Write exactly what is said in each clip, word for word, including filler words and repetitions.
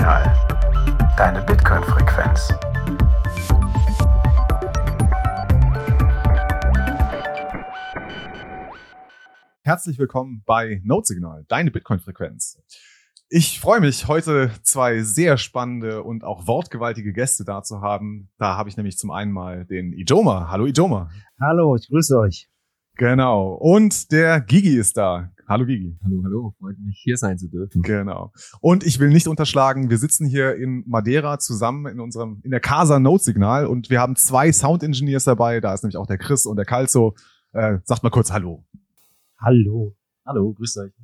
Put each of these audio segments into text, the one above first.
Notsignal, deine Bitcoin-Frequenz. Herzlich willkommen bei Notsignal, deine Bitcoin-Frequenz. Ich freue mich, heute zwei sehr spannende und auch wortgewaltige Gäste da zu haben. Da habe ich nämlich zum einen mal den Ijoma. Hallo Ijoma. Hallo, ich grüße euch. Genau. Und der Gigi ist da. Hallo Gigi. Hallo, hallo. Freut mich, hier sein zu dürfen. Genau. Und ich will nicht unterschlagen, wir sitzen hier in Madeira zusammen in unserem, in der Casa Notsignal und wir haben zwei Sound Engineers dabei. Da ist nämlich auch der Chris und der Calzo. Äh, sagt mal kurz Hallo. Hallo. Hallo, grüßt euch.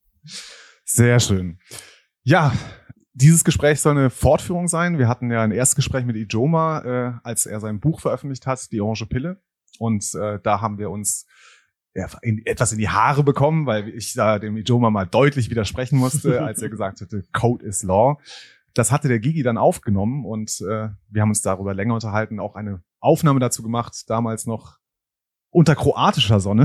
Sehr schön. Ja, dieses Gespräch soll eine Fortführung sein. Wir hatten ja ein Erstgespräch mit Ijoma, äh, als er sein Buch veröffentlicht hat, Die Orange Pille. Und äh, da haben wir uns ja, in, etwas in die Haare bekommen, weil ich da dem Ijoma mal deutlich widersprechen musste, als er gesagt hatte, Code is Law. Das hatte der Gigi dann aufgenommen und äh, wir haben uns darüber länger unterhalten, auch eine Aufnahme dazu gemacht, damals noch unter kroatischer Sonne.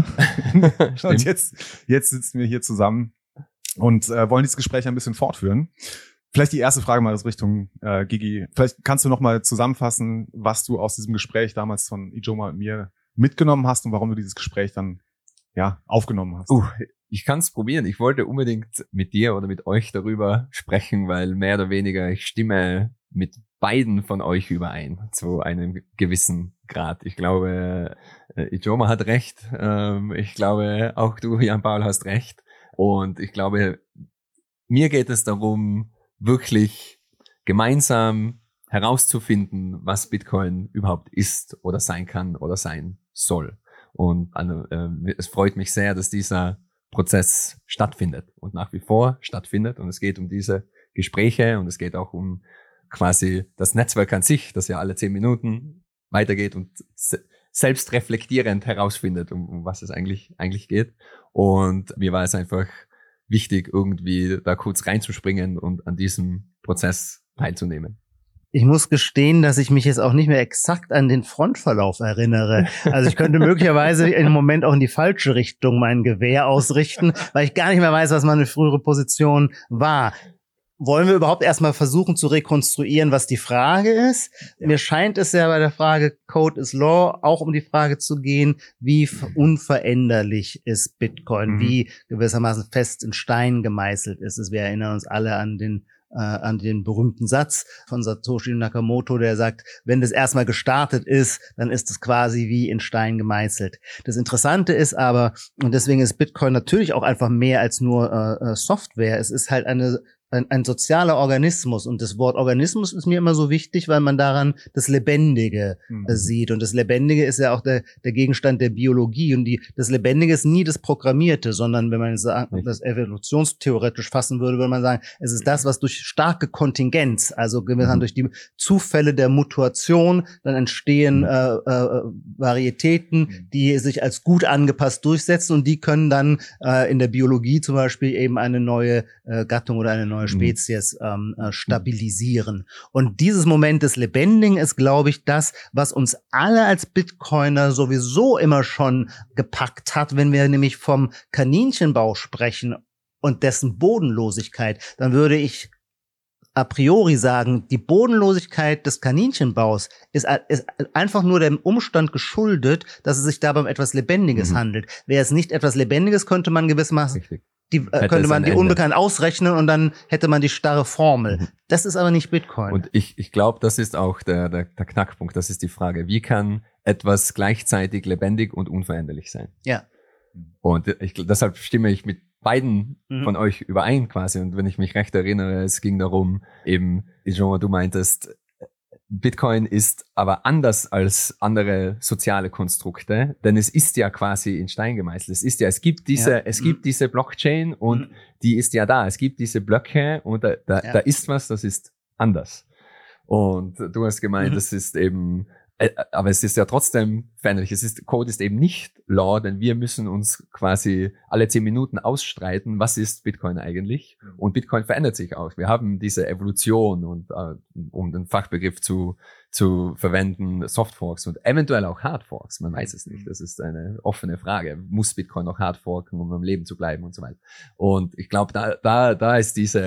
Und jetzt, jetzt sitzen wir hier zusammen und äh, wollen dieses Gespräch ein bisschen fortführen. Vielleicht die erste Frage mal aus Richtung äh, Gigi. Vielleicht kannst du noch mal zusammenfassen, was du aus diesem Gespräch damals von Ijoma und mir mitgenommen hast und warum du dieses Gespräch dann ja aufgenommen hast. Uh, ich kann es probieren. Ich wollte unbedingt mit dir oder mit euch darüber sprechen, weil mehr oder weniger ich stimme mit beiden von euch überein, zu einem gewissen Grad. Ich glaube, äh, Ijoma hat recht. Ähm, ich glaube, auch du, Jan-Paul, hast recht. Und ich glaube, mir geht es darum, wirklich gemeinsam herauszufinden, was Bitcoin überhaupt ist oder sein kann oder sein soll. Und äh, es freut mich sehr, dass dieser Prozess stattfindet und nach wie vor stattfindet. Und es geht um diese Gespräche und es geht auch um quasi das Netzwerk an sich, das ja alle zehn Minuten weitergeht und se- selbst reflektierend herausfindet, um, um was es eigentlich eigentlich geht. Und mir war es einfach wichtig, irgendwie da kurz reinzuspringen und an diesem Prozess teilzunehmen. Ich muss gestehen, dass ich mich jetzt auch nicht mehr exakt an den Frontverlauf erinnere. Also ich könnte möglicherweise im Moment auch in die falsche Richtung mein Gewehr ausrichten, weil ich gar nicht mehr weiß, was meine frühere Position war. Wollen wir überhaupt erstmal versuchen zu rekonstruieren, was die Frage ist? Ja. Mir scheint es ja bei der Frage Code is Law auch um die Frage zu gehen, wie unveränderlich ist Bitcoin, mhm. wie gewissermaßen fest in Stein gemeißelt ist es. Wir erinnern uns alle an den äh, an den berühmten Satz von Satoshi Nakamoto, der sagt, wenn das erstmal gestartet ist, dann ist es quasi wie in Stein gemeißelt. Das Interessante ist aber, und deswegen ist Bitcoin natürlich auch einfach mehr als nur äh, Software, es ist halt eine Ein, ein sozialer Organismus, und das Wort Organismus ist mir immer so wichtig, weil man daran das Lebendige mhm. äh, sieht, und das Lebendige ist ja auch der, der Gegenstand der Biologie, und die, das Lebendige ist nie das Programmierte, sondern wenn man sagt, das evolutionstheoretisch fassen würde, würde man sagen, es ist das, was durch starke Kontingenz, also gewissermaßen mhm. durch die Zufälle der Mutation, dann entstehen mhm. äh, äh, Varietäten, die sich als gut angepasst durchsetzen, und die können dann äh, in der Biologie zum Beispiel eben eine neue äh, Gattung oder eine neue Spezies ähm, äh, stabilisieren. Und dieses Moment des Lebendigen ist, glaube ich, das, was uns alle als Bitcoiner sowieso immer schon gepackt hat, wenn wir nämlich vom Kaninchenbau sprechen und dessen Bodenlosigkeit, dann würde ich a priori sagen, die Bodenlosigkeit des Kaninchenbaus ist, ist einfach nur dem Umstand geschuldet, dass es sich dabei um etwas Lebendiges mhm. handelt. Wäre es nicht etwas Lebendiges, könnte man gewissermaßen Richtig. Die, äh, könnte man die Unbekannten ausrechnen und dann hätte man die starre Formel. Mhm. Das ist aber nicht Bitcoin. Und ich, ich glaube, das ist auch der, der, der Knackpunkt. Das ist die Frage. Wie kann etwas gleichzeitig lebendig und unveränderlich sein? Ja. Und ich, deshalb stimme ich mit beiden mhm. von euch überein quasi. Und wenn ich mich recht erinnere, es ging darum, eben, Ijoma, du meintest, Bitcoin ist aber anders als andere soziale Konstrukte, denn es ist ja quasi in Stein gemeißelt. Es ist ja, es gibt diese, ja. es gibt mhm. diese Blockchain und mhm. die ist ja da. Es gibt diese Blöcke und da, da, ja. da ist was, das ist anders. Und du hast gemeint, mhm. das ist eben, äh, aber es ist ja trotzdem veränderlich. Es ist, Code ist eben nicht Law, denn wir müssen uns quasi alle zehn Minuten ausstreiten, was ist Bitcoin eigentlich? Und Bitcoin verändert sich auch. Wir haben diese Evolution und, äh, um den Fachbegriff zu, zu verwenden, Softforks und eventuell auch Hardforks. Man weiß es nicht. Das ist eine offene Frage. Muss Bitcoin noch Hardforken, um am Leben zu bleiben und so weiter? Und ich glaube, da, da, da ist diese,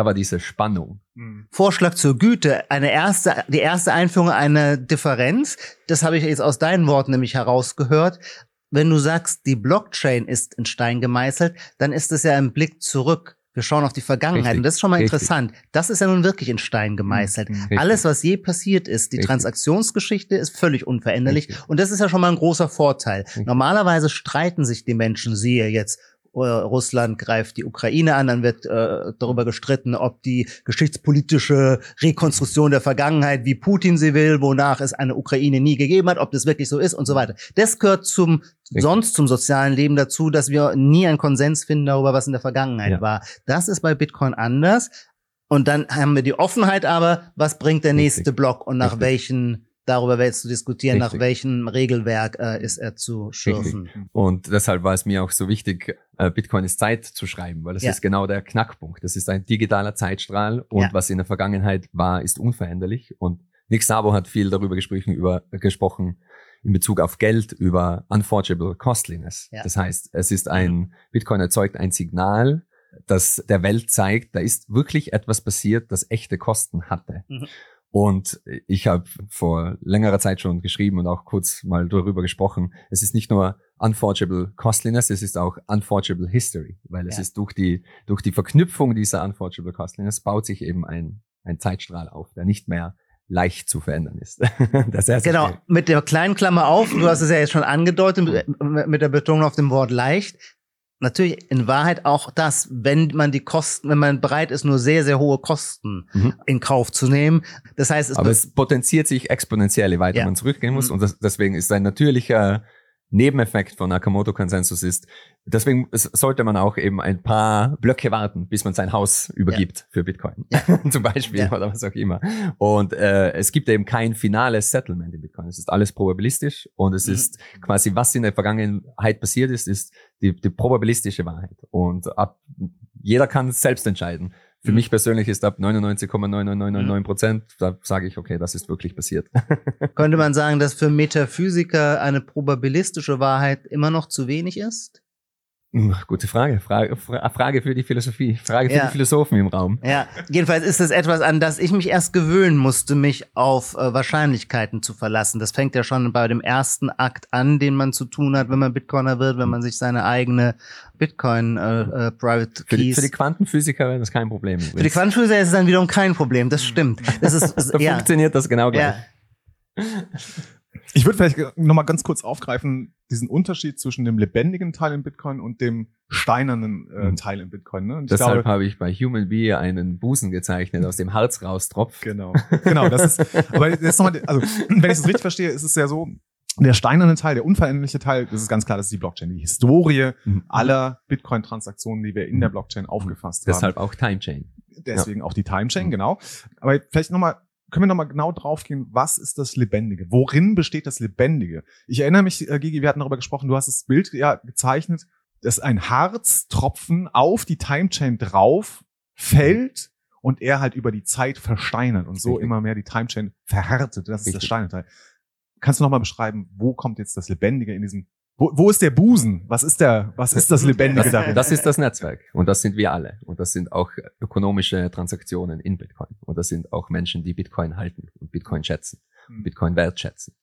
Da war diese Spannung. Vorschlag zur Güte, eine erste, die erste Einführung einer Differenz, das habe ich jetzt aus deinen Worten nämlich herausgehört. Wenn du sagst, die Blockchain ist in Stein gemeißelt, dann ist es ja ein Blick zurück. Wir schauen auf die Vergangenheit. Richtig, und das ist schon mal richtig. interessant. Das ist ja nun wirklich in Stein gemeißelt. Richtig. Alles, was je passiert ist, die Richtig. Transaktionsgeschichte ist völlig unveränderlich. Richtig. Und das ist ja schon mal ein großer Vorteil. Richtig. Normalerweise streiten sich die Menschen, siehe jetzt, äh, Russland greift die Ukraine an, dann wird äh, darüber gestritten, ob die geschichtspolitische Rekonstruktion der Vergangenheit, wie Putin sie will, wonach es eine Ukraine nie gegeben hat, ob das wirklich so ist und so weiter. Das gehört zum Richtig. sonst zum sozialen Leben dazu, dass wir nie einen Konsens finden darüber, was in der Vergangenheit Ja. war. Das ist bei Bitcoin anders. Und dann haben wir die Offenheit aber, was bringt der nächste Richtig. Block und nach Richtig. welchen, darüber willst du diskutieren, Richtig. nach welchem Regelwerk äh, ist er zu schürfen. Und deshalb war es mir auch so wichtig, äh, Bitcoin ist Zeit zu schreiben, weil das Ja. ist genau der Knackpunkt. Das ist ein digitaler Zeitstrahl und Ja. was in der Vergangenheit war, ist unveränderlich. Und Nick Szabo hat viel darüber gesprochen, über, gesprochen in Bezug auf Geld, über unforgeable costliness. Ja. Das heißt, es ist ein, Bitcoin erzeugt ein Signal, das der Welt zeigt, da ist wirklich etwas passiert, das echte Kosten hatte. Mhm. Und ich habe vor längerer Zeit schon geschrieben und auch kurz mal darüber gesprochen, es ist nicht nur unforgeable costliness, es ist auch unforgeable history, weil es Ja. ist durch die, durch die Verknüpfung dieser unforgeable costliness baut sich eben ein, ein Zeitstrahl auf, der nicht mehr leicht zu verändern ist. Das heißt, Genau, mit der kleinen Klammer auf, du hast es ja jetzt schon angedeutet, mit- mit der Betonung auf dem Wort leicht. Natürlich in Wahrheit auch das, wenn man die Kosten, wenn man bereit ist, nur sehr, sehr hohe Kosten Mhm. in Kauf zu nehmen. Das heißt, es aber es potenziert sich exponentiell, je weiter Ja. man zurückgehen muss. Mhm. Und das, deswegen ist ein natürlicher Nebeneffekt von Nakamoto-Konsensus ist, deswegen s- sollte man auch eben ein paar Blöcke warten, bis man sein Haus übergibt für Bitcoin. Zum Beispiel Ja. oder was auch immer. Und äh, es gibt eben kein finales Settlement in Bitcoin. Es ist alles probabilistisch und es Mhm. ist quasi, was in der Vergangenheit passiert ist, ist die, die probabilistische Wahrheit. Und ab, jeder kann es selbst entscheiden. Für Mhm. mich persönlich ist ab neunundneunzig Komma neun neun neun neun neun Prozent, da sage ich, okay, das ist wirklich passiert. könnte man sagen, dass für Metaphysiker eine probabilistische Wahrheit immer noch zu wenig ist? Hm, Gute Frage. Frage, Fra- Frage für die Philosophie. Frage für Ja. die Philosophen im Raum. Ja, jedenfalls ist es etwas, an das ich mich erst gewöhnen musste, mich auf äh, Wahrscheinlichkeiten zu verlassen. Das fängt ja schon bei dem ersten Akt an, den man zu tun hat, wenn man Bitcoiner wird, wenn man sich seine eigene Bitcoin äh, äh, Private Für die, Keys für die Quantenphysiker wäre das kein Problem. Für die Quantenphysiker ist es dann wiederum kein Problem, das stimmt. Das ist, Da ja, funktioniert das genau gleich. ja, Ich würde vielleicht nochmal ganz kurz aufgreifen, diesen Unterschied zwischen dem lebendigen Teil in Bitcoin und dem steinernen äh, Mhm. Teil in Bitcoin. Ne? Und ich Deshalb glaube, habe ich bei Human Bee einen Busen gezeichnet, aus dem Harz raustropft. genau, genau, das ist, aber das ist nochmal, also, wenn ich es richtig verstehe, ist es ja so, der steinerne Teil, der unveränderliche Teil, das ist ganz klar, das ist die Blockchain, die Historie Mhm. aller Bitcoin-Transaktionen, die wir in der Blockchain aufgefasst haben. Deshalb auch Timechain. Deswegen auch die Timechain, Mhm. genau. Aber vielleicht nochmal, können wir nochmal genau draufgehen, was ist das Lebendige? Worin besteht das Lebendige? Ich erinnere mich, äh, Gigi, wir hatten darüber gesprochen, du hast das Bild ja gezeichnet, dass ein Harztropfen auf die Timechain drauf fällt und er halt über die Zeit versteinert und so Richtig. immer mehr die Timechain verhärtet. Das ist das Richtig. Steinerteil. Kannst du nochmal beschreiben, wo kommt jetzt das Lebendige in diesem, wo, wo ist der Busen? Was ist der, was ist das Lebendige Das, darin? das ist das Netzwerk. Und das sind wir alle. Und das sind auch ökonomische Transaktionen in Bitcoin. Und das sind auch Menschen, die Bitcoin halten und Bitcoin schätzen, Mhm. Bitcoin wertschätzen.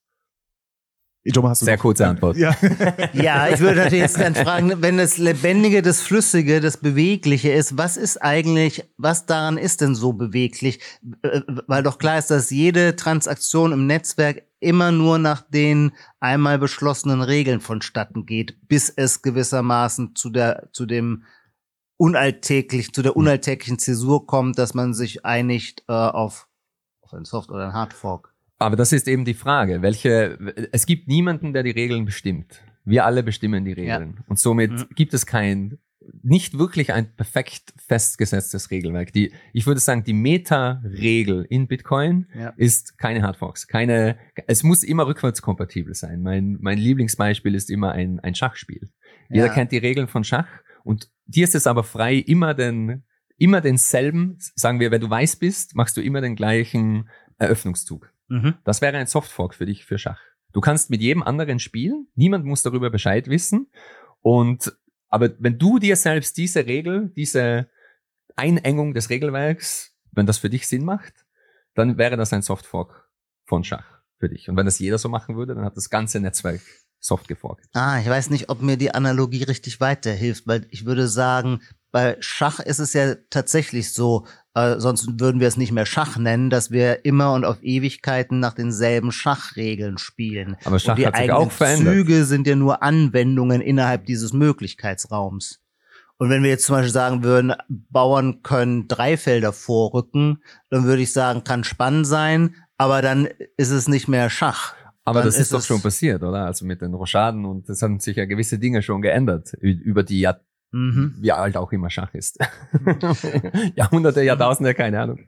Ijoma, hast du Sehr noch- kurze Antwort. Ja. ja, ich würde natürlich jetzt dann fragen, wenn das Lebendige, das Flüssige, das Bewegliche ist, was ist eigentlich, was daran ist denn so beweglich? Äh, Weil doch klar ist, dass jede Transaktion im Netzwerk immer nur nach den einmal beschlossenen Regeln vonstatten geht, bis es gewissermaßen zu der, zu dem unalltäglich, zu der unalltäglichen Zäsur kommt, dass man sich einigt äh, auf, auf einen Soft- oder einen Hardfork. Aber das ist eben die Frage, welche, es gibt niemanden, der die Regeln bestimmt. Wir alle bestimmen die Regeln. Und somit Mhm. gibt es kein, nicht wirklich ein perfekt festgesetztes Regelwerk. Die, ich würde sagen, die Meta-Regel in Bitcoin Ja. ist keine Hardforks, keine, es muss immer rückwärtskompatibel sein. Mein, mein Lieblingsbeispiel ist immer ein, ein Schachspiel. Jeder Ja. kennt die Regeln von Schach und dir ist es aber frei, immer den, immer denselben, sagen wir, wenn du weiß bist, machst du immer den gleichen Eröffnungszug. Mhm. Das wäre ein Softfork für dich für Schach. Du kannst mit jedem anderen spielen, niemand muss darüber Bescheid wissen. Und aber wenn du dir selbst diese Regel, diese Einengung des Regelwerks, wenn das für dich Sinn macht, dann wäre das ein Softfork von Schach für dich. Und wenn das jeder so machen würde, dann hat das ganze Netzwerk soft geforkt. Ah, ich weiß nicht, ob mir die Analogie richtig weiterhilft, weil ich würde sagen, bei Schach ist es ja tatsächlich so, äh, sonst würden wir es nicht mehr Schach nennen, dass wir immer und auf Ewigkeiten nach denselben Schachregeln spielen. Aber Schach und die hat sich eigenen auch verändert. Züge sind ja nur Anwendungen innerhalb dieses Möglichkeitsraums. Und wenn wir jetzt zum Beispiel sagen würden, Bauern können drei Felder vorrücken, dann würde ich sagen, kann spannend sein, aber dann ist es nicht mehr Schach. Aber Dann das ist, ist doch es- schon passiert, oder? Also mit den Rochaden, und es haben sich ja gewisse Dinge schon geändert ü- über die Jahr Mhm. wie alt auch immer Schach ist. Jahrhunderte, Jahrtausende, keine Ahnung.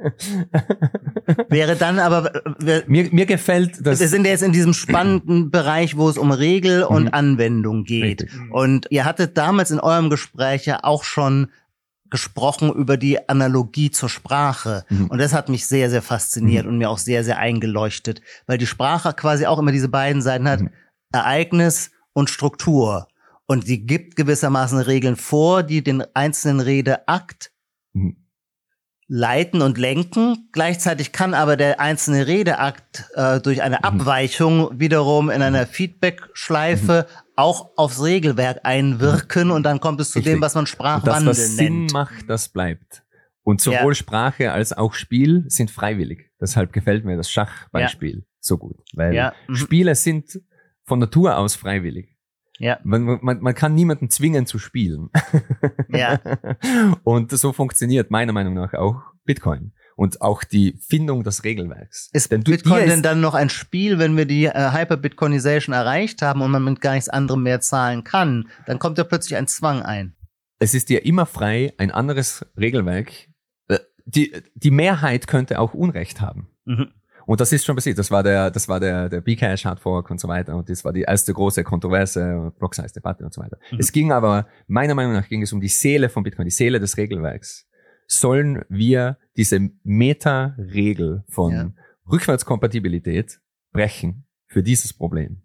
Wäre dann aber, äh, wir, Mir, mir gefällt das. wir sind ja jetzt in diesem spannenden Bereich, wo es um Regel und Mhm. Anwendung geht. Richtig. Und ihr hattet damals in eurem Gespräch ja auch schon gesprochen über die Analogie zur Sprache. Mhm. Und das hat mich sehr, sehr fasziniert Mhm. und mir auch sehr, sehr eingeleuchtet, weil die Sprache quasi auch immer diese beiden Seiten hat, Mhm. Ereignis und Struktur. Und sie gibt gewissermaßen Regeln vor, die den einzelnen Redeakt Mhm. leiten und lenken. Gleichzeitig kann aber der einzelne Redeakt äh, durch eine Mhm. Abweichung wiederum in einer Feedback-Schleife auch aufs Regelwerk einwirken und dann kommt es zu Richtig. dem, was man Und das, Sprachwandel was Sinn nennt. macht, das bleibt. Und sowohl Ja. Sprache als auch Spiel sind freiwillig. Deshalb gefällt mir das Schachbeispiel so gut. Weil Ja. Mhm. Spiele sind von Natur aus freiwillig. Ja. Man, man, man kann niemanden zwingen zu spielen. Ja. Und so funktioniert meiner Meinung nach auch Bitcoin. Und auch die Findung des Regelwerks. Ist Denn du- Bitcoin dir denn ist- dann noch ein Spiel, wenn wir die äh, Hyper-Bitcoinization erreicht haben und man mit gar nichts anderem mehr zahlen kann? Dann kommt ja plötzlich ein Zwang ein. Es ist dir immer frei, ein anderes Regelwerk. äh, Die, die Mehrheit könnte auch Unrecht haben. Mhm. Und das ist schon passiert. Das war der, das war der, der Bcash Hard Fork und so weiter. Und das war die erste große Kontroverse, Block-Size-Debatte und so weiter. Mhm. Es ging aber, meiner Meinung nach ging es um die Seele von Bitcoin, die Seele des Regelwerks. Sollen wir diese Meta-Regel von Ja. Rückwärtskompatibilität brechen für dieses Problem?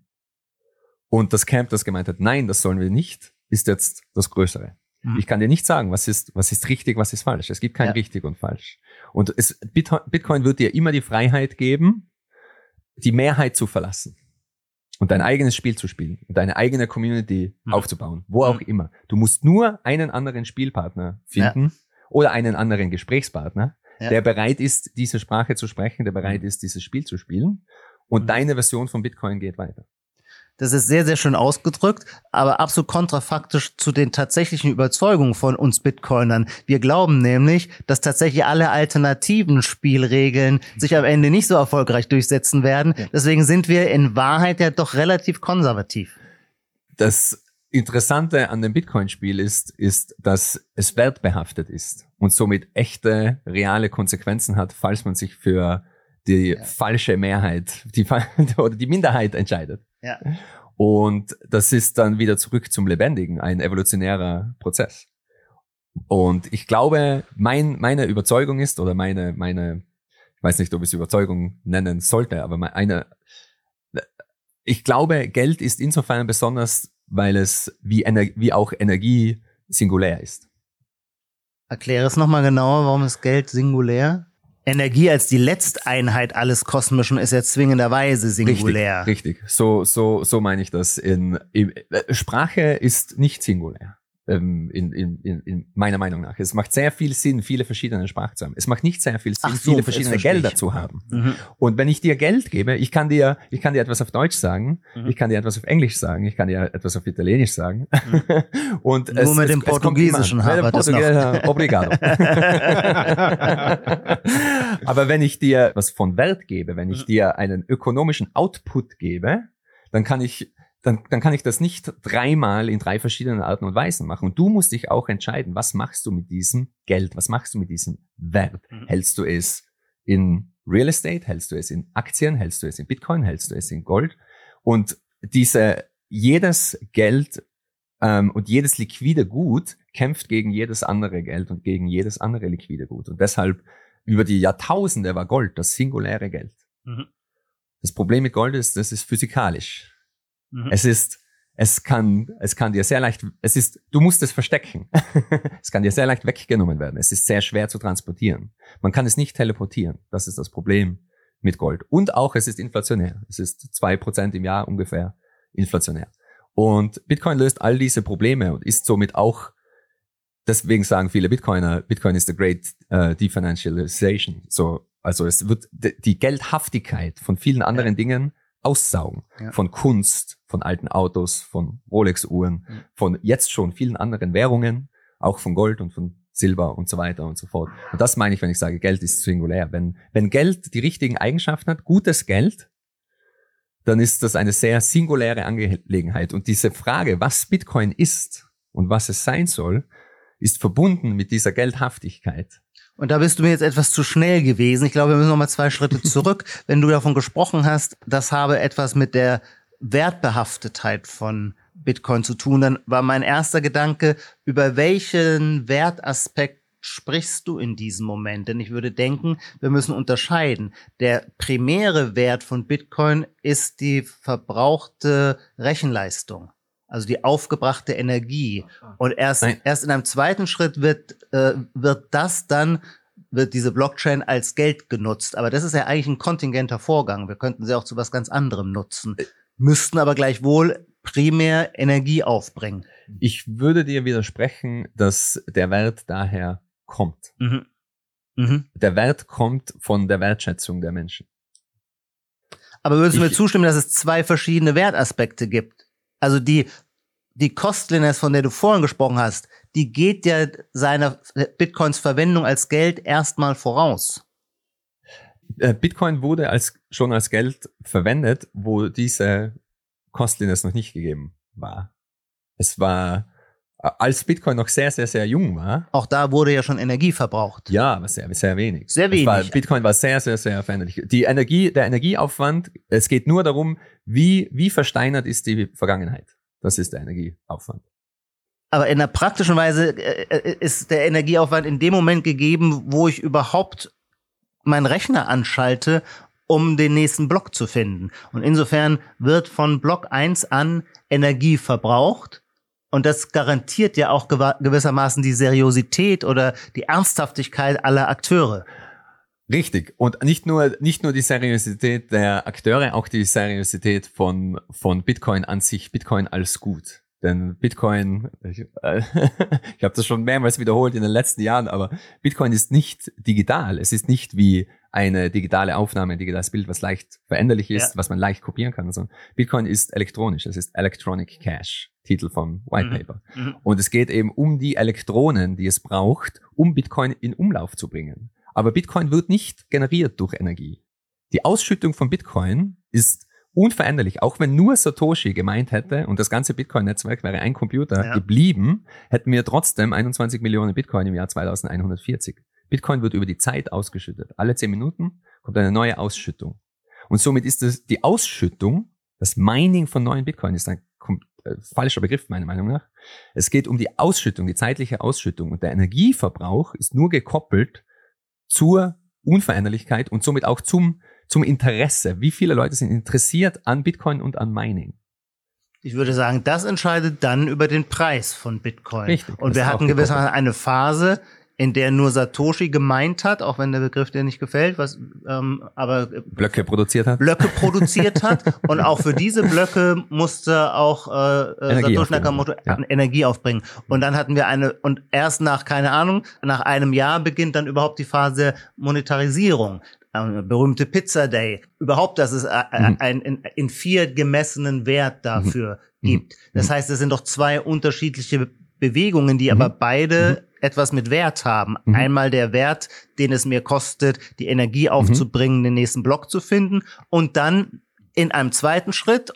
Und das Camp, das gemeint hat, nein, das sollen wir nicht, ist jetzt das Größere. Mhm. Ich kann dir nicht sagen, was ist, was ist richtig, was ist falsch. Es gibt kein Ja. richtig und falsch. Und es, Bitcoin, Bitcoin wird dir immer die Freiheit geben, die Mehrheit zu verlassen und dein eigenes Spiel zu spielen und deine eigene Community Mhm. aufzubauen, wo auch Mhm. immer. Du musst nur einen anderen Spielpartner finden oder einen anderen Gesprächspartner, Ja. der bereit ist, diese Sprache zu sprechen, der bereit Mhm. ist, dieses Spiel zu spielen. Und Mhm. deine Version von Bitcoin geht weiter. Das ist sehr, sehr schön ausgedrückt, aber absolut kontrafaktisch zu den tatsächlichen Überzeugungen von uns Bitcoinern. Wir glauben nämlich, dass tatsächlich alle alternativen Spielregeln sich am Ende nicht so erfolgreich durchsetzen werden. Ja. Deswegen sind wir in Wahrheit ja doch relativ konservativ. Das Interessante an dem Bitcoin-Spiel ist, ist, dass es wertbehaftet ist und somit echte, reale Konsequenzen hat, falls man sich für die Ja. falsche Mehrheit, die, fa- oder die Minderheit entscheidet. Ja. Und das ist dann wieder zurück zum Lebendigen, ein evolutionärer Prozess. Und ich glaube, mein, meine Überzeugung ist, oder meine, meine, ich weiß nicht, ob ich es Überzeugung nennen sollte, aber meine, ich glaube, Geld ist insofern besonders, weil es wie, Ener wie auch Energie singulär ist. Erkläre es nochmal genauer, warum ist Geld singulär? Energie als die Letzteinheit alles Kosmischen ist ja zwingenderweise singulär. Richtig, richtig. So, so, so meine ich das. In, in, Sprache ist nicht singulär. Ähm, in, in, in, in meiner Meinung nach. Es macht sehr viel Sinn, viele verschiedene Sprachen zu haben. Es macht nicht sehr viel Sinn, Ach so, viele jetzt verschiedene verstehe Gelder ich. zu haben. Mhm. Und wenn ich dir Geld gebe, ich kann dir, ich kann dir etwas auf Deutsch sagen, Mhm. ich kann dir etwas auf Englisch sagen, ich kann dir etwas auf Italienisch sagen. Und Nur mit dem Portugiesischen haben haben wir das noch. Obrigado. Aber wenn ich dir was von Wert gebe, wenn ich dir einen ökonomischen Output gebe, dann kann ich Dann, dann kann ich das nicht dreimal in drei verschiedenen Arten und Weisen machen. Und du musst dich auch entscheiden, was machst du mit diesem Geld? Was machst du mit diesem Wert? Mhm. Hältst du es in Real Estate? Hältst du es in Aktien? Hältst du es in Bitcoin? Hältst du es in Gold? Und diese, jedes Geld ähm, und jedes liquide Gut kämpft gegen jedes andere Geld und gegen jedes andere liquide Gut. Und deshalb über die Jahrtausende war Gold das singuläre Geld. Mhm. Das Problem mit Gold ist, das ist physikalisch. Mhm. Es ist, es kann, es kann dir sehr leicht, es ist, du musst es verstecken. Es kann dir sehr leicht weggenommen werden. Es ist sehr schwer zu transportieren. Man kann es nicht teleportieren. Das ist das Problem mit Gold. Und auch, es ist inflationär. Es ist zwei Prozent im Jahr ungefähr inflationär. Und Bitcoin löst all diese Probleme und ist somit auch, deswegen sagen viele Bitcoiner, Bitcoin is the great uh, definancialization. So, also es wird die Geldhaftigkeit von vielen anderen ja. Dingen aussaugen. Ja. Von Kunst, von alten Autos, von Rolex-Uhren, mhm. von jetzt schon vielen anderen Währungen, auch von Gold und von Silber und so weiter und so fort. Und das meine ich, wenn ich sage, Geld ist singulär. Wenn, wenn Geld die richtigen Eigenschaften hat, gutes Geld, dann ist das eine sehr singuläre Angelegenheit. Und diese Frage, was Bitcoin ist und was es sein soll, ist verbunden mit dieser Geldhaftigkeit. Und da bist du mir jetzt etwas zu schnell gewesen. Ich glaube, wir müssen noch mal zwei Schritte zurück. Wenn du davon gesprochen hast, das habe etwas mit der Wertbehaftetheit von Bitcoin zu tun, dann war mein erster Gedanke, über welchen Wertaspekt sprichst du in diesem Moment? Denn ich würde denken, wir müssen unterscheiden. Der primäre Wert von Bitcoin ist die verbrauchte Rechenleistung. Also die aufgebrachte Energie. Und erst, erst in einem zweiten Schritt wird, äh, wird das dann, wird diese Blockchain als Geld genutzt. Aber das ist ja eigentlich ein kontingenter Vorgang. Wir könnten sie auch zu was ganz anderem nutzen. Müssten aber gleichwohl primär Energie aufbringen. Ich würde dir widersprechen, dass der Wert daher kommt. Mhm. Mhm. Der Wert kommt von der Wertschätzung der Menschen. Aber würdest du ich, mir zustimmen, dass es zwei verschiedene Wertaspekte gibt? Also die, die Costliness, von der du vorhin gesprochen hast, die geht ja seiner Bitcoins Verwendung als Geld erstmal voraus. Bitcoin wurde als, schon als Geld verwendet, wo diese Costliness noch nicht gegeben war. Es war, als Bitcoin noch sehr, sehr, sehr jung war. Auch da wurde ja schon Energie verbraucht. Ja, aber sehr, sehr wenig. Sehr wenig. Es war, Bitcoin war sehr, sehr, sehr veränderlich. Die Energie, der Energieaufwand, es geht nur darum, wie, wie versteinert ist die Vergangenheit. Das ist der Energieaufwand. Aber in der praktischen Weise ist der Energieaufwand in dem Moment gegeben, wo ich überhaupt meinen Rechner anschalte, um den nächsten Block zu finden. Und insofern wird von Block eins an Energie verbraucht. Und das garantiert ja auch gewissermaßen die Seriosität oder die Ernsthaftigkeit aller Akteure. Richtig. Und nicht nur, nicht nur die Seriosität der Akteure, auch die Seriosität von, von Bitcoin an sich, Bitcoin als Gut. Denn Bitcoin, ich, äh, ich habe das schon mehrmals wiederholt in den letzten Jahren, aber Bitcoin ist nicht digital. Es ist nicht wie eine digitale Aufnahme, ein digitales Bild, was leicht veränderlich ist, ja. was man leicht kopieren kann. Also Bitcoin ist elektronisch. Es ist Electronic Cash, Titel vom White Paper. Mhm. Und es geht eben um die Elektronen, die es braucht, um Bitcoin in Umlauf zu bringen. Aber Bitcoin wird nicht generiert durch Energie. Die Ausschüttung von Bitcoin ist unveränderlich. Auch wenn nur Satoshi gemeint hätte und das ganze Bitcoin-Netzwerk wäre ein Computer ja. geblieben, hätten wir trotzdem einundzwanzig Millionen Bitcoin im Jahr zweitausendeinhundertvierzig. Bitcoin wird über die Zeit ausgeschüttet. Alle zehn Minuten kommt eine neue Ausschüttung. Und somit ist es die Ausschüttung, das Mining von neuen Bitcoin ist ein äh, falscher Begriff meiner Meinung nach. Es geht um die Ausschüttung, die zeitliche Ausschüttung. Und der Energieverbrauch ist nur gekoppelt zur Unveränderlichkeit und somit auch zum, zum Interesse. Wie viele Leute sind interessiert an Bitcoin und an Mining? Ich würde sagen, das entscheidet dann über den Preis von Bitcoin. Richtig. Und wir hatten gewissermaßen eine Phase, in der nur Satoshi gemeint hat, auch wenn der Begriff dir nicht gefällt, was ähm, aber Blöcke produziert hat. Blöcke produziert hat und auch für diese Blöcke musste auch äh, Energie Satoshi Nakamoto ja. Energie aufbringen. Und dann hatten wir eine und erst nach keine Ahnung nach einem Jahr beginnt dann überhaupt die Phase der Monetarisierung. Äh, berühmte Pizza Day. Überhaupt, dass es äh, mhm. einen in, in Fiat gemessenen Wert dafür mhm. gibt. Das heißt, es sind doch zwei unterschiedliche Bewegungen, die mhm. aber beide mhm. etwas mit Wert haben. Mhm. Einmal der Wert, den es mir kostet, die Energie aufzubringen, mhm. den nächsten Block zu finden. Und dann in einem zweiten Schritt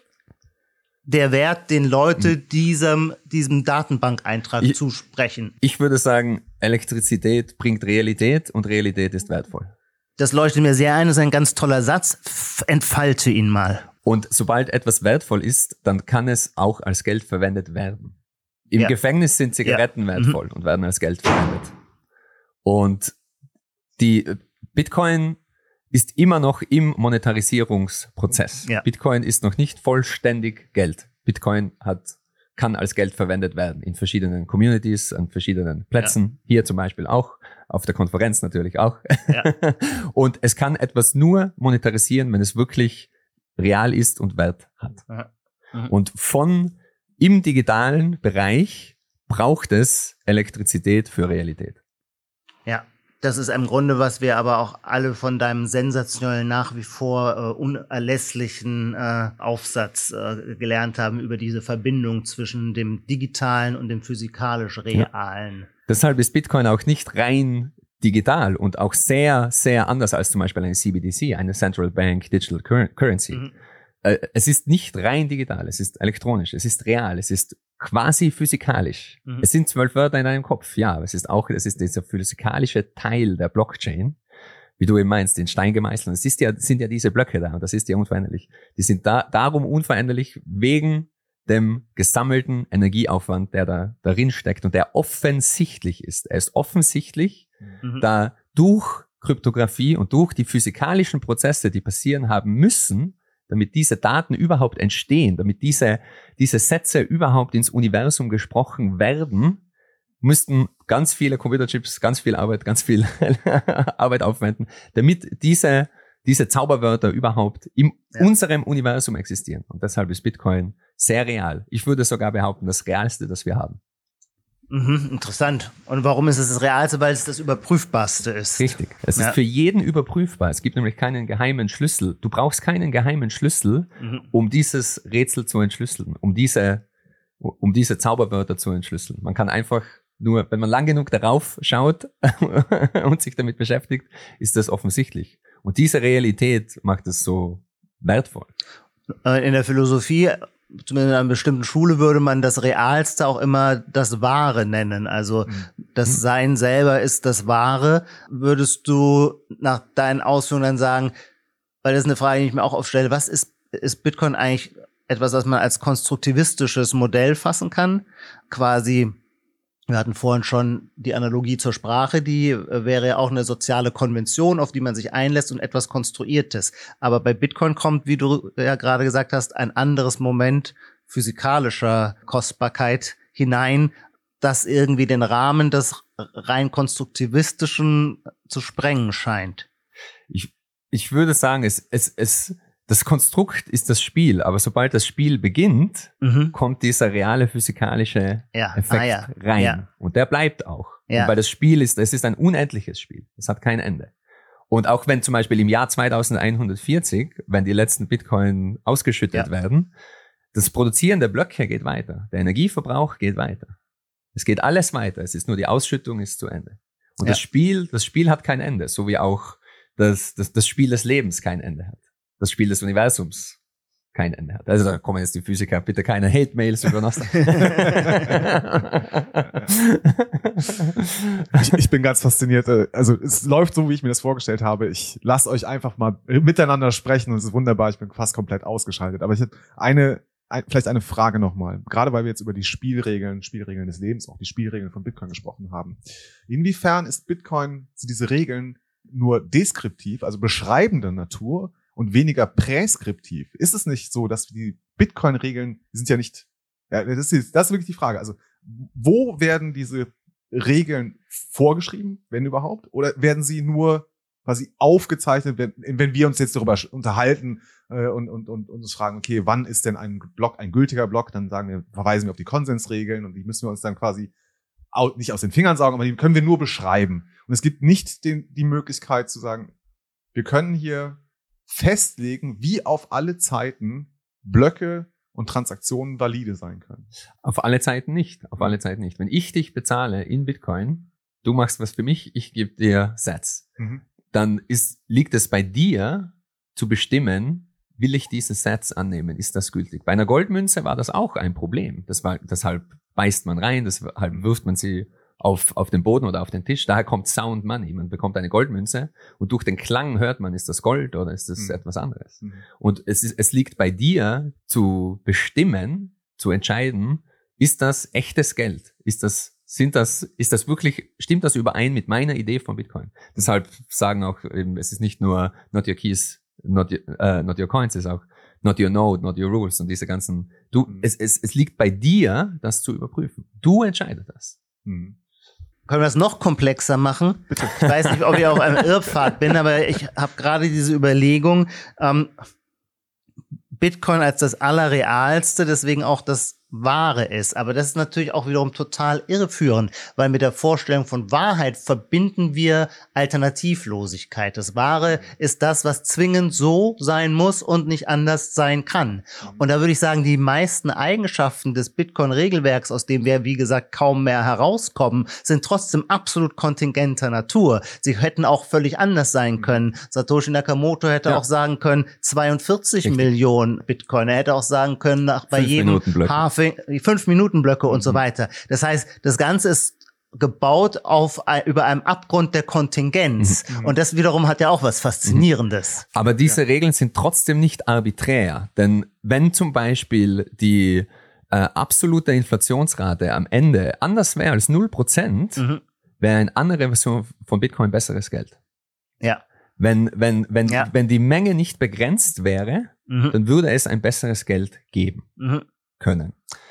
der Wert, den Leute mhm. diesem, diesem Datenbankeintrag ich, zusprechen. Ich würde sagen, Elektrizität bringt Realität und Realität ist wertvoll. Das leuchtet mir sehr ein, das ist ein ganz toller Satz. F- entfalte ihn mal. Und sobald etwas wertvoll ist, dann kann es auch als Geld verwendet werden. Im ja. Gefängnis sind Zigaretten ja. wertvoll mhm. und werden als Geld verwendet. Und die Bitcoin ist immer noch im Monetarisierungsprozess. Ja. Bitcoin ist noch nicht vollständig Geld. Bitcoin hat, kann als Geld verwendet werden in verschiedenen Communities, an verschiedenen Plätzen. Ja. Hier zum Beispiel auch, auf der Konferenz natürlich auch. Ja. Und es kann etwas nur monetarisieren, wenn es wirklich real ist und Wert hat. Mhm. Und von im digitalen Bereich braucht es Elektrizität für Realität. Ja, das ist im Grunde, was wir aber auch alle von deinem sensationellen, nach wie vor äh, unerlässlichen äh, Aufsatz äh, gelernt haben über diese Verbindung zwischen dem Digitalen und dem physikalisch Realen. Ja. Deshalb ist Bitcoin auch nicht rein digital und auch sehr, sehr anders als zum Beispiel eine C B D C, eine Central Bank Digital Currency. Mhm. Äh, es ist nicht rein digital, es ist elektronisch, es ist real, es ist quasi physikalisch. Mhm. Es sind zwölf Wörter in deinem Kopf, ja, aber es ist auch, es ist dieser physikalische Teil der Blockchain, wie du eben meinst, in Stein gemeißelt. Es ist ja, sind ja diese Blöcke da und das ist ja unveränderlich. Die sind da, darum unveränderlich wegen dem gesammelten Energieaufwand, der da darin steckt und der offensichtlich ist. Er ist offensichtlich, mhm. da durch Kryptographie und durch die physikalischen Prozesse, die passieren haben müssen, damit diese Daten überhaupt entstehen, damit diese, diese Sätze überhaupt ins Universum gesprochen werden, müssten ganz viele Computerchips, ganz viel Arbeit, ganz viel Arbeit aufwenden, damit diese, diese Zauberwörter überhaupt in ja. unserem Universum existieren. Und deshalb ist Bitcoin sehr real. Ich würde sogar behaupten, das Realste, das wir haben. Mhm, interessant. Und warum ist es das Realste? Weil es das Überprüfbarste ist. Richtig. Es ja. ist für jeden überprüfbar. Es gibt nämlich keinen geheimen Schlüssel. Du brauchst keinen geheimen Schlüssel, mhm. um dieses Rätsel zu entschlüsseln, um diese, um diese Zauberwörter zu entschlüsseln. Man kann einfach nur, wenn man lang genug darauf schaut und sich damit beschäftigt, ist das offensichtlich. Und diese Realität macht es so wertvoll. In der Philosophie, zumindest in einer bestimmten Schule, würde man das Realste auch immer das Wahre nennen. Also das Sein selber ist das Wahre. Würdest du nach deinen Ausführungen dann sagen, weil das ist eine Frage, die ich mir auch oft stelle, was ist, ist Bitcoin eigentlich etwas, was man als konstruktivistisches Modell fassen kann? Quasi, wir hatten vorhin schon die Analogie zur Sprache, die äh, wäre ja auch eine soziale Konvention, auf die man sich einlässt und etwas Konstruiertes. Aber bei Bitcoin kommt, wie du ja gerade gesagt hast, ein anderes Moment physikalischer Kostbarkeit hinein, das irgendwie den Rahmen des rein konstruktivistischen zu sprengen scheint. Ich, ich würde sagen, es, es, es, das Konstrukt ist das Spiel, aber sobald das Spiel beginnt, mhm. kommt dieser reale physikalische ja. Effekt ah, ja. rein. Ja. Und der bleibt auch. Ja. Und weil das Spiel ist, es ist ein unendliches Spiel. Es hat kein Ende. Und auch wenn zum Beispiel im Jahr zweitausendeinhundertvierzig, wenn die letzten Bitcoin ausgeschüttet ja. werden, das Produzieren der Blöcke geht weiter. Der Energieverbrauch geht weiter. Es geht alles weiter. Es ist nur die Ausschüttung ist zu Ende. Und ja. das Spiel, das Spiel hat kein Ende. So wie auch das, das, das Spiel des Lebens kein Ende hat. Das Spiel des Universums kein Ende hat. Also da kommen jetzt die Physiker, bitte keine Hate-Mails über Nostra. ich, ich bin ganz fasziniert. Also es läuft so, wie ich mir das vorgestellt habe. Ich lasse euch einfach mal miteinander sprechen und es ist wunderbar. Ich bin fast komplett ausgeschaltet. Aber ich habe eine, ein, vielleicht eine Frage nochmal. Gerade weil wir jetzt über die Spielregeln, Spielregeln des Lebens, auch die Spielregeln von Bitcoin gesprochen haben. Inwiefern ist Bitcoin, sind diese Regeln nur deskriptiv, also beschreibender Natur, und weniger präskriptiv? Ist es nicht so, dass die Bitcoin-Regeln, die sind ja nicht, ja, das ist, das ist wirklich die Frage. Also, wo werden diese Regeln vorgeschrieben, wenn überhaupt? Oder werden sie nur quasi aufgezeichnet, wenn, wenn wir uns jetzt darüber unterhalten äh, und, und, und, und uns fragen, okay, wann ist denn ein Block ein gültiger Block? Dann sagen wir, verweisen wir auf die Konsensregeln und die müssen wir uns dann quasi au- nicht aus den Fingern saugen, aber die können wir nur beschreiben. Und es gibt nicht den, die Möglichkeit zu sagen, wir können hier festlegen, wie auf alle Zeiten Blöcke und Transaktionen valide sein können. Auf alle Zeiten nicht. Auf alle Zeiten nicht. Wenn ich dich bezahle in Bitcoin, du machst was für mich, ich gebe dir Sats, mhm. dann ist, liegt es bei dir zu bestimmen, will ich diese Sats annehmen? Ist das gültig? Bei einer Goldmünze war das auch ein Problem. Das war, deshalb beißt man rein, deshalb wirft man sie auf, auf den Boden oder auf den Tisch. Daher kommt Sound Money. Man bekommt eine Goldmünze und durch den Klang hört man, ist das Gold oder ist das mhm. etwas anderes. Mhm. Und es ist, es liegt bei dir zu bestimmen, zu entscheiden, ist das echtes Geld? Ist das, sind das, ist das wirklich, stimmt das überein mit meiner Idee von Bitcoin? Deshalb sagen auch eben, es ist nicht nur not your keys, not your, uh, not your coins, es ist auch not your node, not your rules und diese ganzen, du, mhm. es, es, es liegt bei dir, das zu überprüfen. Du entscheidest das. Mhm. Können wir es noch komplexer machen? Bitte. Ich weiß nicht, ob ich auf einem Irrpfad bin, aber ich habe gerade diese Überlegung, ähm, Bitcoin als das Allerrealste, deswegen auch das Wahre ist. Aber das ist natürlich auch wiederum total irreführend, weil mit der Vorstellung von Wahrheit verbinden wir Alternativlosigkeit. Das Wahre ist das, was zwingend so sein muss und nicht anders sein kann. Und da würde ich sagen, die meisten Eigenschaften des Bitcoin-Regelwerks, aus dem wir, wie gesagt, kaum mehr herauskommen, sind trotzdem absolut kontingenter Natur. Sie hätten auch völlig anders sein können. Satoshi Nakamoto hätte ja. auch sagen können, zweiundvierzig Richtig. Millionen Bitcoin. Er hätte auch sagen können, nach bei Fünf jedem Hafen die Fünf-Minuten-Blöcke und mhm. so weiter. Das heißt, das Ganze ist gebaut auf über einem Abgrund der Kontingenz. Mhm. Und das wiederum hat ja auch was Faszinierendes. Aber diese ja. Regeln sind trotzdem nicht arbiträr. Denn wenn zum Beispiel die äh, absolute Inflationsrate am Ende anders wäre als null Prozent, mhm. wäre eine andere Version von Bitcoin besseres Geld. Ja. Wenn, wenn, wenn, ja. wenn die Menge nicht begrenzt wäre, mhm. dann würde es ein besseres Geld geben. Mhm. können.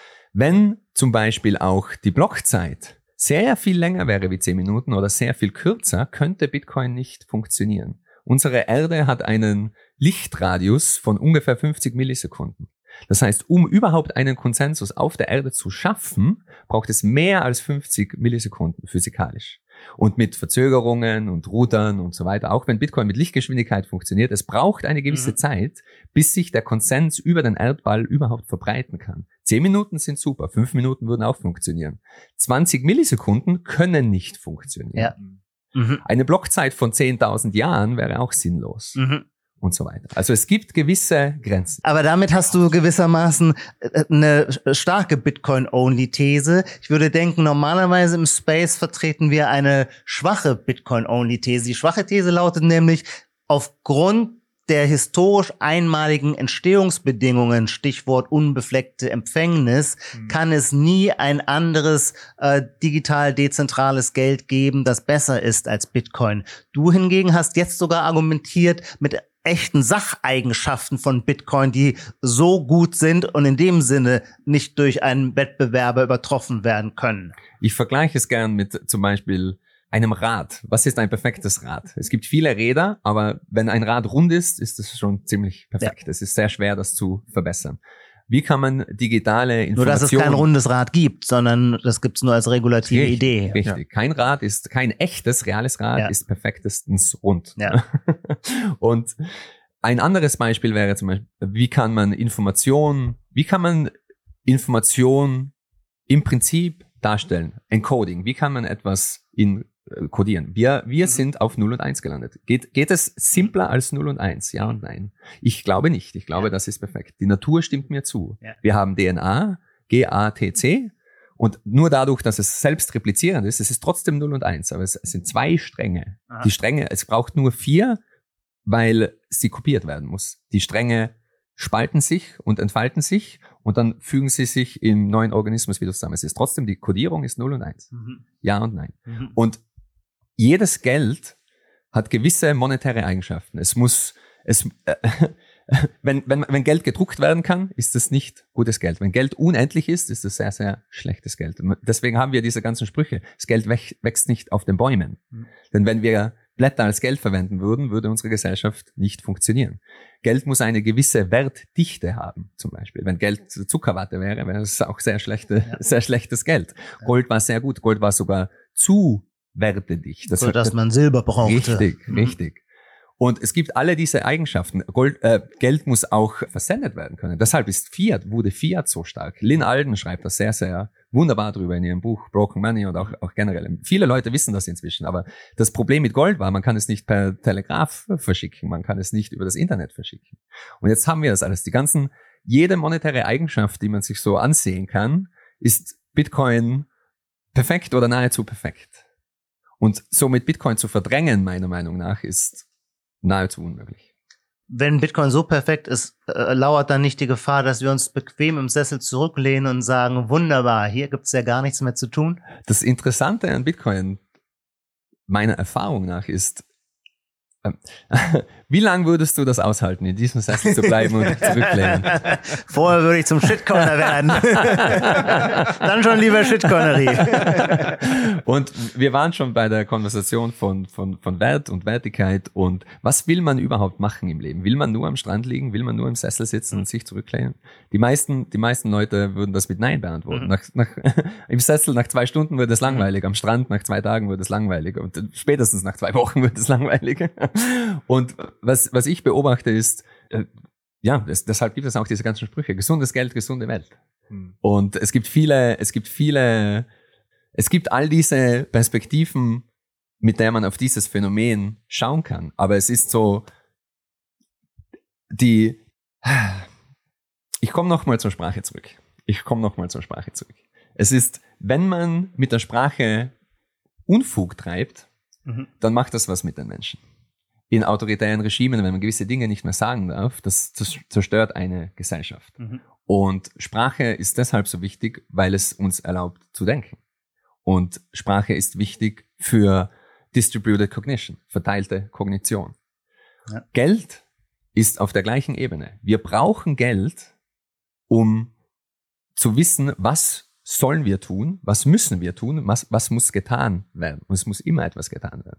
Wenn zum Beispiel auch die Blockzeit sehr viel länger wäre wie zehn Minuten oder sehr viel kürzer, könnte Bitcoin nicht funktionieren. Unsere Erde hat einen Lichtradius von ungefähr fünfzig Millisekunden. Das heißt, um überhaupt einen Konsensus auf der Erde zu schaffen, braucht es mehr als fünfzig Millisekunden physikalisch. Und mit Verzögerungen und Routern und so weiter, auch wenn Bitcoin mit Lichtgeschwindigkeit funktioniert, es braucht eine gewisse mhm. Zeit, bis sich der Konsens über den Erdball überhaupt verbreiten kann. Zehn Minuten sind super, fünf Minuten würden auch funktionieren. zwanzig Millisekunden können nicht funktionieren. Ja. Mhm. Eine Blockzeit von zehntausend Jahren wäre auch sinnlos. Mhm. Und so weiter. Also es gibt gewisse Grenzen. Aber damit hast du gewissermaßen eine starke Bitcoin-Only-These. Ich würde denken, normalerweise im Space vertreten wir eine schwache Bitcoin-Only-These. Die schwache These lautet nämlich, aufgrund der historisch einmaligen Entstehungsbedingungen, Stichwort unbefleckte Empfängnis, mhm. kann es nie ein anderes äh, digital dezentrales Geld geben, das besser ist als Bitcoin. Du hingegen hast jetzt sogar argumentiert mit echten Sacheigenschaften von Bitcoin, die so gut sind und in dem Sinne nicht durch einen Wettbewerber übertroffen werden können. Ich vergleiche es gern mit zum Beispiel einem Rad. Was ist ein perfektes Rad? Es gibt viele Räder, aber wenn ein Rad rund ist, ist es schon ziemlich perfekt. Ja. Es ist sehr schwer, das zu verbessern. Wie kann man digitale Informationen... Nur, dass es kein rundes Rad gibt, sondern das gibt es nur als regulative richtig, Idee. Richtig. Ja. Kein Rad ist, kein echtes, reales Rad ja. ist perfektestens rund. Ja. Und ein anderes Beispiel wäre zum Beispiel, wie kann man Information, wie kann man Information im Prinzip darstellen? Encoding. Wie kann man etwas in codieren. Wir, wir mhm. sind auf null und eins gelandet. Geht, geht es simpler als null und eins? Ja und nein. Ich glaube nicht. Ich glaube, ja. das ist perfekt. Die Natur stimmt mir zu. Ja. Wir haben D N A, G A T C und nur dadurch, dass es selbst replizierend ist, es ist trotzdem null und eins, aber es, es sind zwei Stränge. Aha. Die Stränge, es braucht nur vier, weil sie kopiert werden muss. Die Stränge spalten sich und entfalten sich und dann fügen sie sich im neuen Organismus wieder zusammen. Es ist trotzdem, die Kodierung ist null und eins. Mhm. Ja und nein. Mhm. Und jedes Geld hat gewisse monetäre Eigenschaften. Es muss, es, äh, wenn, wenn, wenn Geld gedruckt werden kann, ist es nicht gutes Geld. Wenn Geld unendlich ist, ist es sehr, sehr schlechtes Geld. Und deswegen haben wir diese ganzen Sprüche. Das Geld wächst nicht auf den Bäumen. Mhm. Denn wenn wir Blätter als Geld verwenden würden, würde unsere Gesellschaft nicht funktionieren. Geld muss eine gewisse Wertdichte haben, zum Beispiel. Wenn Geld Zuckerwatte wäre, wäre es auch sehr schlechte, ja. sehr schlechtes Geld. Gold war sehr gut. Gold war sogar zu wertedicht. Das so, dass man Silber brauchte. Richtig, mhm. richtig. Und es gibt alle diese Eigenschaften. Gold, äh, Geld muss auch versendet werden können. Deshalb ist Fiat, wurde Fiat so stark. Lynn Alden schreibt das sehr, sehr wunderbar drüber in ihrem Buch Broken Money und auch, auch generell. Viele Leute wissen das inzwischen, aber das Problem mit Gold war, man kann es nicht per Telegraph verschicken, man kann es nicht über das Internet verschicken. Und jetzt haben wir das alles. Die ganzen, jede monetäre Eigenschaft, die man sich so ansehen kann, ist Bitcoin perfekt oder nahezu perfekt. Und somit Bitcoin zu verdrängen, meiner Meinung nach, ist nahezu unmöglich. Wenn Bitcoin so perfekt ist, äh, lauert dann nicht die Gefahr, dass wir uns bequem im Sessel zurücklehnen und sagen, wunderbar, hier gibt's ja gar nichts mehr zu tun? Das Interessante an Bitcoin, meiner Erfahrung nach, ist, äh, Wie lange würdest du das aushalten, in diesem Sessel zu bleiben und zurücklehnen? Vorher würde ich zum Shitcoiner werden. Dann schon lieber Shitcoinerie. Und wir waren schon bei der Konversation von, von, von Wert und Wertigkeit und was will man überhaupt machen im Leben? Will man nur am Strand liegen? Will man nur im Sessel sitzen und sich zurücklehnen? Die meisten, die meisten Leute würden das mit Nein beantworten. Nach, nach, im Sessel nach zwei Stunden wird es langweilig, am Strand nach zwei Tagen wird es langweilig und spätestens nach zwei Wochen wird es langweilig. Und was, was ich beobachte ist, äh, ja, das, deshalb gibt es auch diese ganzen Sprüche. Gesundes Geld, gesunde Welt. Hm. Und es gibt viele, es gibt viele, es gibt all diese Perspektiven, mit der man auf dieses Phänomen schauen kann. Aber es ist so, die, ich komme nochmal zur Sprache zurück. Ich komme nochmal zur Sprache zurück. Es ist, wenn man mit der Sprache Unfug treibt, mhm. dann macht das was mit den Menschen. In autoritären Regimen, wenn man gewisse Dinge nicht mehr sagen darf, das zerstört eine Gesellschaft. Mhm. Und Sprache ist deshalb so wichtig, weil es uns erlaubt zu denken. Und Sprache ist wichtig für Distributed Cognition, verteilte Kognition. Ja. Geld ist auf der gleichen Ebene. Wir brauchen Geld, um zu wissen, was sollen wir tun, was müssen wir tun, was, was muss getan werden. Und es muss immer etwas getan werden.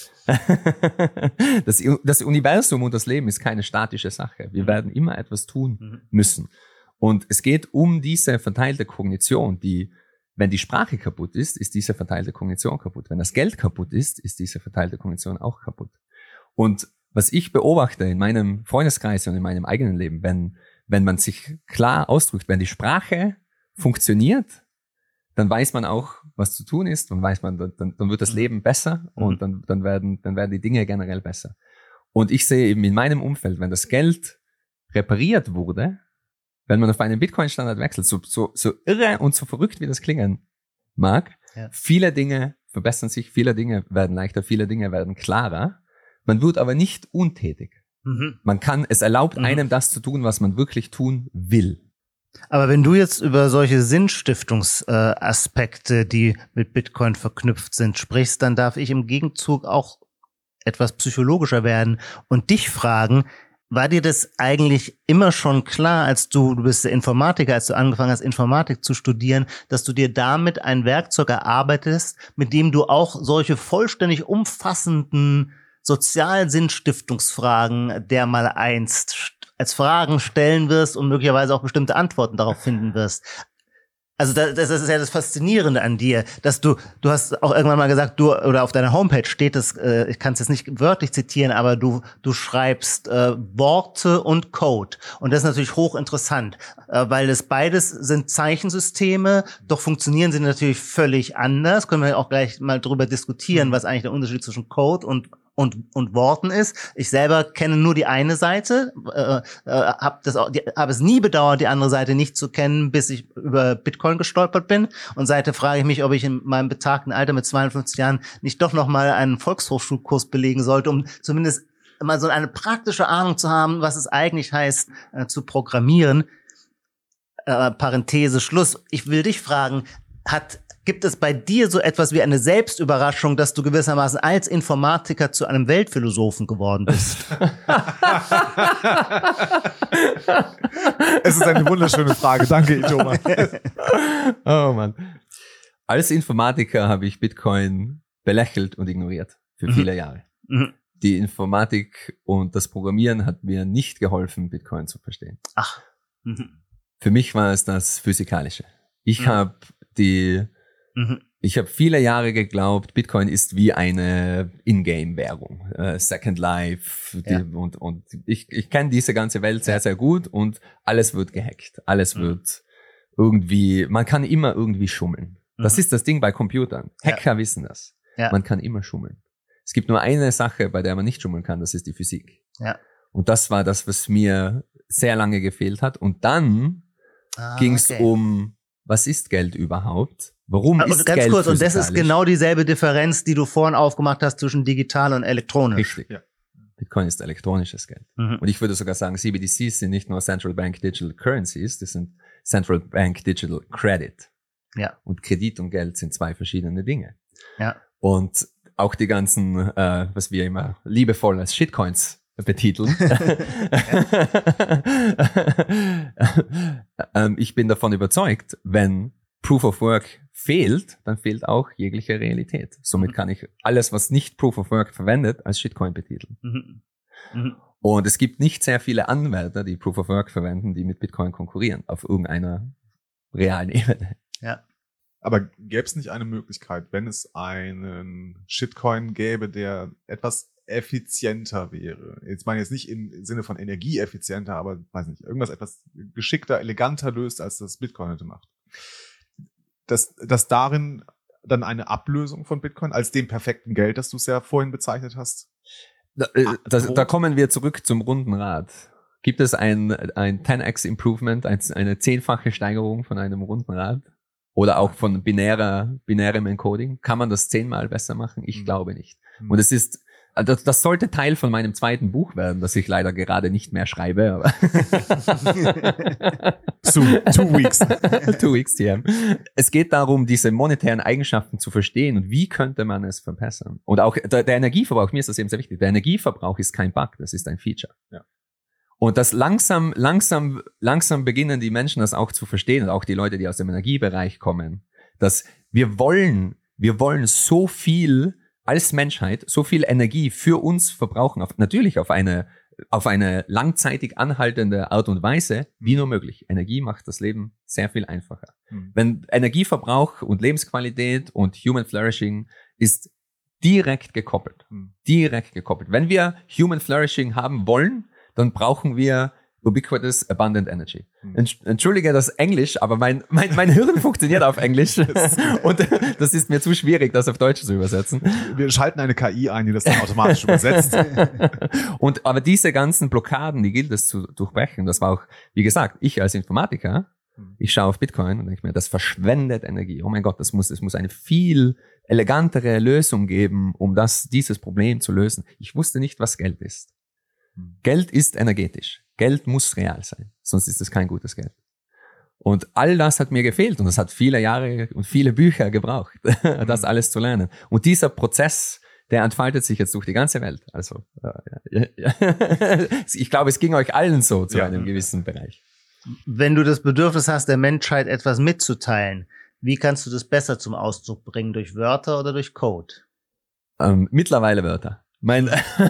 das, das Universum und das Leben ist keine statische Sache. Wir werden immer etwas tun müssen. Und es geht um diese verteilte Kognition, die, wenn die Sprache kaputt ist, ist diese verteilte Kognition kaputt. Wenn das Geld kaputt ist, ist diese verteilte Kognition auch kaputt. Und was ich beobachte in meinem Freundeskreis und in meinem eigenen Leben, wenn, wenn man sich klar ausdrückt, wenn die Sprache funktioniert, dann weiß man auch, was zu tun ist, dann weiß man, dann, dann wird das Leben besser und dann, dann werden, dann werden die Dinge generell besser. Und ich sehe eben in meinem Umfeld, wenn das Geld repariert wurde, wenn man auf einen Bitcoin-Standard wechselt, so, so, so irre und so verrückt, wie das klingen mag, ja. viele Dinge verbessern sich, viele Dinge werden leichter, viele Dinge werden klarer. Man wird aber nicht untätig. Mhm. Man kann, es erlaubt mhm. einem das zu tun, was man wirklich tun will. Aber wenn du jetzt über solche Sinnstiftungsaspekte, äh, die mit Bitcoin verknüpft sind, sprichst, dann darf ich im Gegenzug auch etwas psychologischer werden und dich fragen, war dir das eigentlich immer schon klar, als du, du bist der Informatiker, als du angefangen hast, Informatik zu studieren, dass du dir damit ein Werkzeug erarbeitest, mit dem du auch solche vollständig umfassenden Sozialsinnstiftungsfragen dermal einst als Fragen stellen wirst und möglicherweise auch bestimmte Antworten darauf finden wirst. Also das, das ist ja das Faszinierende an dir, dass du, du hast auch irgendwann mal gesagt, du, oder auf deiner Homepage steht das, äh, ich kann es jetzt nicht wörtlich zitieren, aber du, du schreibst äh, Worte und Code. Und das ist natürlich hochinteressant, äh, weil das beides sind Zeichensysteme, doch funktionieren sie natürlich völlig anders. Können wir auch gleich mal drüber diskutieren, was eigentlich der Unterschied zwischen Code und und und Worten ist. Ich selber kenne nur die eine Seite, äh, äh, habe das auch, habe es nie bedauert, die andere Seite nicht zu kennen, bis ich über Bitcoin gestolpert bin. Und seitdem frage ich mich, ob ich in meinem betagten Alter mit zweiundfünfzig Jahren nicht doch noch mal einen Volkshochschulkurs belegen sollte, um zumindest mal so eine praktische Ahnung zu haben, was es eigentlich heißt, äh, zu programmieren. Äh, Parenthese, Schluss. Ich will dich fragen, hat Gibt es bei dir so etwas wie eine Selbstüberraschung, dass du gewissermaßen als Informatiker zu einem Weltphilosophen geworden bist? Es ist eine wunderschöne Frage. Danke, Ijoma. Oh Mann. Als Informatiker habe ich Bitcoin belächelt und ignoriert für viele mhm. Jahre. Mhm. Die Informatik und das Programmieren hat mir nicht geholfen, Bitcoin zu verstehen. Ach. Mhm. Für mich war es das Physikalische. Ich mhm. habe die Mhm. Ich habe viele Jahre geglaubt, Bitcoin ist wie eine Ingame-Währung, äh, Second Life die, ja. und und ich ich kenne diese ganze Welt sehr sehr gut und alles wird gehackt, alles mhm. wird irgendwie, man kann immer irgendwie schummeln. Mhm. Das ist das Ding bei Computern. Hacker ja. wissen das. Ja. Man kann immer schummeln. Es gibt nur eine Sache, bei der man nicht schummeln kann, das ist die Physik. Ja. Und das war das, was mir sehr lange gefehlt hat. Und dann ah, ging es okay. um, was ist Geld überhaupt? Warum und ist ganz Geld kurz, und das ist genau dieselbe Differenz, die du vorhin aufgemacht hast zwischen digital und elektronisch. Richtig. Ja. Bitcoin ist elektronisches Geld. Mhm. Und ich würde sogar sagen, C B D Cs sind nicht nur Central Bank Digital Currencies, das sind Central Bank Digital Credit. Ja. Und Kredit und Geld sind zwei verschiedene Dinge. Ja. Und auch die ganzen, äh, was wir immer liebevoll als Shitcoins betiteln. ähm, ich bin davon überzeugt, wenn Proof of Work fehlt, dann fehlt auch jegliche Realität. Somit kann ich alles, was nicht Proof of Work verwendet, als Shitcoin betiteln. Mhm. Mhm. Und es gibt nicht sehr viele Anwärter, die Proof of Work verwenden, die mit Bitcoin konkurrieren, auf irgendeiner realen Ebene. Ja. Aber gäbe es nicht eine Möglichkeit, wenn es einen Shitcoin gäbe, der etwas effizienter wäre? Jetzt meine ich jetzt nicht im Sinne von energieeffizienter, aber weiß nicht, irgendwas etwas geschickter, eleganter löst, als das Bitcoin heute macht. Dass, dass darin dann eine Ablösung von Bitcoin als dem perfekten Geld, das du es ja vorhin bezeichnet hast? Da, äh, das, da kommen wir zurück zum runden Rad. Gibt es ein, ein zehn x Improvement, ein, eine zehnfache Steigerung von einem runden Rad? Oder auch von binärer, binärem Encoding? Kann man das zehnmal besser machen? Ich mhm. glaube nicht. Mhm. Und es ist, das, das sollte Teil von meinem zweiten Buch werden, das ich leider gerade nicht mehr schreibe. Aber Soon, two weeks. two weeks, ja. Es geht darum, diese monetären Eigenschaften zu verstehen und wie könnte man es verbessern. Und auch der, der Energieverbrauch, mir ist das eben sehr wichtig, der Energieverbrauch ist kein Bug, das ist ein Feature. Ja. Und das langsam, langsam, langsam beginnen die Menschen das auch zu verstehen und auch die Leute, die aus dem Energiebereich kommen, dass wir wollen, wir wollen so viel als Menschheit, so viel Energie für uns verbrauchen, auf, natürlich auf eine, auf eine langzeitig anhaltende Art und Weise, wie nur möglich. Energie macht das Leben sehr viel einfacher. Mhm. Wenn Energieverbrauch und Lebensqualität und Human Flourishing ist direkt gekoppelt, mhm. direkt gekoppelt. Wenn wir Human Flourishing haben wollen, dann brauchen wir ubiquitous abundant energy. Entschuldige das Englisch, aber mein, mein, mein Hirn funktioniert auf Englisch und das ist mir zu schwierig, das auf Deutsch zu übersetzen. Wir schalten eine K I ein, die das dann automatisch übersetzt. Und, aber diese ganzen Blockaden, die gilt es zu durchbrechen. Das war auch, wie gesagt, ich als Informatiker, ich schaue auf Bitcoin und denke mir, das verschwendet Energie. Oh mein Gott, das muss, es muss eine viel elegantere Lösung geben, um das, dieses Problem zu lösen. Ich wusste nicht, was Geld ist. Geld ist energetisch. Geld muss real sein, sonst ist es kein gutes Geld. Und all das hat mir gefehlt und das hat viele Jahre und viele Bücher gebraucht, das alles zu lernen. Und dieser Prozess, der entfaltet sich jetzt durch die ganze Welt. Also äh, ja, ja. Ich glaube, es ging euch allen so zu ja. einem gewissen Bereich. Wenn du das Bedürfnis hast, der Menschheit etwas mitzuteilen, wie kannst du das besser zum Ausdruck bringen? Durch Wörter oder durch Code? Ähm, mittlerweile Wörter. Mein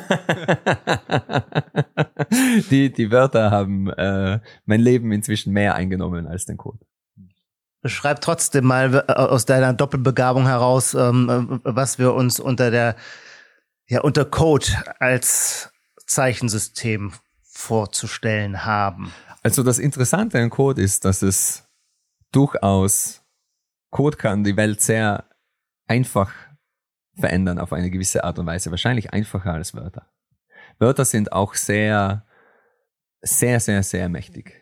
die, die Wörter haben äh, mein Leben inzwischen mehr eingenommen als den Code. Beschreib trotzdem mal aus deiner Doppelbegabung heraus, ähm, was wir uns unter der ja unter Code als Zeichensystem vorzustellen haben. Also das Interessante an Code ist, dass es durchaus, Code kann die Welt sehr einfach verändern auf eine gewisse Art und Weise. Wahrscheinlich einfacher als Wörter. Wörter sind auch sehr, sehr, sehr, sehr mächtig.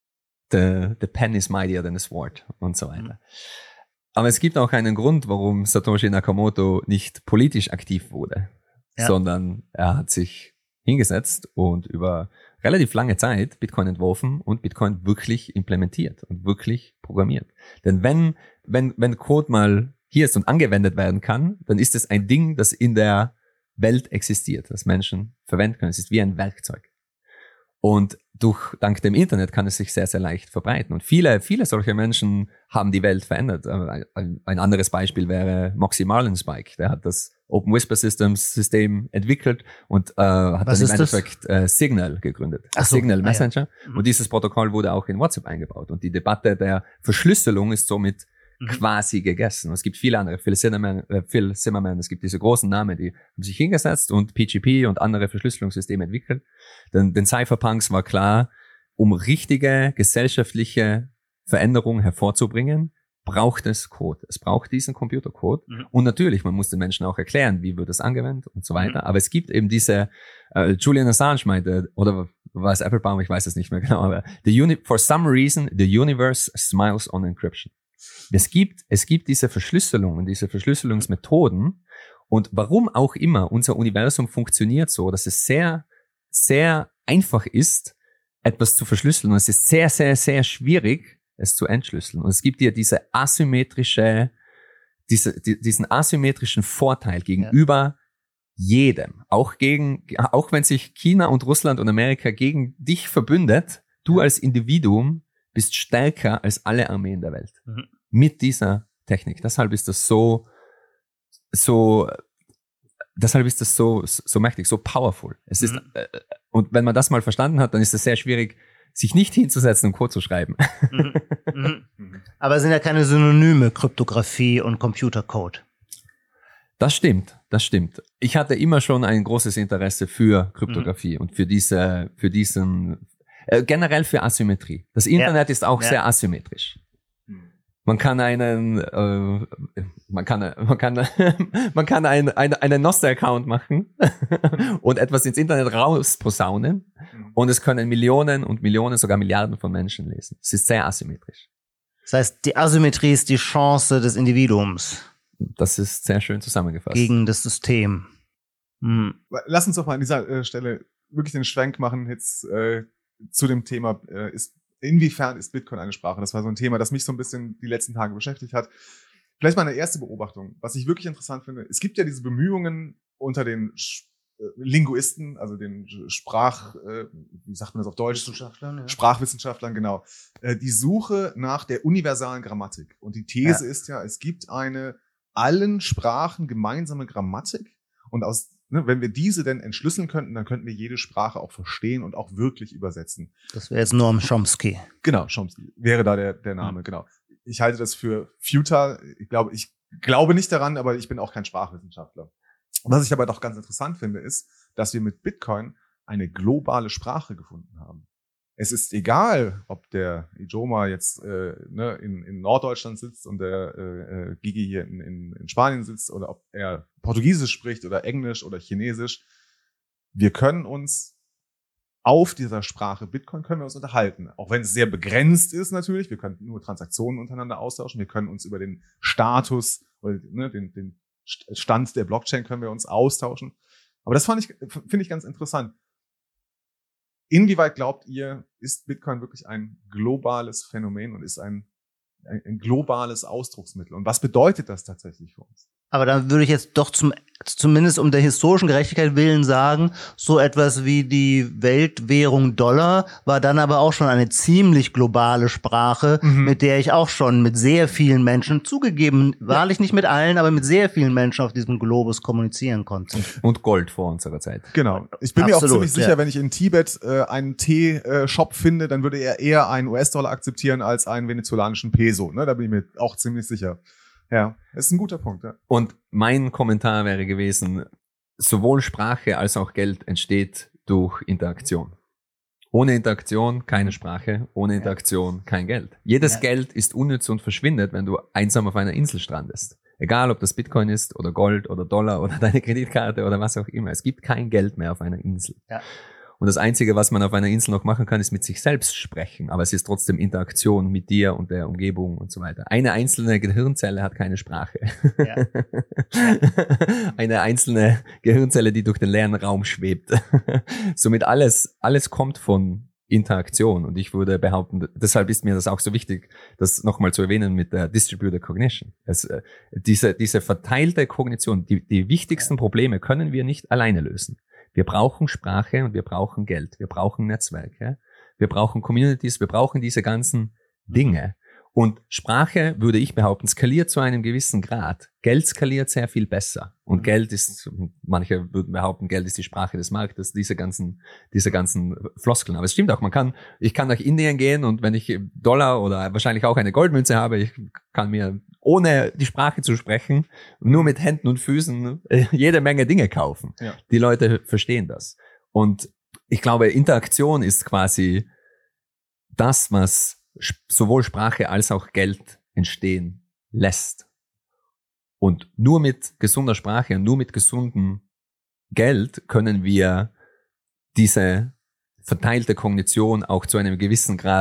The, the pen is mightier than the sword und so weiter. Aber es gibt auch einen Grund, warum Satoshi Nakamoto nicht politisch aktiv wurde, ja. sondern er hat sich hingesetzt und über relativ lange Zeit Bitcoin entworfen und Bitcoin wirklich implementiert und wirklich programmiert. Denn wenn, wenn, wenn Code mal hier ist und angewendet werden kann, dann ist es ein Ding, das in der Welt existiert, das Menschen verwenden können. Es ist wie ein Werkzeug. Und durch, dank dem Internet kann es sich sehr, sehr leicht verbreiten. Und viele, viele solche Menschen haben die Welt verändert. Ein, ein anderes Beispiel wäre Moxie Marlinspike. Der hat das Open Whisper Systems System entwickelt und äh, hat Was dann im ist Endeffekt äh, Signal gegründet. Ach so, Signal Messenger. Ah, ja. Und dieses Protokoll wurde auch in WhatsApp eingebaut. Und die Debatte der Verschlüsselung ist somit quasi gegessen. Und es gibt viele andere, Phil Zimmermann, äh, Phil Zimmermann, es gibt diese großen Namen, die haben sich hingesetzt und P G P und andere Verschlüsselungssysteme entwickelt. Denn den Cypherpunks war klar, um richtige gesellschaftliche Veränderungen hervorzubringen, braucht es Code. Es braucht diesen Computercode. Mhm. Und natürlich, man muss den Menschen auch erklären, wie wird es angewendet und so weiter. Mhm. Aber es gibt eben diese, äh, Julian Assange meinte, oder war es Applebaum, ich weiß es nicht mehr genau, aber the uni- for some reason, the universe smiles on encryption. Es gibt, es gibt diese Verschlüsselungen, diese Verschlüsselungsmethoden und warum auch immer unser Universum funktioniert so, dass es sehr, sehr einfach ist, etwas zu verschlüsseln und es ist sehr, sehr, sehr schwierig, es zu entschlüsseln. Und es gibt ja diese asymmetrische, diese, die, diesen asymmetrischen Vorteil gegenüber ja. jedem, auch gegen, auch wenn sich China und Russland und Amerika gegen dich verbündet, du als Individuum bist stärker als alle Armeen der Welt. Mhm. Mit dieser Technik. Deshalb ist das so, so, deshalb ist das so, so mächtig, so powerful. Es ist, mhm. äh, und wenn man das mal verstanden hat, dann ist es sehr schwierig, sich nicht hinzusetzen und Code zu schreiben. Mhm. Mhm. Aber es sind ja keine Synonyme, Kryptographie und Computercode. Das stimmt, das stimmt. Ich hatte immer schon ein großes Interesse für Kryptographie mhm. und für diese, für diesen, äh, generell für Asymmetrie. Das Internet ja. ist auch ja. sehr asymmetrisch. Man kann einen, äh, man kann, man kann, man kann ein, ein, einen Nostr-Account machen und etwas ins Internet rausposaunen und es können Millionen und Millionen, sogar Milliarden von Menschen lesen. Es ist sehr asymmetrisch. Das heißt, die Asymmetrie ist die Chance des Individuums. Das ist sehr schön zusammengefasst. Gegen das System. Hm. Lass uns doch mal an dieser äh, Stelle wirklich den Schwenk machen jetzt äh, zu dem Thema, äh, ist inwiefern ist Bitcoin eine Sprache? Das war so ein Thema, das mich so ein bisschen die letzten Tage beschäftigt hat. Vielleicht mal eine erste Beobachtung. Was ich wirklich interessant finde, es gibt ja diese Bemühungen unter den Linguisten, also den Sprach, äh, wie sagt man das auf Deutsch? Wissenschaftlern, ja. Sprachwissenschaftlern, genau. Äh, die Suche nach der universalen Grammatik. Und die These Ja. ist ja, es gibt eine allen Sprachen gemeinsame Grammatik. Und aus, ne, wenn wir diese denn entschlüsseln könnten, dann könnten wir jede Sprache auch verstehen und auch wirklich übersetzen. Das wäre jetzt Noam Chomsky. Genau, Chomsky wäre da der, der Name, mhm. genau. Ich halte das für futile. Ich glaube, ich glaube nicht daran, aber ich bin auch kein Sprachwissenschaftler. Was ich aber doch ganz interessant finde, ist, dass wir mit Bitcoin eine globale Sprache gefunden haben. Es ist egal, ob der Ijoma jetzt äh, ne, in, in Norddeutschland sitzt und der äh, Gigi hier in, in, in Spanien sitzt oder ob er Portugiesisch spricht oder Englisch oder Chinesisch. Wir können uns auf dieser Sprache Bitcoin können wir uns unterhalten. Auch wenn es sehr begrenzt ist natürlich. Wir können nur Transaktionen untereinander austauschen. Wir können uns über den Status oder ne, den, den Stand der Blockchain können wir uns austauschen. Aber das fand ich, finde ich ganz interessant. Inwieweit glaubt ihr, ist Bitcoin wirklich ein globales Phänomen und ist ein, ein, ein globales Ausdrucksmittel? Und was bedeutet das tatsächlich für uns? Aber dann würde ich jetzt doch zum, zumindest um der historischen Gerechtigkeit willen sagen, so etwas wie die Weltwährung Dollar war dann aber auch schon eine ziemlich globale Sprache, mhm. mit der ich auch schon mit sehr vielen Menschen, zugegeben, wahrlich nicht mit allen, aber mit sehr vielen Menschen auf diesem Globus kommunizieren konnte. Und Gold vor unserer Zeit. Genau. Ich bin Absolut, mir auch ziemlich sicher, ja. wenn ich in Tibet äh, einen Tee-Shop finde, dann würde er eher einen U S-Dollar akzeptieren als einen venezolanischen Peso. Ne? Da bin ich mir auch ziemlich sicher. Ja, das ist ein guter Punkt. Ja. Und mein Kommentar wäre gewesen, sowohl Sprache als auch Geld entsteht durch Interaktion. Ohne Interaktion keine Sprache, ohne Interaktion kein Geld. Jedes ja. Geld ist unnütz und verschwindet, wenn du einsam auf einer Insel strandest. Egal, ob das Bitcoin ist oder Gold oder Dollar oder deine Kreditkarte oder was auch immer. Es gibt kein Geld mehr auf einer Insel. Ja. Und das Einzige, was man auf einer Insel noch machen kann, ist mit sich selbst sprechen. Aber es ist trotzdem Interaktion mit dir und der Umgebung und so weiter. Eine einzelne Gehirnzelle hat keine Sprache. Ja. Eine einzelne Gehirnzelle, die durch den leeren Raum schwebt. Somit alles, alles kommt von Interaktion. Und ich würde behaupten, deshalb ist mir das auch so wichtig, das nochmal zu erwähnen mit der Distributed Cognition. Es, äh, diese, diese verteilte Kognition, die, die wichtigsten Probleme können wir nicht alleine lösen. Wir brauchen Sprache und wir brauchen Geld. Wir brauchen Netzwerke. Wir brauchen Communities. Wir brauchen diese ganzen Dinge. Und Sprache, würde ich behaupten, skaliert zu einem gewissen Grad. Geld skaliert sehr viel besser. Und Geld ist, manche würden behaupten, Geld ist die Sprache des Marktes, diese ganzen, diese ganzen Floskeln. Aber es stimmt auch, man kann, ich kann nach Indien gehen und wenn ich Dollar oder wahrscheinlich auch eine Goldmünze habe, ich kann mir, ohne die Sprache zu sprechen, nur mit Händen und Füßen jede Menge Dinge kaufen. Ja. Die Leute verstehen das. Und ich glaube, Interaktion ist quasi das, was sowohl Sprache als auch Geld entstehen lässt. Und nur mit gesunder Sprache und nur mit gesundem Geld können wir diese verteilte Kognition auch zu einem gewissen Grad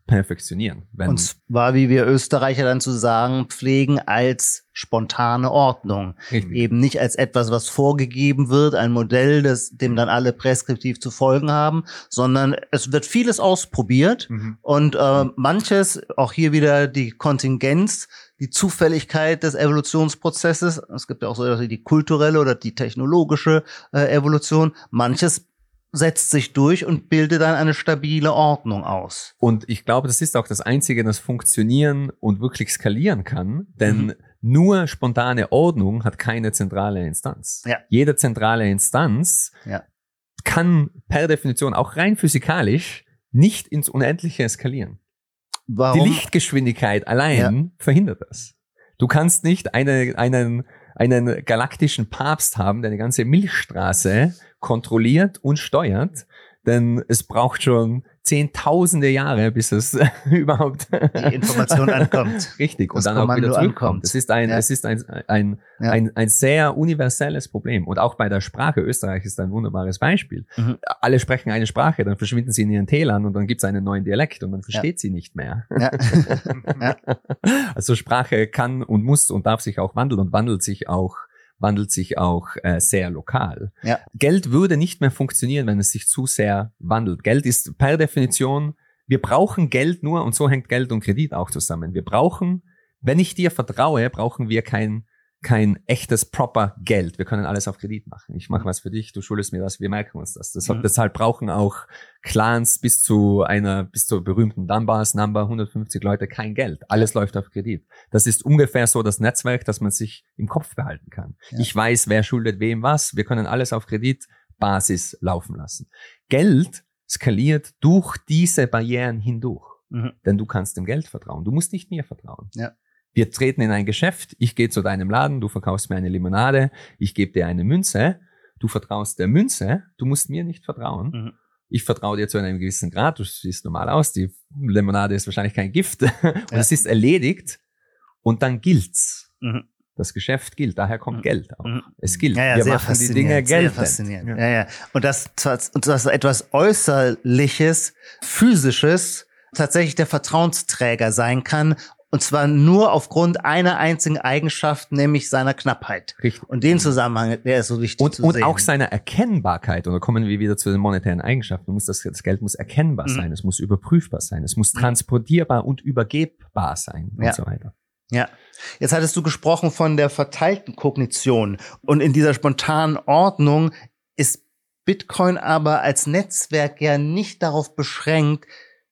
perfektionieren. Wenn Und zwar, wie wir Österreicher dann zu sagen pflegen, als spontane Ordnung. Richtig. Eben nicht als etwas, was vorgegeben wird, ein Modell, das, dem dann alle preskriptiv zu folgen haben, sondern es wird vieles ausprobiert Mhm. und äh, manches, auch hier wieder die Kontingenz, die Zufälligkeit des Evolutionsprozesses, es gibt ja auch so die kulturelle oder die technologische äh, Evolution, manches setzt sich durch und bildet dann eine stabile Ordnung aus. Und ich glaube, das ist auch das Einzige, das funktionieren und wirklich skalieren kann, denn Mhm. nur spontane Ordnung hat keine zentrale Instanz. Ja. Jede zentrale Instanz Ja. kann per Definition auch rein physikalisch nicht ins Unendliche eskalieren. Warum? Die Lichtgeschwindigkeit allein verhindert das. Du kannst nicht eine, einen, einen galaktischen Papst haben, der eine ganze Milchstraße kontrolliert und steuert, denn es braucht schon zehntausende Jahre, bis es überhaupt die Information ankommt. richtig und Das dann auch Kommando wieder zurückkommt. ankommt. Es ist ein, Ja. es ist ein, ein, Ja. ein, ein sehr universelles Problem. Und auch bei der Sprache, Österreich ist ein wunderbares Beispiel. Mhm. Alle sprechen eine Sprache, dann verschwinden sie in ihren Tälern und dann gibt es einen neuen Dialekt und man versteht sie nicht mehr. Ja. Ja. Also Sprache kann und muss und darf sich auch wandeln und wandelt sich auch wandelt sich auch äh, sehr lokal. Ja. Geld würde nicht mehr funktionieren, wenn es sich zu sehr wandelt. Geld ist per Definition, wir brauchen Geld nur, und so hängt Geld und Kredit auch zusammen. Wir brauchen, wenn ich dir vertraue, brauchen wir kein kein echtes, proper Geld. Wir können alles auf Kredit machen. Ich mache was für dich, du schuldest mir das, wir merken uns das. Deshalb, Mhm. deshalb brauchen auch Clans bis zu einer, bis zur berühmten Dunbar's Number, hundertfünfzig Leute, kein Geld. Alles läuft auf Kredit. Das ist ungefähr so das Netzwerk, das man sich im Kopf behalten kann. Ja. Ich weiß, wer schuldet wem was. Wir können alles auf Kreditbasis laufen lassen. Geld skaliert durch diese Barrieren hindurch. Mhm. Denn du kannst dem Geld vertrauen. Du musst nicht mir vertrauen. Ja. Wir treten in ein Geschäft, ich gehe zu deinem Laden, du verkaufst mir eine Limonade, ich gebe dir eine Münze, du vertraust der Münze, du musst mir nicht vertrauen. Mhm. Ich vertraue dir zu einem gewissen Grad, du siehst normal aus, die Limonade ist wahrscheinlich kein Gift und Ja. es ist erledigt und dann gilt's. Mhm. Das Geschäft gilt, daher kommt Mhm. Geld auch. Mhm. Es gilt. Ja, ja, Wir sehr machen die Dinge faszinierend, sehr geltend. faszinierend. Ja. Ja, ja. Und das, und das etwas Äußerliches, Physisches, tatsächlich der Vertrauensträger sein kann. Und zwar nur aufgrund einer einzigen Eigenschaft, nämlich seiner Knappheit. Richtig. Und den Zusammenhang, der ist so wichtig Und, zu und sehen. auch seiner Erkennbarkeit. Und da kommen wir wieder zu den monetären Eigenschaften. Du musst das, das Geld muss erkennbar Mhm. sein, es muss überprüfbar sein, es muss Mhm. transportierbar und übergebbar sein und Ja. so weiter. Ja. Jetzt hattest du gesprochen von der verteilten Kognition. Und in dieser spontanen Ordnung ist Bitcoin aber als Netzwerk ja nicht darauf beschränkt,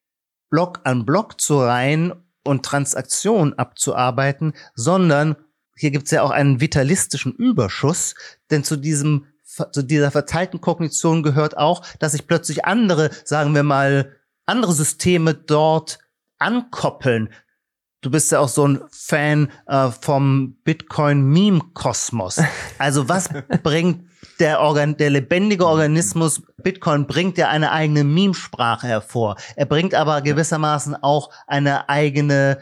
Block an Block zu reihen und Transaktionen abzuarbeiten, sondern hier gibt's ja auch einen vitalistischen Überschuss, denn zu diesem zu dieser verteilten Kognition gehört auch, dass sich plötzlich andere, sagen wir mal, andere Systeme dort ankoppeln. Du bist ja auch so ein Fan äh, vom Bitcoin-Meme-Kosmos. Also was bringt der, Organ der lebendige Organismus Bitcoin bringt ja eine eigene Meme-Sprache hervor. Er bringt aber gewissermaßen auch eine eigene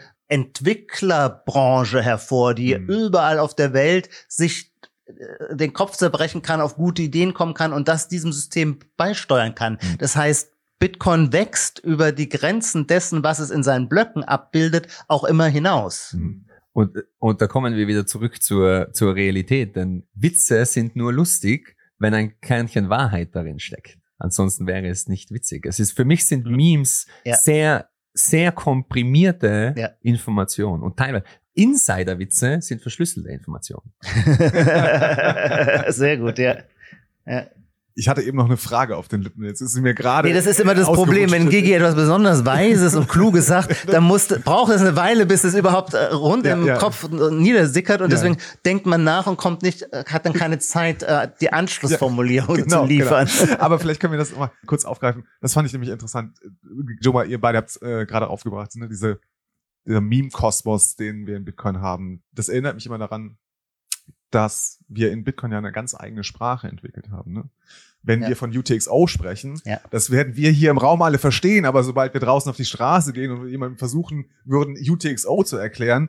Entwicklerbranche hervor, die Mhm. überall auf der Welt sich äh, den Kopf zerbrechen kann, auf gute Ideen kommen kann und das diesem System beisteuern kann. Mhm. Das heißt, Bitcoin wächst über die Grenzen dessen, was es in seinen Blöcken abbildet, auch immer hinaus. Und, und da kommen wir wieder zurück zur, zur Realität, denn Witze sind nur lustig, wenn ein Kernchen Wahrheit darin steckt. Ansonsten wäre es nicht witzig. Es ist, für mich sind Mhm. Memes Ja. sehr, sehr komprimierte Ja. Informationen und teilweise Insider-Witze sind verschlüsselte Informationen. Sehr gut, ja. Ja. Ich hatte eben noch eine Frage auf den Lippen. Jetzt ist sie mir gerade. Nee, das ist immer das Problem, wenn Gigi etwas besonders Weises und Kluges sagt, dann muss, braucht es eine Weile, bis es überhaupt äh, rund Ja, im ja. Kopf niedersickert und Ja. deswegen denkt man nach und kommt nicht, äh, hat dann keine Zeit, äh, die Anschlussformulierung Genau, zu liefern. Genau. Aber vielleicht können wir das mal kurz aufgreifen. Das fand ich nämlich interessant. Joma, ihr beide habt es äh, gerade aufgebracht, ne? Diese, dieser Meme-Kosmos, den wir in Bitcoin haben. Das erinnert mich immer daran, dass wir in Bitcoin ja eine ganz eigene Sprache entwickelt haben. Ne? Wenn Ja. wir von U T X O sprechen, Ja. das werden wir hier im Raum alle verstehen, aber sobald wir draußen auf die Straße gehen und jemandem versuchen würden, U T X O zu erklären,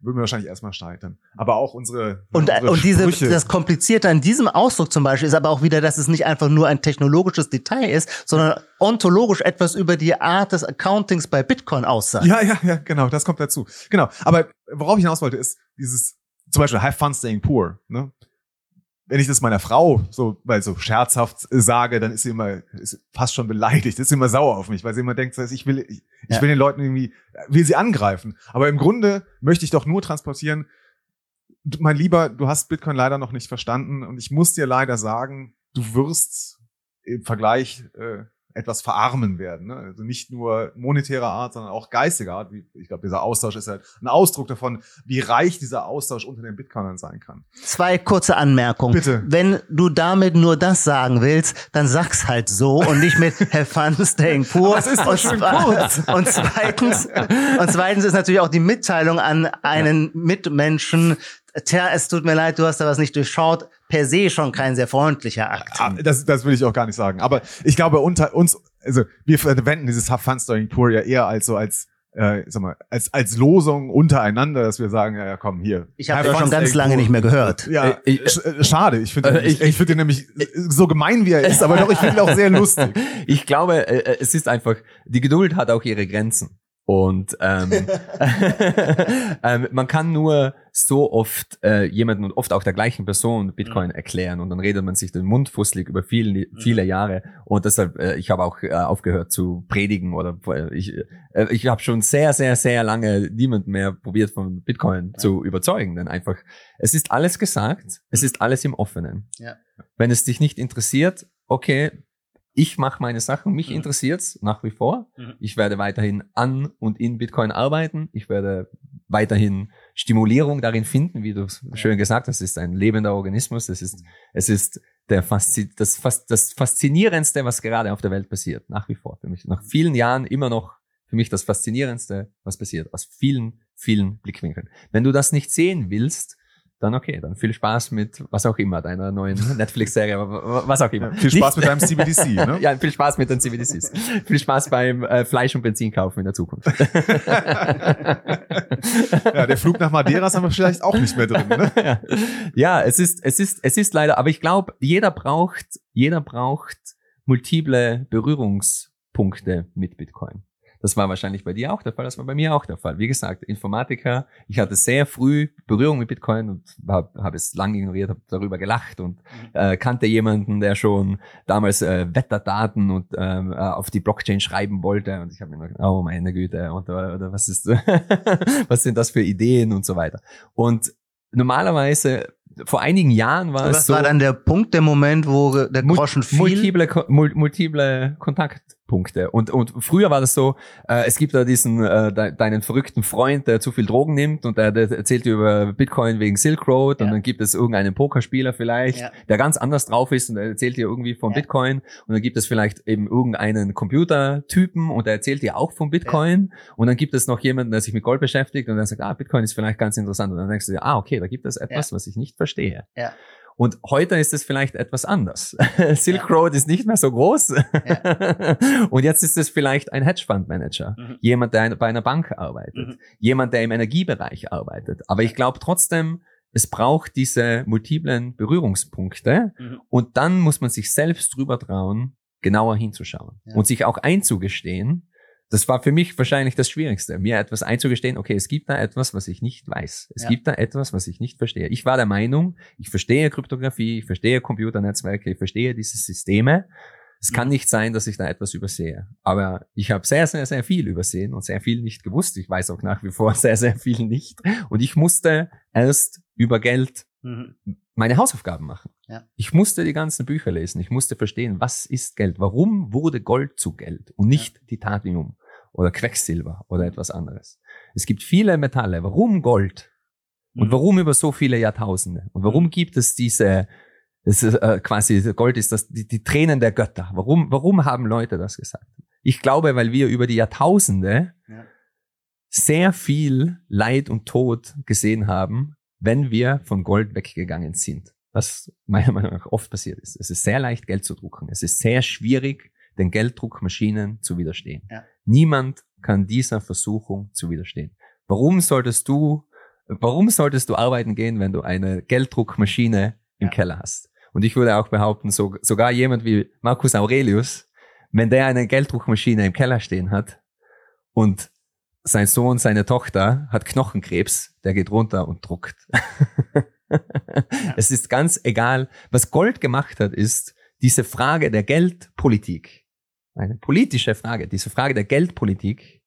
würden wir wahrscheinlich erstmal scheitern. Aber auch unsere, und, unsere und diese, Sprüche. das Komplizierte an diesem Ausdruck zum Beispiel ist aber auch wieder, dass es nicht einfach nur ein technologisches Detail ist, sondern ontologisch etwas über die Art des Accountings bei Bitcoin aussagt. Ja, ja, ja, genau, das kommt dazu. Genau. Aber worauf ich hinaus wollte, ist dieses, zum Beispiel, have fun staying poor, ne? Wenn ich das meiner Frau so, weil so scherzhaft sage, dann ist sie immer ist fast schon beleidigt, ist sie immer sauer auf mich, weil sie immer denkt, ich will, ich, Ja. ich will den Leuten irgendwie, will sie angreifen. Aber im Grunde möchte ich doch nur transportieren, du, mein Lieber, du hast Bitcoin leider noch nicht verstanden und ich muss dir leider sagen, du wirst im Vergleich äh, etwas verarmen werden. Ne? Also nicht nur monetärer Art, sondern auch geistiger Art. Wie, ich glaube, dieser Austausch ist halt ein Ausdruck davon, wie reich dieser Austausch unter den Bitcoinern sein kann. Zwei kurze Anmerkungen. Bitte. Wenn du damit nur das sagen willst, dann sag's halt so und nicht mit have fun staying poor. Das ist doch und, schön zwe- kurz. und zweitens, und zweitens ist natürlich auch die Mitteilung an einen Mitmenschen, tja, es tut mir leid, du hast da was nicht durchschaut, per se schon kein sehr freundlicher Akt. Ah, Das, das will ich auch gar nicht sagen. Aber ich glaube, unter uns, also wir verwenden dieses Have Fun Staying Poor ja eher als so als, äh, sag mal, als als Losung untereinander, dass wir sagen, ja, ja komm hier. Ich habe have das fun schon ganz staying lange poor. nicht mehr gehört. Ja, Äh, ich- sch äh, schade. Ich finde, Äh, ich, ich- ich finde ihn nämlich so gemein wie er ist, aber doch ich finde ihn auch sehr lustig. Ich glaube, äh, es ist einfach, die Geduld hat auch ihre Grenzen. Und ähm, ähm, man kann nur so oft äh, jemanden und oft auch der gleichen Person Bitcoin erklären und dann redet man sich den Mund fusselig über viele, viele Jahre und deshalb, äh, ich habe auch äh, aufgehört zu predigen oder äh, ich, äh, ich habe schon sehr, sehr, sehr lange niemand mehr probiert von Bitcoin zu überzeugen, denn einfach, es ist alles gesagt, es ist alles im Offenen. Ja. Wenn es dich nicht interessiert, okay, ich mache meine Sachen, mich Mhm. interessiert's nach wie vor. Mhm. Ich werde weiterhin an und in Bitcoin arbeiten. Ich werde weiterhin Stimulierung darin finden, wie du schön gesagt hast. Es ist ein lebender Organismus. Es ist, es ist der Faszi das, Fas das Faszinierendste, was gerade auf der Welt passiert. Nach wie vor. Für mich nach vielen Jahren immer noch für mich das Faszinierendste, was passiert. Aus vielen, vielen Blickwinkeln. Wenn du das nicht sehen willst, dann okay, dann viel Spaß mit was auch immer, deiner neuen Netflix-Serie, was auch immer. Ja, viel Spaß Nicht- mit deinem C B D C, ne? Ja, viel Spaß mit den C B D Cs. Viel Spaß beim äh, Fleisch- und Benzin kaufen in der Zukunft. Ja, der Flug nach Madeira ist aber vielleicht auch nicht mehr drin, ne? ja. ja, es ist, es ist, es ist leider, aber ich glaube, jeder braucht, jeder braucht multiple Berührungspunkte mit Bitcoin. Das war wahrscheinlich bei dir auch der Fall, das war bei mir auch der Fall. Wie gesagt, Informatiker, ich hatte sehr früh Berührung mit Bitcoin und habe hab es lange ignoriert, habe darüber gelacht und äh, kannte jemanden, der schon damals äh, Wetterdaten und ähm, äh, auf die Blockchain schreiben wollte und ich habe mir immer gedacht, oh meine Güte, und, oder, oder was ist, was sind das für Ideen und so weiter. Und normalerweise, vor einigen Jahren war Was es so, war dann der Punkt, der Moment, wo der Mul- Groschen fiel? multiple, Ko- mul multiple Kontaktpunkte. Und, und früher war das so, äh, es gibt da diesen, äh, de deinen verrückten Freund, der zu viel Drogen nimmt und der, der erzählt dir über Bitcoin wegen Silk Road Ja. und dann gibt es irgendeinen Pokerspieler vielleicht, Ja. der ganz anders drauf ist und der erzählt dir irgendwie von Ja. Bitcoin und dann gibt es vielleicht eben irgendeinen Computertypen und der erzählt dir auch von Bitcoin und dann gibt es noch jemanden, der sich mit Gold beschäftigt und der sagt, ah, Bitcoin ist vielleicht ganz interessant und dann denkst du dir, ah, okay, da gibt es etwas, was ich nicht verstehe. Ja. Und heute ist es vielleicht etwas anders. Silk Road ist nicht mehr so groß. Und jetzt ist es vielleicht ein Hedgefondsmanager. Mhm. Jemand, der bei einer Bank arbeitet. Mhm. Jemand, der im Energiebereich arbeitet. Aber ich glaube trotzdem, es braucht diese multiplen Berührungspunkte. Mhm. Und dann muss man sich selbst drüber trauen, genauer hinzuschauen. Ja. Und sich auch einzugestehen. Das war für mich wahrscheinlich das Schwierigste, mir etwas einzugestehen, okay, es gibt da etwas, was ich nicht weiß. Es Ja. gibt da etwas, was ich nicht verstehe. Ich war der Meinung, ich verstehe Kryptographie, ich verstehe Computernetzwerke, ich verstehe diese Systeme. Es kann nicht sein, dass ich da etwas übersehe. Aber ich habe sehr, sehr, sehr viel übersehen und sehr viel nicht gewusst. Ich weiß auch nach wie vor sehr, sehr viel nicht. Und ich musste erst über Geld Mhm. meine Hausaufgaben machen. Ja. Ich musste die ganzen Bücher lesen. Ich musste verstehen, was ist Geld? Warum wurde Gold zu Geld und nicht Titanium oder Quecksilber oder etwas anderes? Es gibt viele Metalle. Warum Gold? Und Mhm. warum über so viele Jahrtausende? Und warum gibt es diese, das ist, äh, quasi Gold ist das, die, die Tränen der Götter? Warum, warum haben Leute das gesagt? Ich glaube, weil wir über die Jahrtausende Ja. sehr viel Leid und Tod gesehen haben, wenn wir von Gold weggegangen sind. Was meiner Meinung nach oft passiert ist. Es ist sehr leicht, Geld zu drucken. Es ist sehr schwierig, den Gelddruckmaschinen zu widerstehen. Ja. Niemand kann dieser Versuchung zu widerstehen. Warum solltest du Warum solltest du arbeiten gehen, wenn du eine Gelddruckmaschine im Ja. Keller hast? Und ich würde auch behaupten, so, sogar jemand wie Marcus Aurelius, wenn der eine Gelddruckmaschine im Keller stehen hat und sein Sohn, seine Tochter hat Knochenkrebs, der geht runter und druckt. Ja. Es ist ganz egal. Was Gold gemacht hat, ist diese Frage der Geldpolitik, eine politische Frage, diese Frage der Geldpolitik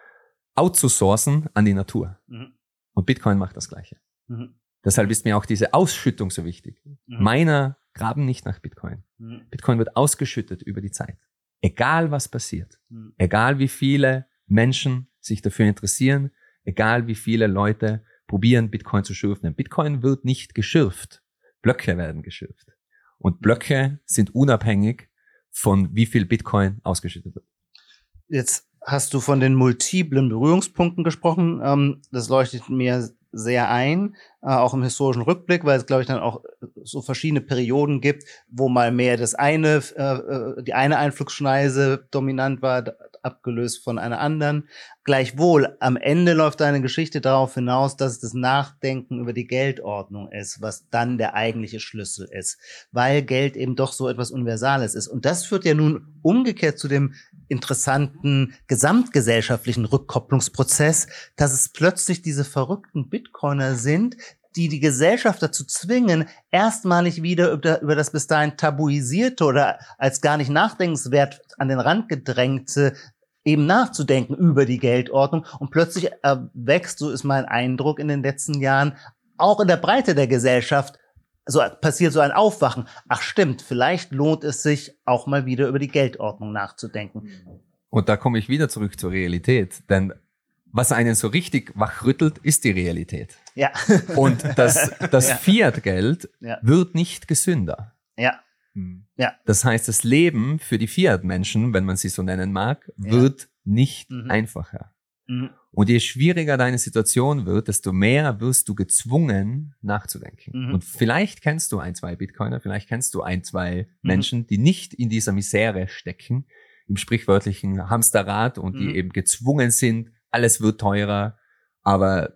outzusourcen an die Natur. Mhm. Und Bitcoin macht das Gleiche. Mhm. Deshalb ist mir auch diese Ausschüttung so wichtig. Mhm. Miner graben nicht nach Bitcoin. Mhm. Bitcoin wird ausgeschüttet über die Zeit. Egal was passiert. Mhm. Egal wie viele Menschen sich dafür interessieren. Egal wie viele Leute probieren, Bitcoin zu schürfen. Denn Bitcoin wird nicht geschürft. Blöcke werden geschürft. Und Blöcke sind unabhängig von wie viel Bitcoin ausgeschüttet wird. Jetzt hast du von den multiplen Berührungspunkten gesprochen. Ähm, das leuchtet mir sehr ein, äh, auch im historischen Rückblick, weil es, glaube ich, dann auch so verschiedene Perioden gibt, wo mal mehr das eine, äh, die eine Einflussschneise dominant war, abgelöst von einer anderen. Gleichwohl, am Ende läuft deine Geschichte darauf hinaus, dass es das Nachdenken über die Geldordnung ist, was dann der eigentliche Schlüssel ist, weil Geld eben doch so etwas Universales ist. Und das führt ja nun umgekehrt zu dem interessanten gesamtgesellschaftlichen Rückkopplungsprozess, dass es plötzlich diese verrückten Bitcoiner sind, die die Gesellschaft dazu zwingen, erstmalig wieder über, über das bis dahin tabuisierte oder als gar nicht nachdenkenswert an den Rand gedrängte eben nachzudenken über die Geldordnung. Und plötzlich wächst, so ist mein Eindruck in den letzten Jahren, auch in der Breite der Gesellschaft, so passiert so ein Aufwachen. Ach stimmt, vielleicht lohnt es sich auch mal wieder über die Geldordnung nachzudenken. Und da komme ich wieder zurück zur Realität, denn was einen so richtig wachrüttelt, ist die Realität. Ja. Und das, das Ja. Fiat-Geld Ja. wird nicht gesünder. Ja. Ja. Das heißt, das Leben für die Fiat-Menschen, wenn man sie so nennen mag, Ja. wird nicht Mhm. einfacher. Mhm. Und je schwieriger deine Situation wird, desto mehr wirst du gezwungen, nachzudenken. Mhm. Und vielleicht kennst du ein, zwei Bitcoiner, vielleicht kennst du ein, zwei Mhm. Menschen, die nicht in dieser Misere stecken, im sprichwörtlichen Hamsterrad und die Mhm. eben gezwungen sind, alles wird teurer, aber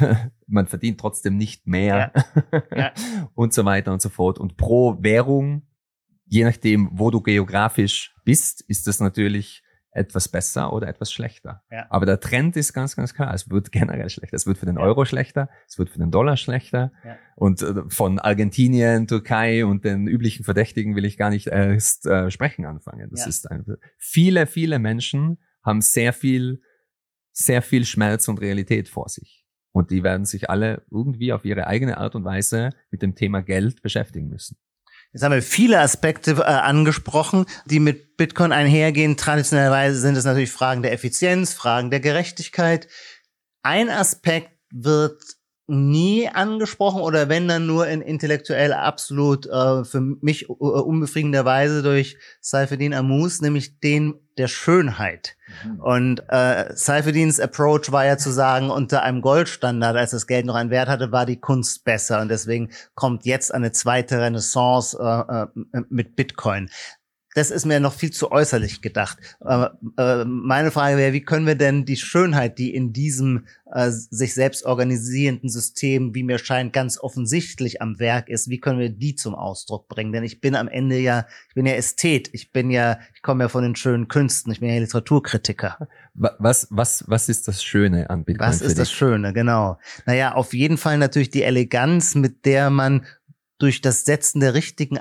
man verdient trotzdem nicht mehr Ja. und so weiter und so fort. Und pro Währung, je nachdem, wo du geografisch bist, ist das natürlich etwas besser oder etwas schlechter. Ja. Aber der Trend ist ganz, ganz klar. Es wird generell schlechter. Es wird für den Ja. Euro schlechter. Es wird für den Dollar schlechter. Ja. Und äh, von Argentinien, Türkei und den üblichen Verdächtigen will ich gar nicht erst äh, sprechen anfangen. Das Ja. ist ein, viele, viele Menschen haben sehr viel, sehr viel Schmerz und Realität vor sich. Und die werden sich alle irgendwie auf ihre eigene Art und Weise mit dem Thema Geld beschäftigen müssen. Jetzt haben wir viele Aspekte äh, angesprochen, die mit Bitcoin einhergehen. Traditionellerweise sind es natürlich Fragen der Effizienz, Fragen der Gerechtigkeit. Ein Aspekt wird nie angesprochen oder wenn dann nur in intellektuell absolut äh, für mich uh, unbefriedigender Weise durch Saifedean Ammous, nämlich den der Schönheit. Mhm. Und äh, Saifedeans Approach war ja zu sagen, unter einem Goldstandard, als das Geld noch einen Wert hatte, war die Kunst besser und deswegen kommt jetzt eine zweite Renaissance äh, äh, mit Bitcoin. Das ist mir noch viel zu äußerlich gedacht. Äh, äh, meine Frage wäre, wie können wir denn die Schönheit, die in diesem äh, sich selbst organisierenden System, wie mir scheint, ganz offensichtlich am Werk ist, wie können wir die zum Ausdruck bringen? Denn ich bin am Ende ja, ich bin ja Ästhet, ich bin ja, ich komme ja von den schönen Künsten, ich bin ja Literaturkritiker. Was, was, was ist das Schöne an Bitcoin? Was ist das Schöne, genau. Naja, auf jeden Fall natürlich die Eleganz, mit der man durch das Setzen der richtigen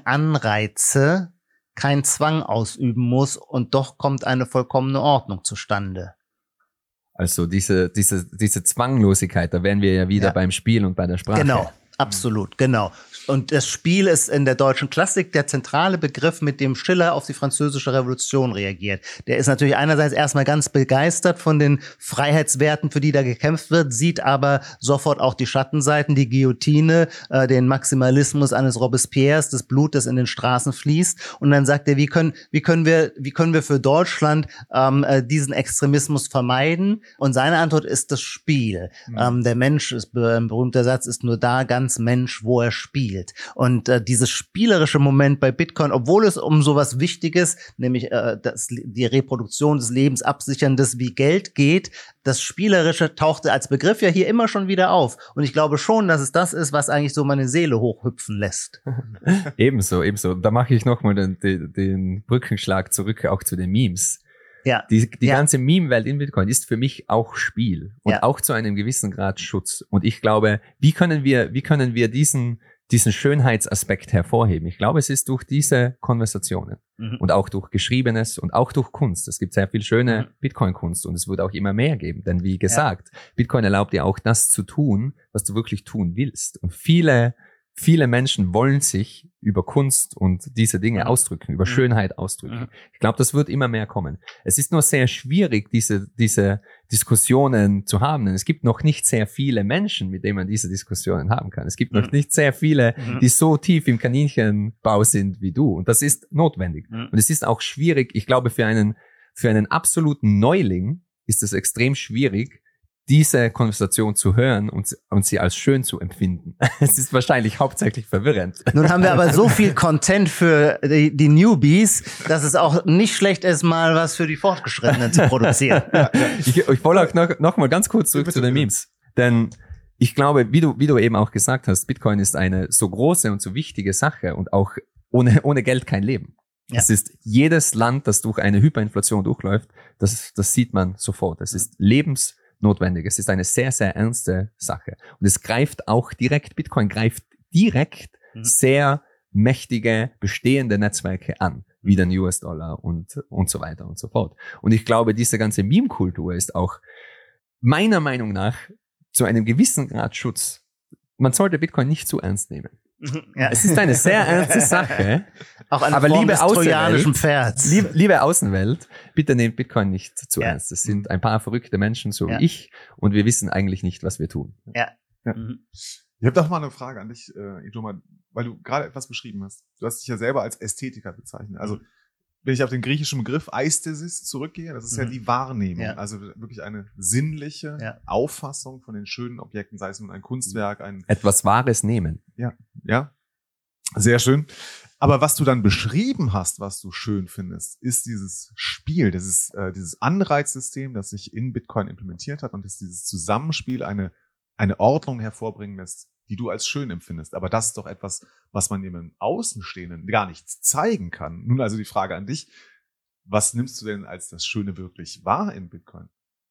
Anreize keinen Zwang ausüben muss und doch kommt eine vollkommene Ordnung zustande. Also diese, diese, diese Zwanglosigkeit, da wären wir ja wieder Ja. beim Spiel und bei der Sprache. Genau, absolut, genau. Und das Spiel ist in der deutschen Klassik der zentrale Begriff, mit dem Schiller auf die französische Revolution reagiert. Der ist natürlich einerseits erstmal ganz begeistert von den Freiheitswerten, für die da gekämpft wird, sieht aber sofort auch die Schattenseiten, die Guillotine, äh, den Maximalismus eines Robespierres, das Blut, das in den Straßen fließt. Und dann sagt er, wie können, wie können wir, wie können wir für Deutschland ähm, äh, diesen Extremismus vermeiden? Und seine Antwort ist das Spiel. Mhm. Ähm, der Mensch, ist ein berühmter Satz, ist nur da ganz Mensch, wo er spielt. Und äh, dieses spielerische Moment bei Bitcoin, obwohl es um sowas Wichtiges, nämlich äh, das, die Reproduktion des Lebens absicherndes wie Geld geht, das Spielerische tauchte als Begriff ja hier immer schon wieder auf. Und ich glaube schon, dass es das ist, was eigentlich so meine Seele hochhüpfen lässt. Ebenso, ebenso. Da mache ich nochmal den, den, den Brückenschlag zurück auch zu den Memes. Ja. Die, die ja. ganze Meme-Welt in Bitcoin ist für mich auch Spiel und ja. auch zu einem gewissen Grad Schutz. Und ich glaube, wie können wir, wie können wir diesen, diesen Schönheitsaspekt hervorheben? Ich glaube, es ist durch diese Konversationen mhm. und auch durch Geschriebenes und auch durch Kunst. Es gibt sehr viel schöne mhm. Bitcoin-Kunst und es wird auch immer mehr geben. Denn wie gesagt, ja. Bitcoin erlaubt dir auch das zu tun, was du wirklich tun willst. Und viele Viele Menschen wollen sich über Kunst und diese Dinge ausdrücken, über Schönheit ausdrücken. Ich glaube, das wird immer mehr kommen. Es ist nur sehr schwierig, diese, diese Diskussionen zu haben. Denn es gibt noch nicht sehr viele Menschen, mit denen man diese Diskussionen haben kann. Es gibt noch nicht sehr viele, die so tief im Kaninchenbau sind wie du. Und das ist notwendig. Und es ist auch schwierig, ich glaube, für einen, für einen absoluten Neuling ist es extrem schwierig, diese Konversation zu hören und, und sie als schön zu empfinden. Es ist wahrscheinlich hauptsächlich verwirrend. Nun haben wir aber so viel Content für die, die Newbies, dass es auch nicht schlecht ist, mal was für die Fortgeschrittenen zu produzieren. Ja, ja. Ich, ich wollte auch noch, noch mal ganz kurz zurück zu den Memes. Denn ich glaube, wie du, wie du eben auch gesagt hast, Bitcoin ist eine so große und so wichtige Sache und auch ohne, ohne Geld kein Leben. Ja. Es ist jedes Land, das durch eine Hyperinflation durchläuft, das, das sieht man sofort. Es ist lebens notwendig. Es ist eine sehr, sehr ernste Sache. Und es greift auch direkt, Bitcoin greift direkt mhm. sehr mächtige, bestehende Netzwerke an, wie den U S-Dollar und, und so weiter und so fort. Und ich glaube, diese ganze Meme-Kultur ist auch meiner Meinung nach zu einem gewissen Grad Schutz. Man sollte Bitcoin nicht zu ernst nehmen. Ja. Es ist eine sehr ernste Sache. Auch eine aber Form liebe des trojanischen Pferds. Liebe, liebe Außenwelt, bitte nehmt Bitcoin nicht zu ja. ernst. Es sind ein paar verrückte Menschen, so ja. wie ich, und wir wissen eigentlich nicht, was wir tun. Ja. ja. Mhm. Ich habe doch mal eine Frage an dich, äh, Ijoma, weil du gerade etwas beschrieben hast. Du hast dich ja selber als Ästhetiker bezeichnet. Also wenn ich auf den griechischen Begriff Aesthesis zurückgehe, das ist mhm. ja die Wahrnehmung, ja. also wirklich eine sinnliche ja. Auffassung von den schönen Objekten, sei es nun ein Kunstwerk, ein etwas Wahres nehmen. Ja, ja, sehr schön. Aber was du dann beschrieben hast, was du schön findest, ist dieses Spiel, dieses äh, dieses Anreizsystem, das sich in Bitcoin implementiert hat und das dieses Zusammenspiel eine eine Ordnung hervorbringen lässt, die du als schön empfindest. Aber das ist doch etwas, was man dem Außenstehenden gar nicht zeigen kann. Nun also die Frage an dich, was nimmst du denn als das Schöne wirklich wahr in Bitcoin?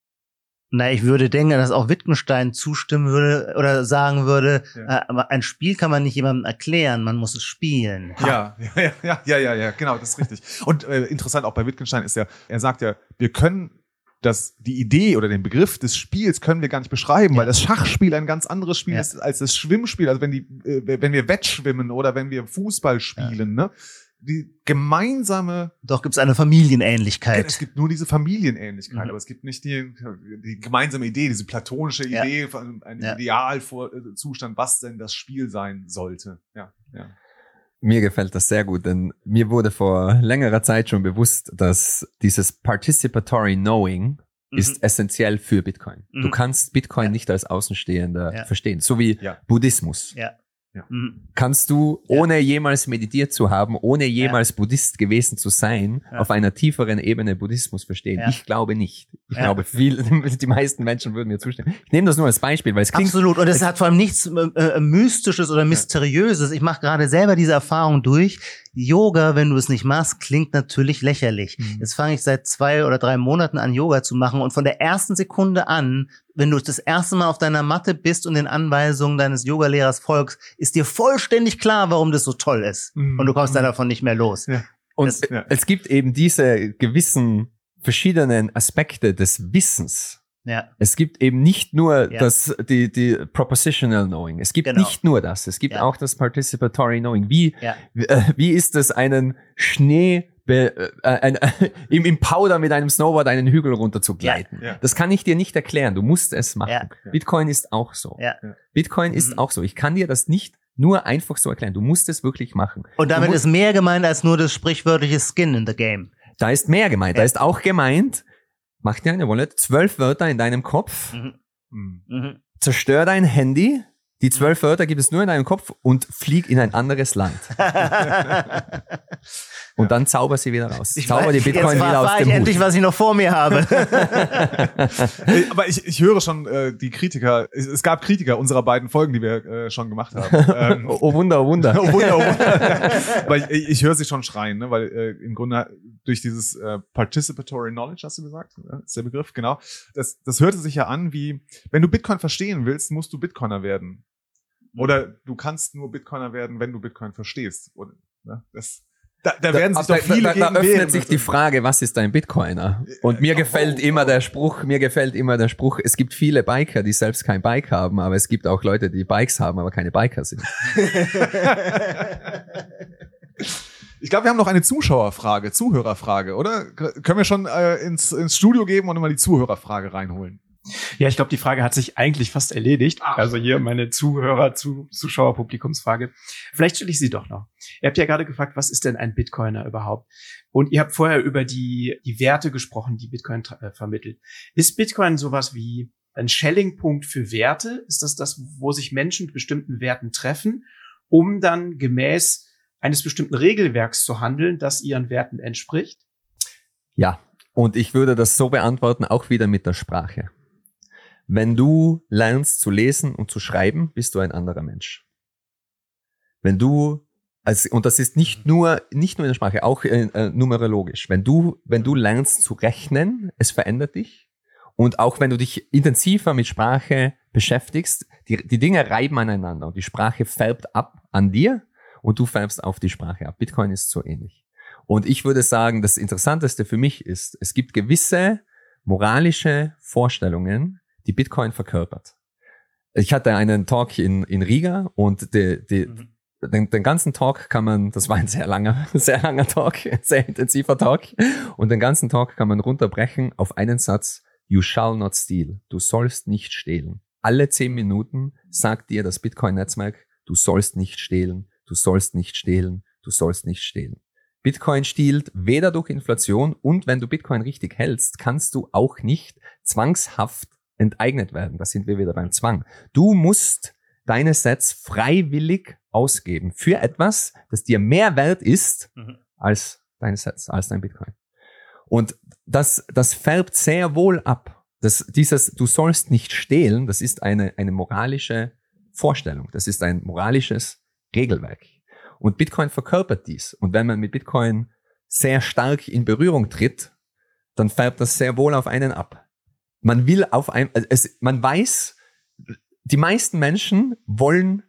Na, ich würde denken, dass auch Wittgenstein zustimmen würde oder sagen würde, ja. äh, ein Spiel kann man nicht jemandem erklären, man muss es spielen. Ja, ja, ja, ja, ja, ja, genau, das ist richtig. Und äh, interessant auch bei Wittgenstein ist ja, er sagt ja, wir können dass die Idee oder den Begriff des Spiels können wir gar nicht beschreiben, ja. weil das Schachspiel ein ganz anderes Spiel ja. ist als das Schwimmspiel. Also wenn die, äh, wenn wir Wettschwimmen oder wenn wir Fußball spielen, ja. ne, die gemeinsame. Doch gibt's eine Familienähnlichkeit. Es gibt nur diese Familienähnlichkeit, mhm. aber es gibt nicht die, die gemeinsame Idee, diese platonische Idee ja. von einem ja. Idealzustand, was denn das Spiel sein sollte. Ja, ja. Mir gefällt das sehr gut, denn mir wurde vor längerer Zeit schon bewusst, dass dieses Participatory Knowing mhm. ist essentiell für Bitcoin. Mhm. Du kannst Bitcoin ja. nicht als Außenstehender ja. verstehen, so wie ja. Buddhismus. Ja. Ja. Mhm. Kannst du, ohne ja. jemals meditiert zu haben, ohne jemals ja. Buddhist gewesen zu sein, ja. auf einer tieferen Ebene Buddhismus verstehen? Ja. Ich glaube nicht. Ich ja. glaube, viel, die meisten Menschen würden mir zustimmen. Ich nehme das nur als Beispiel, weil es klingt... Absolut. Und es hat vor allem nichts äh, Mystisches oder Mysteriöses. Ich mache gerade selber diese Erfahrung durch. Yoga, wenn du es nicht machst, klingt natürlich lächerlich. Mhm. Jetzt fange ich seit zwei oder drei Monaten an, Yoga zu machen. Und von der ersten Sekunde an, wenn du das erste Mal auf deiner Matte bist und den Anweisungen deines Yogalehrers folgst, ist dir vollständig klar, warum das so toll ist. Mhm. Und du kommst dann davon nicht mehr los. Ja. Und das, ja. es gibt eben diese gewissen verschiedenen Aspekte des Wissens. Ja. Es gibt eben nicht nur ja. das, die, die Propositional Knowing. Es gibt genau. nicht nur das. Es gibt ja. auch das Participatory Knowing. Wie, ja. wie, äh, wie ist es, einen Schnee, be, äh, ein, äh, im, im Powder mit einem Snowboard einen Hügel runter zu gleiten? Ja. Ja. Das kann ich dir nicht erklären. Du musst es machen. Ja. Bitcoin ist auch so. Ja. Bitcoin ist mhm. auch so. Ich kann dir das nicht nur einfach so erklären. Du musst es wirklich machen. Und damit ist mehr gemeint als nur das sprichwörtliche Skin in the Game. Da ist mehr gemeint. Ja. Da ist auch gemeint, mach dir eine Wallet, zwölf Wörter in deinem Kopf, mhm. Mhm. zerstör dein Handy, Die zwölf Wörter gibt es nur in deinem Kopf und flieg in ein anderes Land. Und dann zauber sie wieder raus. Ich zauber weiß, die Bitcoin jetzt wieder aus ich dem endlich, Hut. was ich noch vor mir habe. Aber ich, ich höre schon äh, die Kritiker, es, es gab Kritiker unserer beiden Folgen, die wir äh, schon gemacht haben. Ähm, Oh, oh Wunder, oh Wunder. oh Wunder, oh Wunder. Aber ich, ich höre sie schon schreien, ne? Weil äh, im Grunde durch dieses äh, Participatory Knowledge, hast du gesagt, ja, ist der Begriff, genau. Das, das hörte sich ja an wie, wenn du Bitcoin verstehen willst, musst du Bitcoiner werden. Oder du kannst nur Bitcoiner werden, wenn du Bitcoin verstehst. Oder, ne? Das, da, da werden sich da, doch viele da, da, gegen da öffnet wehren. sich die Frage, was ist ein Bitcoiner? Und mir gefällt oh, immer oh. der Spruch, mir gefällt immer der Spruch, es gibt viele Biker, die selbst kein Bike haben, aber es gibt auch Leute, die Bikes haben, aber keine Biker sind. Ich glaube, wir haben noch eine Zuschauerfrage, Zuhörerfrage, oder? Können wir schon äh, ins, ins Studio geben und mal die Zuhörerfrage reinholen? Ja, ich glaube, die Frage hat sich eigentlich fast erledigt. Also hier meine Zuhörer, zu, Zuschauer-Publikumsfrage. Vielleicht stelle ich sie doch noch. Ihr habt ja gerade gefragt, was ist denn ein Bitcoiner überhaupt? Und ihr habt vorher über die, die Werte gesprochen, die Bitcoin äh, vermittelt. Ist Bitcoin sowas wie ein Schelling-Punkt für Werte? Ist das das, wo sich Menschen mit bestimmten Werten treffen, um dann gemäß eines bestimmten Regelwerks zu handeln, das ihren Werten entspricht? Ja, und ich würde das so beantworten, auch wieder mit der Sprache. Wenn du lernst zu lesen und zu schreiben, bist du ein anderer Mensch. Wenn du, also, und das ist nicht nur, nicht nur in der Sprache, auch äh, numerologisch. Wenn du, wenn du lernst zu rechnen, es verändert dich. Und auch wenn du dich intensiver mit Sprache beschäftigst, die, die Dinge reiben aneinander und die Sprache färbt ab an dir und du färbst auf die Sprache ab. Bitcoin ist so ähnlich. Und ich würde sagen, das Interessanteste für mich ist, es gibt gewisse moralische Vorstellungen, die Bitcoin verkörpert. Ich hatte einen Talk in, in Riga und die, die, mhm. den, den ganzen Talk kann man, das war ein sehr langer, sehr langer Talk, sehr intensiver Talk, und den ganzen Talk kann man runterbrechen auf einen Satz: You shall not steal. Du sollst nicht stehlen. Alle zehn Minuten sagt dir das Bitcoin-Netzwerk, du sollst nicht stehlen, du sollst nicht stehlen, du sollst nicht stehlen. Bitcoin stiehlt weder durch Inflation, und wenn du Bitcoin richtig hältst, kannst du auch nicht zwangshaft enteignet werden. Da sind wir wieder beim Zwang. Du musst deine Sets freiwillig ausgeben für etwas, das dir mehr wert ist mhm. als deine Sets, als dein Bitcoin. Und das, das färbt sehr wohl ab. Das, dieses, du sollst nicht stehlen, das ist eine, eine moralische Vorstellung. Das ist ein moralisches Regelwerk. Und Bitcoin verkörpert dies. Und wenn man mit Bitcoin sehr stark in Berührung tritt, dann färbt das sehr wohl auf einen ab. Man will auf ein, es, man weiß, die meisten Menschen wollen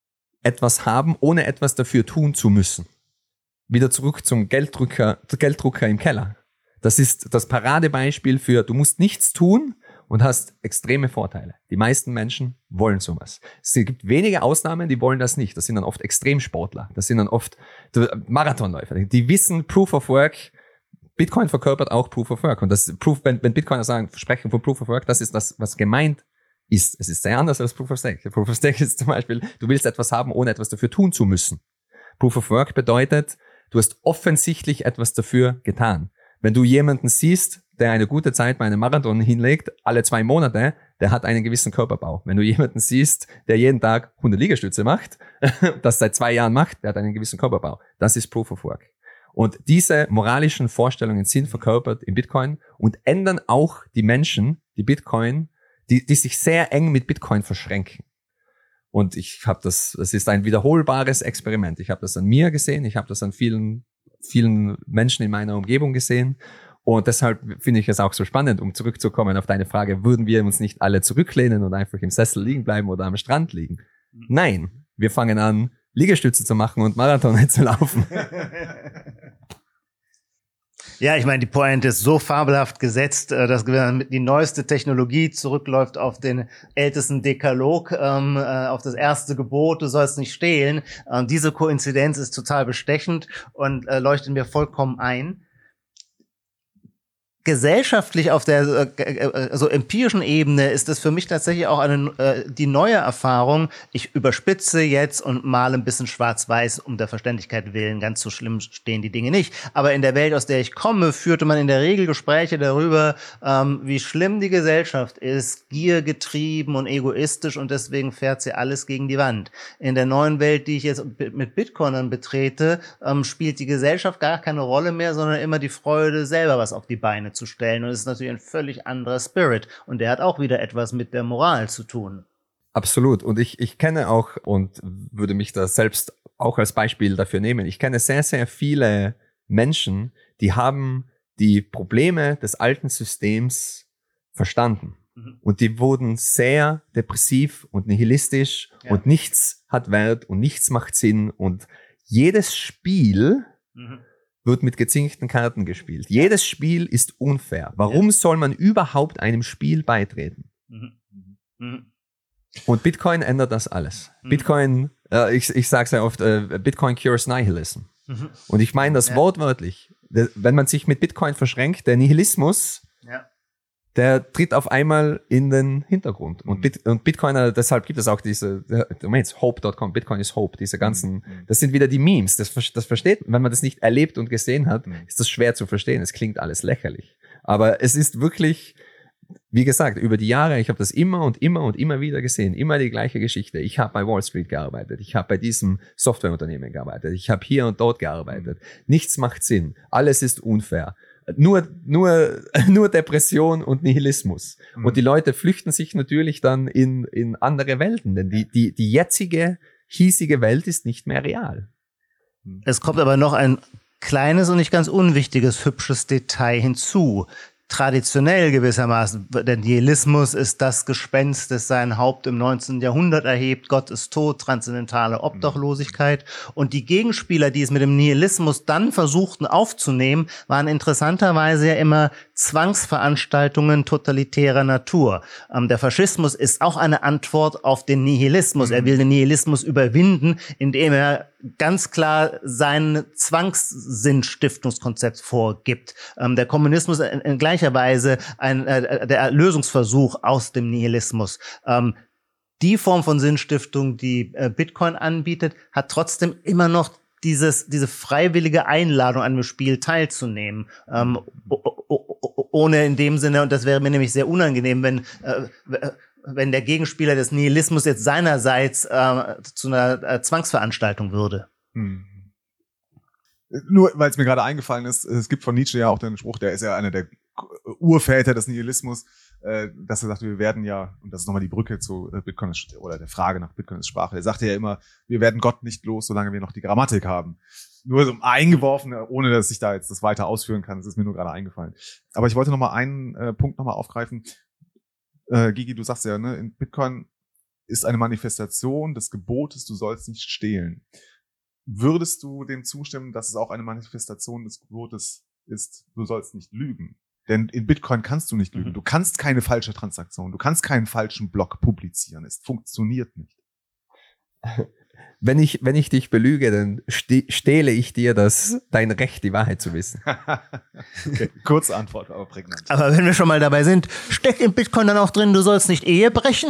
etwas haben, ohne etwas dafür tun zu müssen. Wieder zurück zum Gelddrucker, Gelddrucker im Keller. Das ist das Paradebeispiel für, du musst nichts tun und hast extreme Vorteile. Die meisten Menschen wollen sowas. Es gibt wenige Ausnahmen, die wollen das nicht. Das sind dann oft Extremsportler. Das sind dann oft Marathonläufer. Die wissen, Proof of Work, Bitcoin verkörpert auch Proof of Work. Und das Proof, wenn, wenn Bitcoiner sagen, sprechen von Proof of Work, das ist das, was gemeint ist. Es ist sehr anders als Proof of Stake. Proof of Stake ist zum Beispiel, du willst etwas haben, ohne etwas dafür tun zu müssen. Proof of Work bedeutet, du hast offensichtlich etwas dafür getan. Wenn du jemanden siehst, der eine gute Zeit bei einem Marathon hinlegt, alle zwei Monate, der hat einen gewissen Körperbau. Wenn du jemanden siehst, der jeden Tag hundert Liegestütze macht, das seit zwei Jahren macht, der hat einen gewissen Körperbau. Das ist Proof of Work. Und diese moralischen Vorstellungen sind verkörpert in Bitcoin und ändern auch die Menschen, die Bitcoin, die, die sich sehr eng mit Bitcoin verschränken. Und ich habe das, das ist ein wiederholbares Experiment. Ich habe das an mir gesehen, ich habe das an vielen, vielen Menschen in meiner Umgebung gesehen. Und deshalb finde ich es auch so spannend, um zurückzukommen auf deine Frage, würden wir uns nicht alle zurücklehnen und einfach im Sessel liegen bleiben oder am Strand liegen? Nein, wir fangen an, Liegestütze zu machen und Marathon zu laufen. Ja, ich meine, die Pointe ist so fabelhaft gesetzt, dass die neueste Technologie zurückläuft auf den ältesten Dekalog, ähm, auf das erste Gebot, du sollst nicht stehlen. Ähm, diese Koinzidenz ist total bestechend und äh, leuchtet mir vollkommen ein. gesellschaftlich auf der äh, so empirischen Ebene ist es für mich tatsächlich auch eine äh, die neue Erfahrung. Ich überspitze jetzt und male ein bisschen schwarz-weiß um der Verständlichkeit willen. Ganz so schlimm stehen die Dinge nicht. Aber in der Welt, aus der ich komme, führte man in der Regel Gespräche darüber, ähm, wie schlimm die Gesellschaft ist, giergetrieben und egoistisch und deswegen fährt sie alles gegen die Wand. In der neuen Welt, die ich jetzt mit Bitcoinern betrete, ähm, spielt die Gesellschaft gar keine Rolle mehr, sondern immer die Freude, selber was auf die Beine zu stellen. Und es ist natürlich ein völlig anderer Spirit. Und der hat auch wieder etwas mit der Moral zu tun. Absolut. Und ich, ich kenne auch und würde mich da selbst auch als Beispiel dafür nehmen. Ich kenne sehr, sehr viele Menschen, die haben die Probleme des alten Systems verstanden. Mhm. Und die wurden sehr depressiv und nihilistisch ja. und nichts hat Wert und nichts macht Sinn. Und jedes Spiel mhm. wird mit gezinkten Karten gespielt. Jedes Spiel ist unfair. Warum ja. soll man überhaupt einem Spiel beitreten? Mhm. Mhm. Und Bitcoin ändert das alles. Mhm. Bitcoin, äh, ich, ich sage sehr oft, äh, Bitcoin cures Nihilism. Mhm. Und ich meine das ja. wortwörtlich. Wenn man sich mit Bitcoin verschränkt, der Nihilismus, ja. der tritt auf einmal in den Hintergrund. Und, Bit, und Bitcoiner, deshalb gibt es auch diese, du meinst hope Punkt com, Bitcoin is Hope, diese ganzen, mhm. das sind wieder die Memes. Das, das versteht, wenn man das nicht erlebt und gesehen hat, mhm. ist das schwer zu verstehen. Es klingt alles lächerlich. Aber es ist wirklich, wie gesagt, über die Jahre, ich habe das immer und immer und immer wieder gesehen, immer die gleiche Geschichte. Ich habe bei Wall Street gearbeitet, ich habe bei diesem Softwareunternehmen gearbeitet, ich habe hier und dort gearbeitet. Nichts macht Sinn, alles ist unfair. Nur, nur, nur Depression und Nihilismus. Mhm. Und die Leute flüchten sich natürlich dann in, in andere Welten, denn die, die, die jetzige, hiesige Welt ist nicht mehr real. Es kommt aber noch ein kleines und nicht ganz unwichtiges, hübsches Detail hinzu. Traditionell gewissermaßen, der Nihilismus ist das Gespenst, das sein Haupt im neunzehnten Jahrhundert erhebt, Gott ist tot, transzendentale Obdachlosigkeit. Und die Gegenspieler, die es mit dem Nihilismus dann versuchten aufzunehmen, waren interessanterweise ja immer Zwangsveranstaltungen totalitärer Natur. Ähm, der Faschismus ist auch eine Antwort auf den Nihilismus. Er will den Nihilismus überwinden, indem er ganz klar sein Zwangssinnstiftungskonzept vorgibt. Ähm, der Kommunismus in, in gleicher Weise ein, äh, der Erlösungsversuch aus dem Nihilismus. Ähm, die Form von Sinnstiftung, die äh, Bitcoin anbietet, hat trotzdem immer noch dieses, diese freiwillige Einladung an dem Spiel teilzunehmen. Ähm, ohne in dem Sinne, und das wäre mir nämlich sehr unangenehm, wenn, äh, wenn der Gegenspieler des Nihilismus jetzt seinerseits äh, zu einer äh, Zwangsveranstaltung würde. Hm. Nur, weil es mir gerade eingefallen ist, es gibt von Nietzsche ja auch den Spruch, der ist ja einer der Urväter des Nihilismus, äh, dass er sagt, wir werden ja, und das ist nochmal die Brücke zu Bitcoin oder der Frage nach Bitcoin ist Sprache, der sagte ja immer, wir werden Gott nicht los, solange wir noch die Grammatik haben. Nur so eingeworfen, ohne dass ich da jetzt das weiter ausführen kann, das ist mir nur gerade eingefallen. Aber ich wollte nochmal einen äh, Punkt nochmal aufgreifen. Äh, Gigi, du sagst ja, ne, in Bitcoin ist eine Manifestation des Gebotes, du sollst nicht stehlen. Würdest du dem zustimmen, dass es auch eine Manifestation des Gebotes ist, du sollst nicht lügen? Denn in Bitcoin kannst du nicht lügen. Du kannst keine falsche Transaktion, du kannst keinen falschen Block publizieren. Es funktioniert nicht. Wenn ich, wenn ich dich belüge, dann stehle ich dir das, dein Recht, die Wahrheit zu wissen. Okay, kurze Antwort, aber prägnant. Aber wenn wir schon mal dabei sind, steckt im Bitcoin dann auch drin, du sollst nicht Ehe brechen?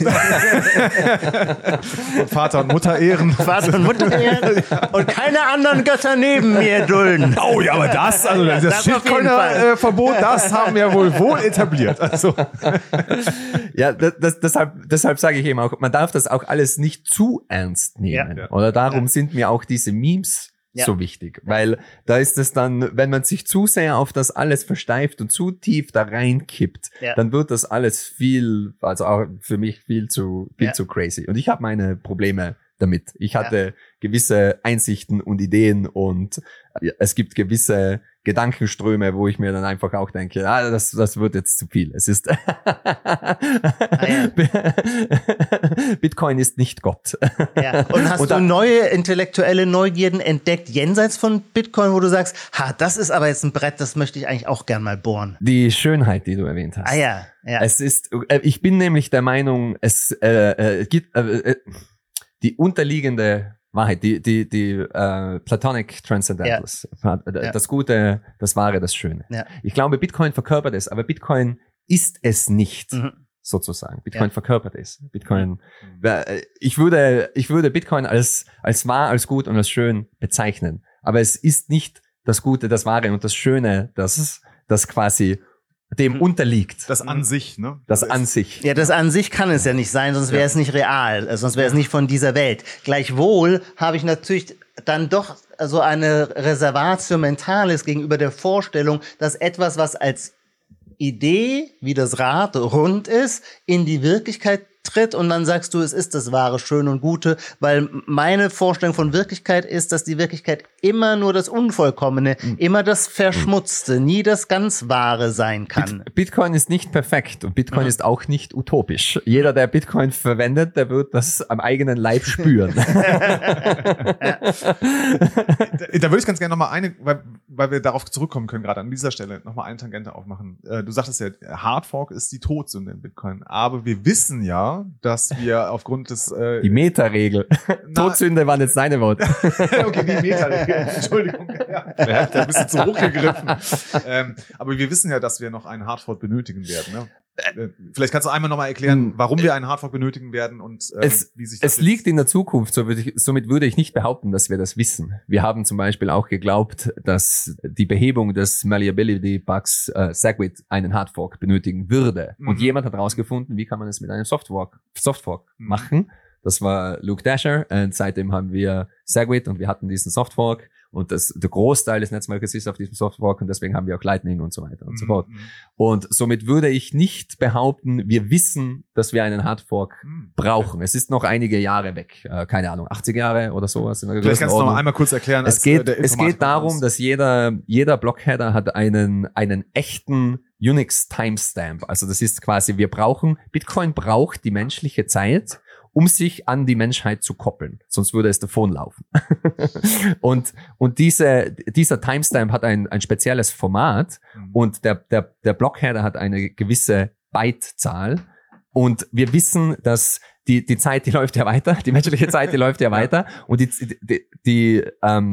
Und Vater und Mutter ehren. Vater und Mutter ehren. Und keine anderen Götter neben mir dulden. Oh ja, aber das, also das, das Shitcoiner-Verbot, das haben wir wohl wohl etabliert. Also. Ja, das, das, deshalb, deshalb sage ich eben auch, man darf das auch alles nicht zu ernst nehmen. Ja. Oder darum ja. sind mir auch diese Memes ja. so wichtig. Weil da ist es dann, wenn man sich zu sehr auf das alles versteift und zu tief da reinkippt, ja. dann wird das alles viel, also auch für mich viel zu, viel ja. zu crazy. Und ich habe meine Probleme damit. Ich hatte ja. gewisse Einsichten und Ideen und es gibt gewisse Gedankenströme, wo ich mir dann einfach auch denke, ah, das, das wird jetzt zu viel. Es ist ah, ja. Bitcoin ist nicht Gott. Ja. Und hast und dann, du neue intellektuelle Neugierden entdeckt, jenseits von Bitcoin, wo du sagst, ha, das ist aber jetzt ein Brett, das möchte ich eigentlich auch gern mal bohren. Die Schönheit, die du erwähnt hast. Ah ja, ja. Es ist, ich bin nämlich der Meinung, es äh, äh, gibt äh, die unterliegende Wahrheit, die, die, die äh, Platonic Transcendentals. Ja. Das ja. Gute, das Wahre, das Schöne. Ja. Ich glaube, Bitcoin verkörpert es, aber Bitcoin ist es nicht, mhm. sozusagen. Bitcoin ja. verkörpert es. Bitcoin, mhm. ich würde, ich würde Bitcoin als, als wahr, als gut und als schön bezeichnen. Aber es ist nicht das Gute, das Wahre und das Schöne, das, das quasi dem unterliegt. Das an sich, ne? Das an sich. Ja, das an sich kann es ja nicht sein, sonst wäre es nicht real, sonst wäre es nicht von dieser Welt. Gleichwohl habe ich natürlich dann doch so eine Reservatio Mentalis gegenüber der Vorstellung, dass etwas, was als Idee, wie das Rad rund ist, in die Wirklichkeit tritt und dann sagst du, es ist das wahre, schöne und gute, weil meine Vorstellung von Wirklichkeit ist, dass die Wirklichkeit immer nur das Unvollkommene, mhm. immer das Verschmutzte, nie das ganz Wahre sein kann. Bitcoin ist nicht perfekt und Bitcoin mhm. ist auch nicht utopisch. Jeder, der Bitcoin verwendet, der wird das am eigenen Leib spüren. da, da würde ich ganz gerne nochmal eine, weil, weil wir darauf zurückkommen können, gerade an dieser Stelle, nochmal eine Tangente aufmachen. Du sagtest ja, Hardfork ist die Todsünde in Bitcoin, aber wir wissen ja, dass wir aufgrund des... Äh, die Meta-Regel. Todsünde waren jetzt deine Worte. Okay, die Meta-Regel. Entschuldigung. Ja, der hat ein bisschen zu hoch gegriffen. ähm, aber wir wissen ja, dass wir noch einen Hardfork benötigen werden. Ne? Äh, vielleicht kannst du einmal nochmal erklären, warum wir einen Hardfork benötigen werden und ähm, es, wie sich das Es liegt in der Zukunft. So würde ich, somit würde ich nicht behaupten, dass wir das wissen. Wir haben zum Beispiel auch geglaubt, dass die Behebung des Malleability-Bugs äh, Segwit einen Hardfork benötigen würde. Mhm. Und jemand hat herausgefunden, wie kann man es mit einem Softfork, Softfork mhm. machen. Das war Luke Dasher und seitdem haben wir Segwit und wir hatten diesen Softfork und das, der Großteil des Netzwerkes ist auf diesem Softfork und deswegen haben wir auch Lightning und so weiter und mhm. so fort. Und somit würde ich nicht behaupten, wir wissen, dass wir einen Hardfork mhm. brauchen. Es ist noch einige Jahre weg, äh, keine Ahnung, achtzig Jahre oder sowas. In der Vielleicht kannst du noch einmal kurz erklären. Es geht, äh, es geht darum, dass jeder, jeder Blockheader hat einen, einen echten Unix Timestamp. Also das ist quasi, wir brauchen, Bitcoin braucht die menschliche Zeit, um sich an die Menschheit zu koppeln. Sonst würde es davonlaufen. und, und diese, dieser Timestamp hat ein, ein spezielles Format mhm. und der, der, der Blockheader hat eine gewisse Bytezahl. Und wir wissen, dass die, die Zeit, die läuft ja weiter, die menschliche Zeit, die läuft ja weiter. Und die, die, die, ähm,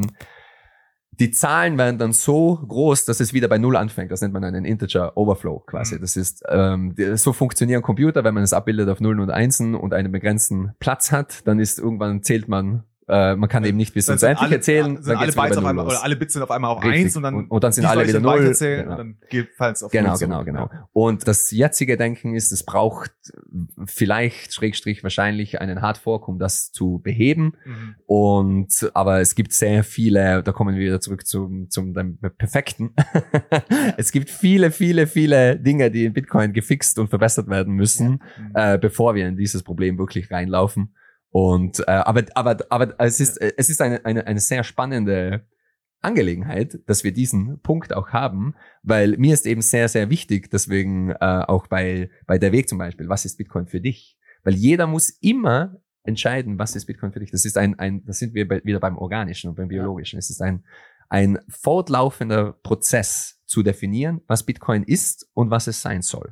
die Zahlen werden dann so groß, dass es wieder bei Null anfängt. Das nennt man einen Integer Overflow quasi. Das ist, ähm, so funktionieren Computer, wenn man es abbildet auf Nullen und Einsen und einen begrenzten Platz hat, dann ist irgendwann zählt man, äh, man kann eben nicht bis ins Unendliche zählen. Sind alle Bytes auf einmal, oder alle Bits sind auf einmal auf Richtig. eins und dann, und, und dann sind alle wieder Null. Genau. Und dann geht es auf Genau, Null genau, zurück. genau. Und das jetzige Denken ist, es braucht vielleicht, Schrägstrich, wahrscheinlich einen Hardfork, um das zu beheben. Mhm. Und, aber es gibt sehr viele, da kommen wir wieder zurück zum, zum dem Perfekten. Es gibt viele, viele, viele Dinge, die in Bitcoin gefixt und verbessert werden müssen, mhm. äh, bevor wir in dieses Problem wirklich reinlaufen. Und äh, aber aber aber es ist es ist eine eine eine sehr spannende Angelegenheit, dass wir diesen Punkt auch haben, weil mir ist eben sehr sehr wichtig, deswegen äh, auch bei bei der Weg zum Beispiel, was ist Bitcoin für dich? Weil jeder muss immer entscheiden, was ist Bitcoin für dich. Das ist ein ein das sind wir bei, wieder beim Organischen und beim Biologischen. Es ist ein ein fortlaufender Prozess zu definieren, was Bitcoin ist und was es sein soll.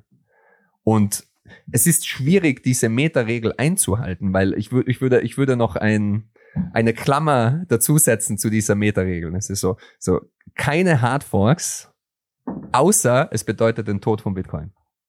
Und es ist schwierig, diese Meta-Regel einzuhalten, weil ich würde, ich würde, ich würde noch ein, eine Klammer dazusetzen zu dieser Meta-Regel. Es ist so, so, keine Hardforks, außer es bedeutet den Tod von Bitcoin.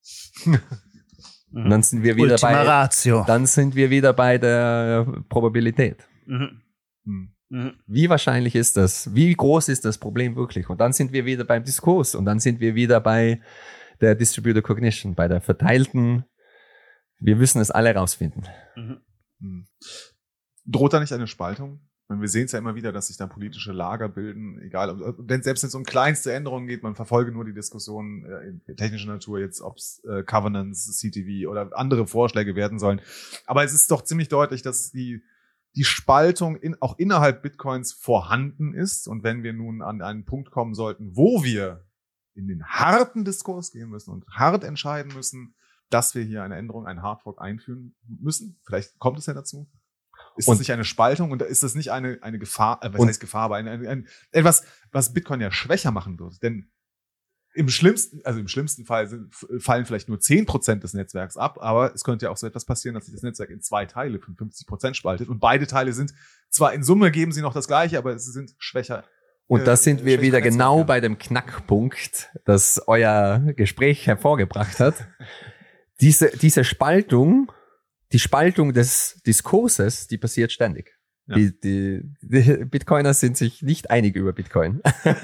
Und dann sind wir wieder Ultima bei, Ratio. dann sind wir wieder bei der Probabilität. Mhm. Mhm. Wie wahrscheinlich ist das? Wie groß ist das Problem wirklich? Und dann sind wir wieder beim Diskurs und dann sind wir wieder bei der Distributed Cognition, bei der verteilten, wir müssen es alle rausfinden. Mhm. Droht da nicht eine Spaltung? Wir sehen es ja immer wieder, dass sich dann politische Lager bilden, egal, wenn selbst wenn es um kleinste Änderungen geht, man verfolge nur die Diskussion äh, technischer Natur, jetzt ob es äh, Covenants, C T V oder andere Vorschläge werden sollen. Aber es ist doch ziemlich deutlich, dass die die Spaltung in, auch innerhalb Bitcoins vorhanden ist. Und wenn wir nun an einen Punkt kommen sollten, wo wir in den harten Diskurs gehen müssen und hart entscheiden müssen, dass wir hier eine Änderung, einen Hardfork einführen müssen. Vielleicht kommt es ja dazu. Ist und das nicht eine Spaltung und ist das nicht eine, eine Gefahr, äh, was heißt Gefahr, aber ein, ein, ein, etwas, was Bitcoin ja schwächer machen wird? Denn im schlimmsten, also im schlimmsten Fall sind, fallen vielleicht nur zehn Prozent des Netzwerks ab, aber es könnte ja auch so etwas passieren, dass sich das Netzwerk in zwei Teile von fünfzig Prozent spaltet und beide Teile sind zwar in Summe geben sie noch das Gleiche, aber sie sind schwächer. Und da sind wir äh, wieder genau ja. bei dem Knackpunkt, das euer Gespräch hervorgebracht hat. Diese, diese Spaltung, die Spaltung des Diskurses, die passiert ständig. Ja. Die, die, die Bitcoiner sind sich nicht einig über Bitcoin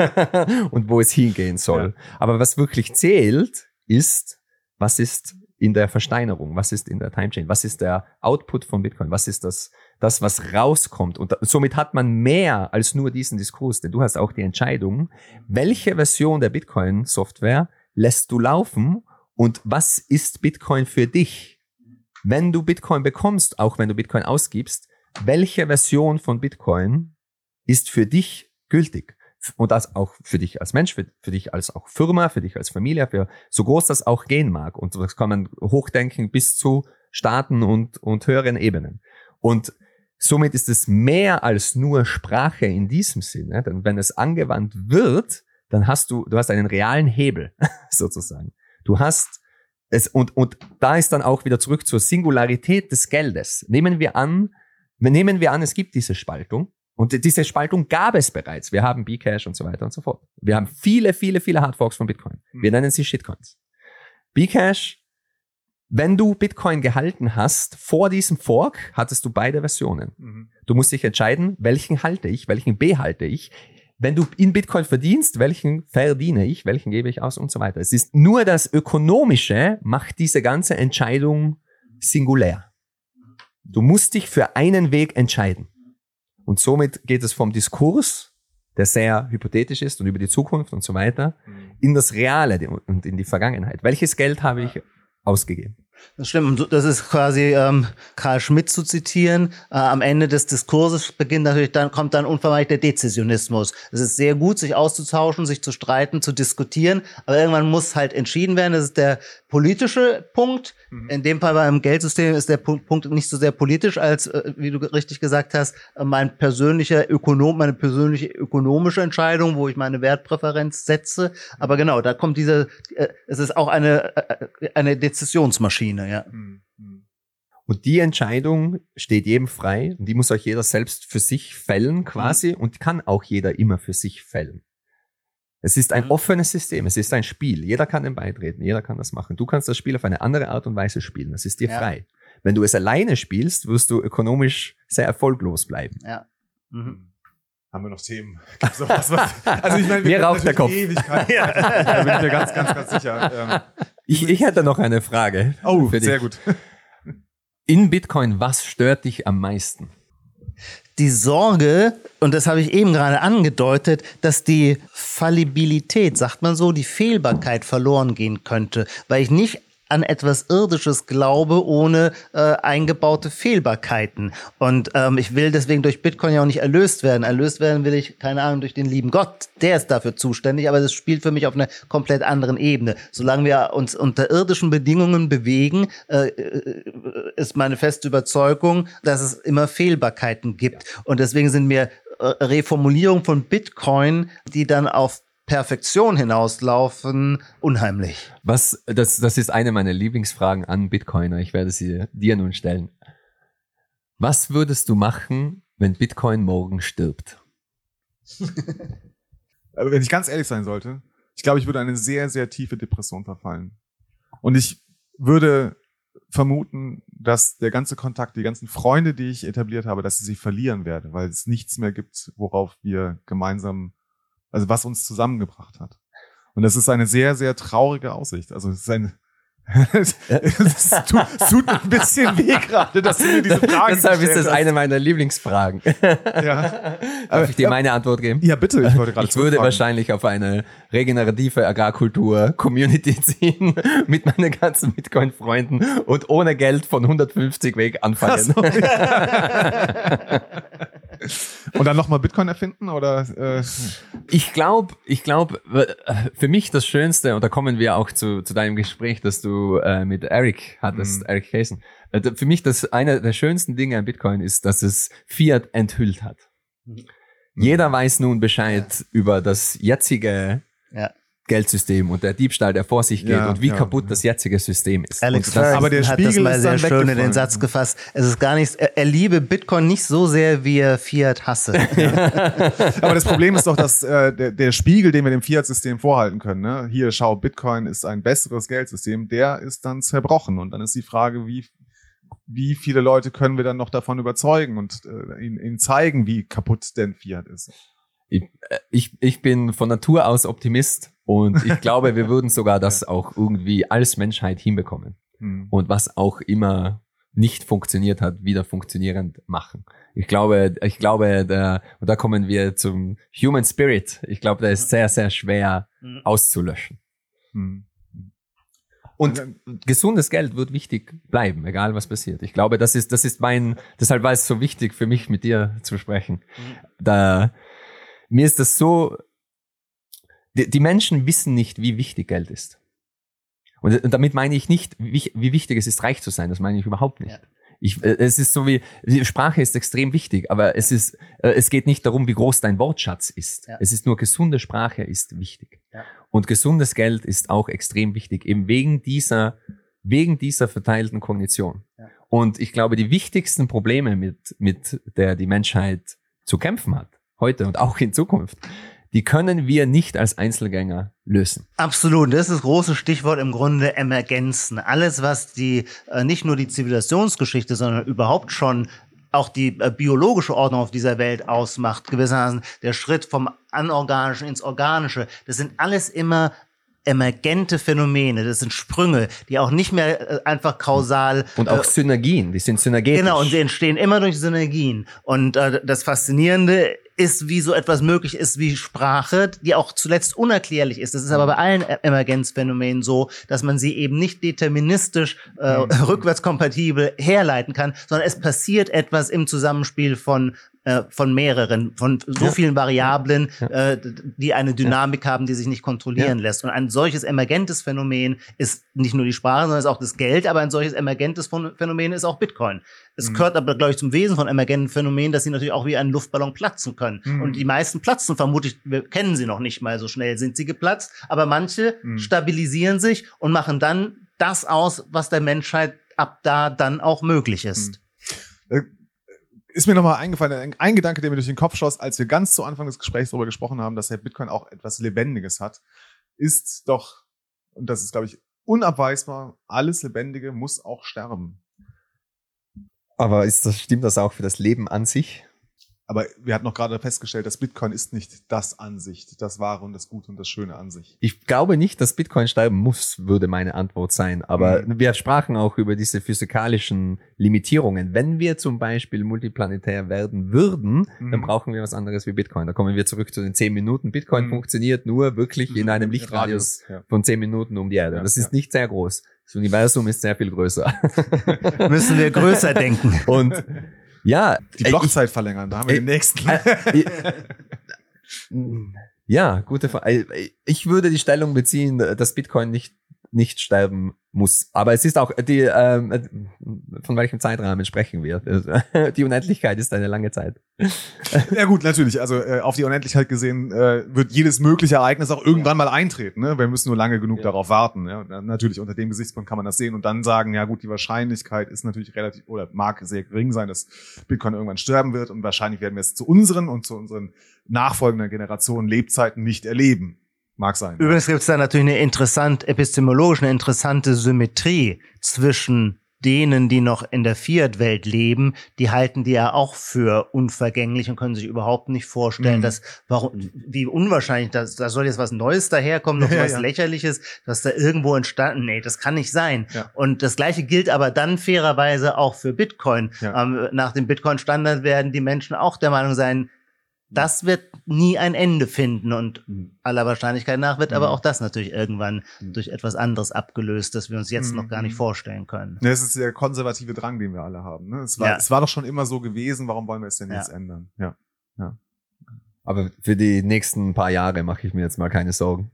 und wo es hingehen soll. Ja. Aber was wirklich zählt, ist, was ist in der Versteinerung, was ist in der Timechain, was ist der Output von Bitcoin, was ist das, das was rauskommt. Und somit hat man mehr als nur diesen Diskurs, denn du hast auch die Entscheidung, welche Version der Bitcoin-Software lässt du laufen und was ist Bitcoin für dich? Wenn du Bitcoin bekommst, auch wenn du Bitcoin ausgibst, welche Version von Bitcoin ist für dich gültig? Und das auch für dich als Mensch, für, für dich als auch Firma, für dich als Familie, für so groß das auch gehen mag. Und das kann man hochdenken bis zu Staaten und, und höheren Ebenen. Und somit ist es mehr als nur Sprache in diesem Sinne. Denn wenn es angewandt wird, dann hast du, du hast einen realen Hebel, sozusagen. Du hast es, und, und da ist dann auch wieder zurück zur Singularität des Geldes. Nehmen wir an, nehmen wir an, es gibt diese Spaltung. Und diese Spaltung gab es bereits. Wir haben Bcash und so weiter und so fort. Wir haben viele, viele, viele Hardforks von Bitcoin. Wir nennen sie Shitcoins. Bcash, wenn du Bitcoin gehalten hast, vor diesem Fork hattest du beide Versionen. Mhm. Du musst dich entscheiden, welchen halte ich, welchen behalte ich. Wenn du in Bitcoin verdienst, welchen verdiene ich, welchen gebe ich aus und so weiter. Es ist nur das Ökonomische, macht diese ganze Entscheidung singulär. Du musst dich für einen Weg entscheiden. Und somit geht es vom Diskurs, der sehr hypothetisch ist und über die Zukunft und so weiter, in das Reale und in die Vergangenheit. Welches Geld habe ich ausgegeben? Das stimmt. Das ist quasi ähm, Karl Schmitt zu zitieren. Äh, am Ende des Diskurses beginnt natürlich dann, kommt dann unvermeidlich der Dezisionismus. Es ist sehr gut, sich auszutauschen, sich zu streiten, zu diskutieren, aber irgendwann muss halt entschieden werden. Das ist der politische Punkt. Mhm. In dem Fall beim Geldsystem ist der Punkt nicht so sehr politisch, als, äh, wie du richtig gesagt hast, äh, mein persönlicher Ökonom, meine persönliche ökonomische Entscheidung, wo ich meine Wertpräferenz setze. Aber genau, da kommt diese, äh, es ist auch eine, äh, eine Dezisionsmaschine. Ja. Und die Entscheidung steht jedem frei und die muss auch jeder selbst für sich fällen quasi und kann auch jeder immer für sich fällen. Es ist ein offenes System, es ist ein Spiel. Jeder kann dem beitreten, jeder kann das machen. Du kannst das Spiel auf eine andere Art und Weise spielen, das ist dir ja. frei. Wenn du es alleine spielst, wirst du ökonomisch sehr erfolglos bleiben. Ja. Mhm. Haben wir noch Themen? Gibt's noch was, was? Also ich meine, mir raucht der Kopf. Ewigkeit. Ja. Da bin ich mir ganz, ganz, ganz sicher. Ähm, ich, ich hätte noch eine Frage. Oh, für sehr dich. gut. In Bitcoin, was stört dich am meisten? Die Sorge, und das habe ich eben gerade angedeutet, dass die Fallibilität, sagt man so, die Fehlbarkeit verloren gehen könnte, weil ich nicht an etwas Irdisches glaube, ohne äh, eingebaute Fehlbarkeiten. Und ähm, ich will deswegen durch Bitcoin ja auch nicht erlöst werden. Erlöst werden will ich, keine Ahnung, durch den lieben Gott. Der ist dafür zuständig, aber das spielt für mich auf einer komplett anderen Ebene. Solange wir uns unter irdischen Bedingungen bewegen, äh, ist meine feste Überzeugung, dass es immer Fehlbarkeiten gibt. Und deswegen sind mir äh, Reformulierungen von Bitcoin, die dann auf Perfektion hinauslaufen, unheimlich. Was, das, das ist eine meiner Lieblingsfragen an Bitcoiner. Ich werde sie dir nun stellen. Was würdest du machen, wenn Bitcoin morgen stirbt? Aber wenn ich ganz ehrlich sein sollte, ich glaube, ich würde eine sehr, sehr tiefe Depression verfallen. Und ich würde vermuten, dass der ganze Kontakt, die ganzen Freunde, die ich etabliert habe, dass ich sie verlieren werde, weil es nichts mehr gibt, worauf wir gemeinsam, also was uns zusammengebracht hat. Und das ist eine sehr, sehr traurige Aussicht. Also es ist ein es, tut, es tut mir ein bisschen weh gerade, dass du mir diese Frage Deshalb ist das hast. eine meiner Lieblingsfragen. Ja. Darf ich dir ja, meine Antwort geben? Ja, bitte. Ich wollte gerade Ich würde wahrscheinlich auf eine regenerative Agrarkultur-Community ziehen mit meinen ganzen Bitcoin-Freunden und ohne Geld von hundertfünfzig weg anfangen. So, ja. Und dann nochmal Bitcoin erfinden oder? Äh? Ich glaube, ich glaube, für mich das Schönste, und da kommen wir auch zu, zu deinem Gespräch, das du äh, mit Eric hattest, mhm. Eric Kaysen. Äh, für mich das eine der schönsten Dinge an Bitcoin ist, dass es Fiat enthüllt hat. Mhm. Jeder weiß nun Bescheid ja. über das jetzige ja. Geldsystem und der Diebstahl, der vor sich geht Ja, und wie ja, kaputt ja. das jetzige System ist. Alex und das, Ferguson aber der hat das Spiegel mal ist sehr dann schön in den weggefallen. Satz gefasst. Es ist gar nichts, er, er liebe Bitcoin nicht so sehr, wie er Fiat hasse. Aber das Problem ist doch, dass äh, der, der Spiegel, den wir dem Fiat-System vorhalten können, ne? Hier, schau, Bitcoin ist ein besseres Geldsystem, der ist dann zerbrochen. Und dann ist die Frage, wie, wie viele Leute können wir dann noch davon überzeugen und äh, ihnen, ihnen zeigen, wie kaputt denn Fiat ist. Ich, ich, ich bin von Natur aus Optimist und ich glaube, wir würden sogar das auch irgendwie als Menschheit hinbekommen. Hm. Und was auch immer nicht funktioniert hat, wieder funktionierend machen. Ich glaube, ich glaube, da, und da kommen wir zum Human Spirit. Ich glaube, der ist sehr, sehr schwer auszulöschen. Hm. Und gesundes Geld wird wichtig bleiben, egal was passiert. Ich glaube, das ist, das ist mein, deshalb war es so wichtig für mich, mit dir zu sprechen. Da, mir ist das so, die, die Menschen wissen nicht, wie wichtig Geld ist. Und, und damit meine ich nicht, wie, wie wichtig es ist, reich zu sein. Das meine ich überhaupt nicht. Ja. Ich, äh, es ist so wie, die Sprache ist extrem wichtig, aber es ist, äh, es geht nicht darum, wie groß dein Wortschatz ist. Ja. Es ist nur, gesunde Sprache ist wichtig. Ja. Und gesundes Geld ist auch extrem wichtig, eben wegen dieser, wegen dieser verteilten Kognition. Ja. Und ich glaube, die wichtigsten Probleme, mit, mit der die Menschheit zu kämpfen hat, heute und auch in Zukunft, die können wir nicht als Einzelgänger lösen. Absolut, das ist das große Stichwort im Grunde Emergenzen. Alles, was die äh, nicht nur die Zivilisationsgeschichte, sondern überhaupt schon auch die äh, biologische Ordnung auf dieser Welt ausmacht, gewissermaßen der Schritt vom Anorganischen ins Organische, das sind alles immer emergente Phänomene, das sind Sprünge, die auch nicht mehr äh, einfach kausal Und auch äh, Synergien, die sind synergetisch. Genau, und sie entstehen immer durch Synergien. Und äh, das Faszinierende ist, wie so etwas möglich ist wie Sprache, die auch zuletzt unerklärlich ist. Das ist aber bei allen E- Emergenzphänomenen so, dass man sie eben nicht deterministisch äh, rückwärtskompatibel herleiten kann, sondern es passiert etwas im Zusammenspiel von äh, von mehreren, von so Ja. vielen Variablen, Ja. äh, die eine Dynamik haben, die sich nicht kontrollieren Ja. lässt. Und ein solches emergentes Phänomen ist nicht nur die Sprache, sondern ist auch das Geld, aber ein solches emergentes Phänomen ist auch Bitcoin. Es Mhm. gehört aber, glaube ich, zum Wesen von emergenten Phänomenen, dass sie natürlich auch wie ein Luftballon platzen können. Mhm. Und die meisten platzen vermutlich, wir kennen sie noch nicht mal so schnell, sind sie geplatzt, aber manche Mhm. stabilisieren sich und machen dann das aus, was der Menschheit ab da dann auch möglich ist. Äh, Ist mir nochmal eingefallen, ein, ein Gedanke, der mir durch den Kopf schoss, als wir ganz zu Anfang des Gesprächs darüber gesprochen haben, dass der Bitcoin auch etwas Lebendiges hat, ist doch, und das ist, glaube ich, unabweisbar, alles Lebendige muss auch sterben. Aber ist das, stimmt das auch für das Leben an sich? Aber wir hatten noch gerade festgestellt, dass Bitcoin ist nicht das an sich, das Wahre und das Gute und das Schöne an sich. Ich glaube nicht, dass Bitcoin sterben muss, würde meine Antwort sein. Aber Mhm. wir sprachen auch über diese physikalischen Limitierungen. Wenn wir zum Beispiel multiplanetär werden würden, Mhm. dann brauchen wir was anderes wie Bitcoin. Da kommen wir zurück zu den zehn Minuten. Bitcoin Mhm. funktioniert nur wirklich in einem Lichtradius Ja. von zehn Minuten um die Erde. Ja, Das ist ja. nicht sehr groß. Das Universum ist sehr viel größer. Müssen wir größer denken. Und ja, Die äh, Blockzeit verlängern, da haben wir Ey, den nächsten. ich, ja, gute Frage. Ich würde die Stellung beziehen, dass Bitcoin nicht nicht sterben muss. Aber es ist auch die, ähm, von welchem Zeitrahmen sprechen wir? Die Unendlichkeit ist eine lange Zeit. Ja gut, natürlich. Also äh, auf die Unendlichkeit gesehen äh, wird jedes mögliche Ereignis auch irgendwann mal eintreten. Ne? Wir müssen nur lange genug Ja. darauf warten. Ja? Und, äh, natürlich unter dem Gesichtspunkt kann man das sehen und dann sagen, ja gut, die Wahrscheinlichkeit ist natürlich relativ oder mag sehr gering sein, dass Bitcoin irgendwann sterben wird und wahrscheinlich werden wir es zu unseren und zu unseren nachfolgenden Generationen Lebzeiten nicht erleben. Mag sein. Übrigens gibt es da natürlich eine interessant, epistemologisch eine interessante Symmetrie zwischen denen, die noch in der Fiat-Welt leben, die halten die ja auch für unvergänglich und können sich überhaupt nicht vorstellen, Mhm. dass, warum, wie unwahrscheinlich, dass, da soll jetzt was Neues daherkommen, noch Ja, was ja. Lächerliches, dass da irgendwo entstanden, nee, das kann nicht sein. Ja. Und das Gleiche gilt aber dann fairerweise auch für Bitcoin. Ja. Ähm, nach dem Bitcoin-Standard werden die Menschen auch der Meinung sein, das wird nie ein Ende finden und aller Wahrscheinlichkeit nach wird Mhm. aber auch das natürlich irgendwann Mhm. durch etwas anderes abgelöst, das wir uns jetzt Mhm. noch gar nicht vorstellen können. Ne, es ist der konservative Drang, den wir alle haben. Ne? Es, war, Ja. es war doch schon immer so gewesen, warum wollen wir es denn Ja. jetzt ändern? Ja. Aber für die nächsten paar Jahre mache ich mir jetzt mal keine Sorgen.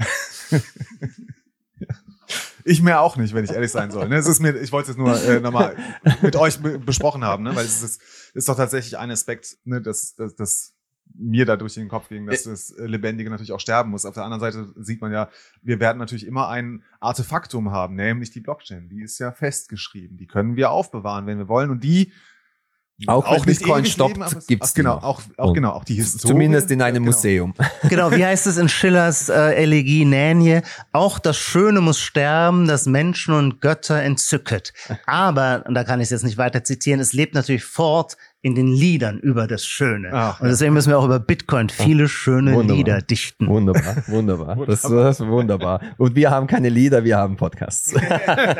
Ich mir auch nicht, wenn ich ehrlich sein soll. Ne? Es ist mir, ich wollte es nur äh, nochmal mit euch be besprochen haben, ne? Weil es ist, ist doch tatsächlich ein Aspekt, ne, dass, dass, dass mir da durch den Kopf ging, dass das Lebendige natürlich auch sterben muss. Auf der anderen Seite sieht man ja, wir werden natürlich immer ein Artefaktum haben, nämlich die Blockchain. Die ist ja festgeschrieben. Die können wir aufbewahren, wenn wir wollen. Und die auch, auch wenn Bitcoin ewig stoppt, leben, aber es- gibt's ach, genau, die noch. auch, auch Und genau, auch die Historie. Zumindest in einem genau. Museum. Genau, wie heißt es in Schillers äh, Elegie Nänie? Auch das Schöne muss sterben, das Menschen und Götter entzücket. Aber, und da kann ich es jetzt nicht weiter zitieren, es lebt natürlich fort in den Liedern über das Schöne. Ach, und deswegen müssen wir auch über Bitcoin viele schöne Wunderbar. Lieder dichten. Wunderbar, wunderbar. Das, das ist wunderbar. Und wir haben keine Lieder, wir haben Podcasts. Genau.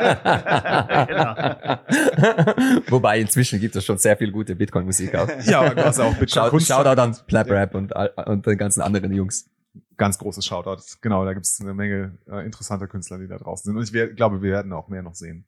Wobei inzwischen gibt es schon sehr viel gute Bitcoin-Musik auch. Ja, aber du hast ja auch Schau, Bitcoin. Shoutout an Plap Rap und, all- und den ganzen anderen Jungs. Ganz großes Shoutout. Genau, da gibt es eine Menge äh, interessanter Künstler, die da draußen sind. Und ich wer- glaube, wir werden auch mehr noch sehen.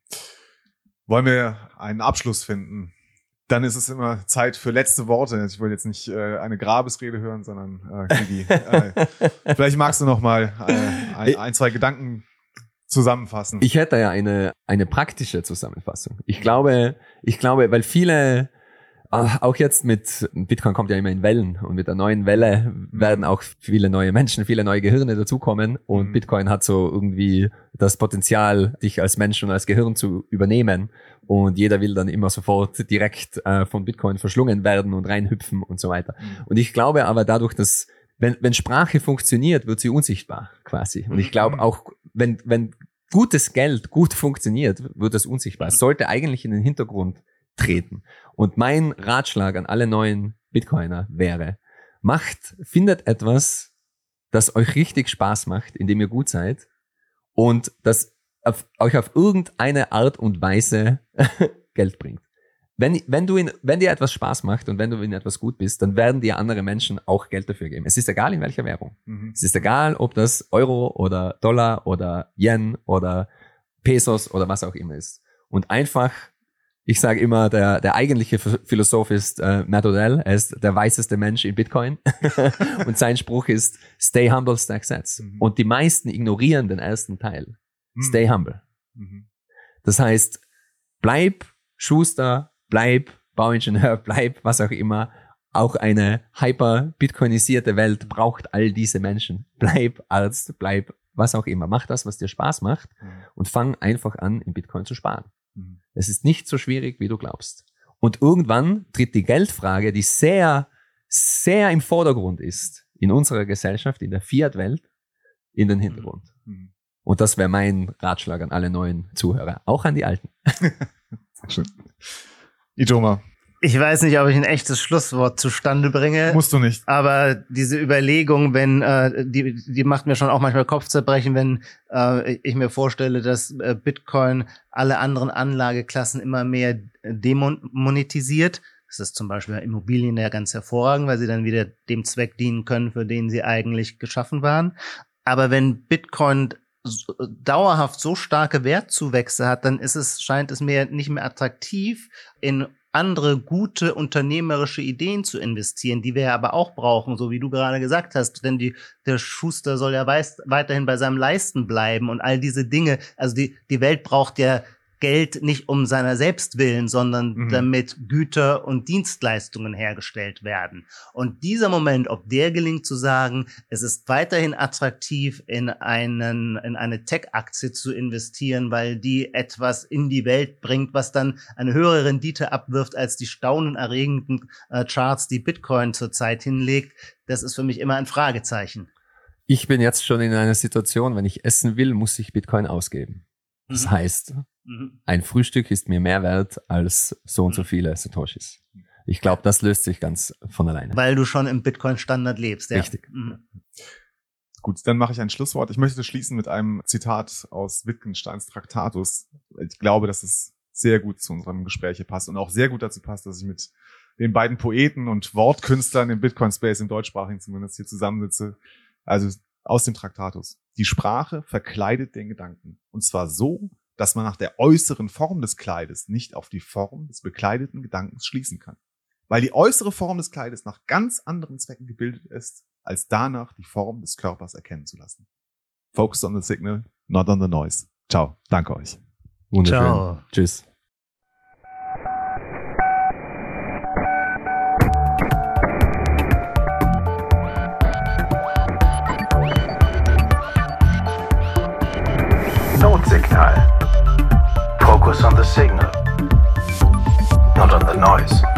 Wollen wir einen Abschluss finden? Dann ist es immer Zeit für letzte Worte. Ich will jetzt nicht äh, eine Grabesrede hören, sondern äh, Gigi, äh, vielleicht magst du noch mal äh, ein, ein, zwei Gedanken zusammenfassen. Ich hätte ja eine, eine praktische Zusammenfassung. Ich glaube, ich glaube, weil viele, äh, auch jetzt mit Bitcoin kommt ja immer in Wellen und mit der neuen Welle werden auch viele neue Menschen, viele neue Gehirne dazukommen und Mhm. Bitcoin hat so irgendwie das Potenzial, dich als Mensch und als Gehirn zu übernehmen und jeder will dann immer sofort direkt äh, von Bitcoin verschlungen werden und reinhüpfen und so weiter. Mhm. Und ich glaube aber dadurch, dass wenn, wenn Sprache funktioniert, wird sie unsichtbar quasi. Und ich glaube auch, wenn, wenn gutes Geld gut funktioniert, wird es unsichtbar. Es sollte eigentlich in den Hintergrund treten. Und mein Ratschlag an alle neuen Bitcoiner wäre, macht, findet etwas, das euch richtig Spaß macht, indem ihr gut seid und das auf, euch auf irgendeine Art und Weise Geld bringt. Wenn, wenn, du in, wenn dir etwas Spaß macht und wenn du in etwas gut bist, dann werden dir andere Menschen auch Geld dafür geben. Es ist egal, in welcher Währung. Mhm. Es ist egal, ob das Euro oder Dollar oder Yen oder Pesos oder was auch immer ist. Und einfach, ich sage immer, der, der eigentliche Philosoph ist äh, Matt Odell. Er ist der weiseste Mensch in Bitcoin. Und sein Spruch ist, stay humble, stack sats. Mhm. Und die meisten ignorieren den ersten Teil. Mhm. Stay humble. Mhm. Das heißt, bleib Schuster, bleib Bauingenieur, bleib was auch immer. Auch eine hyper-bitcoinisierte Welt braucht all diese Menschen. Bleib Arzt, bleib was auch immer. Mach das, was dir Spaß macht Mhm. und fang einfach an, in Bitcoin zu sparen. Mhm. Es ist nicht so schwierig, wie du glaubst. Und irgendwann tritt die Geldfrage, die sehr, sehr im Vordergrund ist in unserer Gesellschaft, in der Fiat-Welt, in den Hintergrund. Mhm. Und das wäre mein Ratschlag an alle neuen Zuhörer, auch an die Alten. Sehr schön. Ijoma, Ich weiß nicht, ob ich ein echtes Schlusswort zustande bringe. musst du nicht. Aber diese Überlegung, wenn äh, die die macht mir schon auch manchmal Kopfzerbrechen, wenn äh, ich mir vorstelle, dass äh, Bitcoin alle anderen Anlageklassen immer mehr demonetisiert. Das ist zum Beispiel bei Immobilien ja ganz hervorragend, weil sie dann wieder dem Zweck dienen können, für den sie eigentlich geschaffen waren. Aber wenn Bitcoin so- dauerhaft so starke Wertzuwächse hat, dann ist es, scheint es mir nicht mehr attraktiv, in andere gute unternehmerische Ideen zu investieren, die wir ja aber auch brauchen, so wie du gerade gesagt hast, denn die, der Schuster soll ja weiß, weiterhin bei seinem Leisten bleiben und all diese Dinge, also die, die Welt braucht ja Geld nicht um seiner selbst willen, sondern Mhm. damit Güter und Dienstleistungen hergestellt werden. Und dieser Moment, ob der gelingt zu sagen, es ist weiterhin attraktiv, in einen, in eine Tech-Aktie zu investieren, weil die etwas in die Welt bringt, was dann eine höhere Rendite abwirft als die staunenerregenden äh, Charts, die Bitcoin zurzeit hinlegt, das ist für mich immer ein Fragezeichen. Ich bin jetzt schon in einer Situation, wenn ich essen will, muss ich Bitcoin ausgeben. Das Mhm. heißt, Mhm. ein Frühstück ist mir mehr wert als so und so viele Satoshis. Ich glaube, das löst sich ganz von alleine. Weil du schon im Bitcoin-Standard lebst. Ja. Richtig. Mhm. Gut, dann mache ich ein Schlusswort. Ich möchte schließen mit einem Zitat aus Wittgensteins Traktatus. Ich glaube, dass es sehr gut zu unserem Gespräch hier passt und auch sehr gut dazu passt, dass ich mit den beiden Poeten und Wortkünstlern im Bitcoin-Space, im deutschsprachigen zumindest, hier zusammensitze. Also aus dem Traktatus. Die Sprache verkleidet den Gedanken. Und zwar so, dass man nach der äußeren Form des Kleides nicht auf die Form des bekleideten Gedankens schließen kann. Weil die äußere Form des Kleides nach ganz anderen Zwecken gebildet ist, als danach die Form des Körpers erkennen zu lassen. Focus on the signal, not on the noise. Ciao. Danke euch. Wunderschön. Ciao. Tschüss. Neues.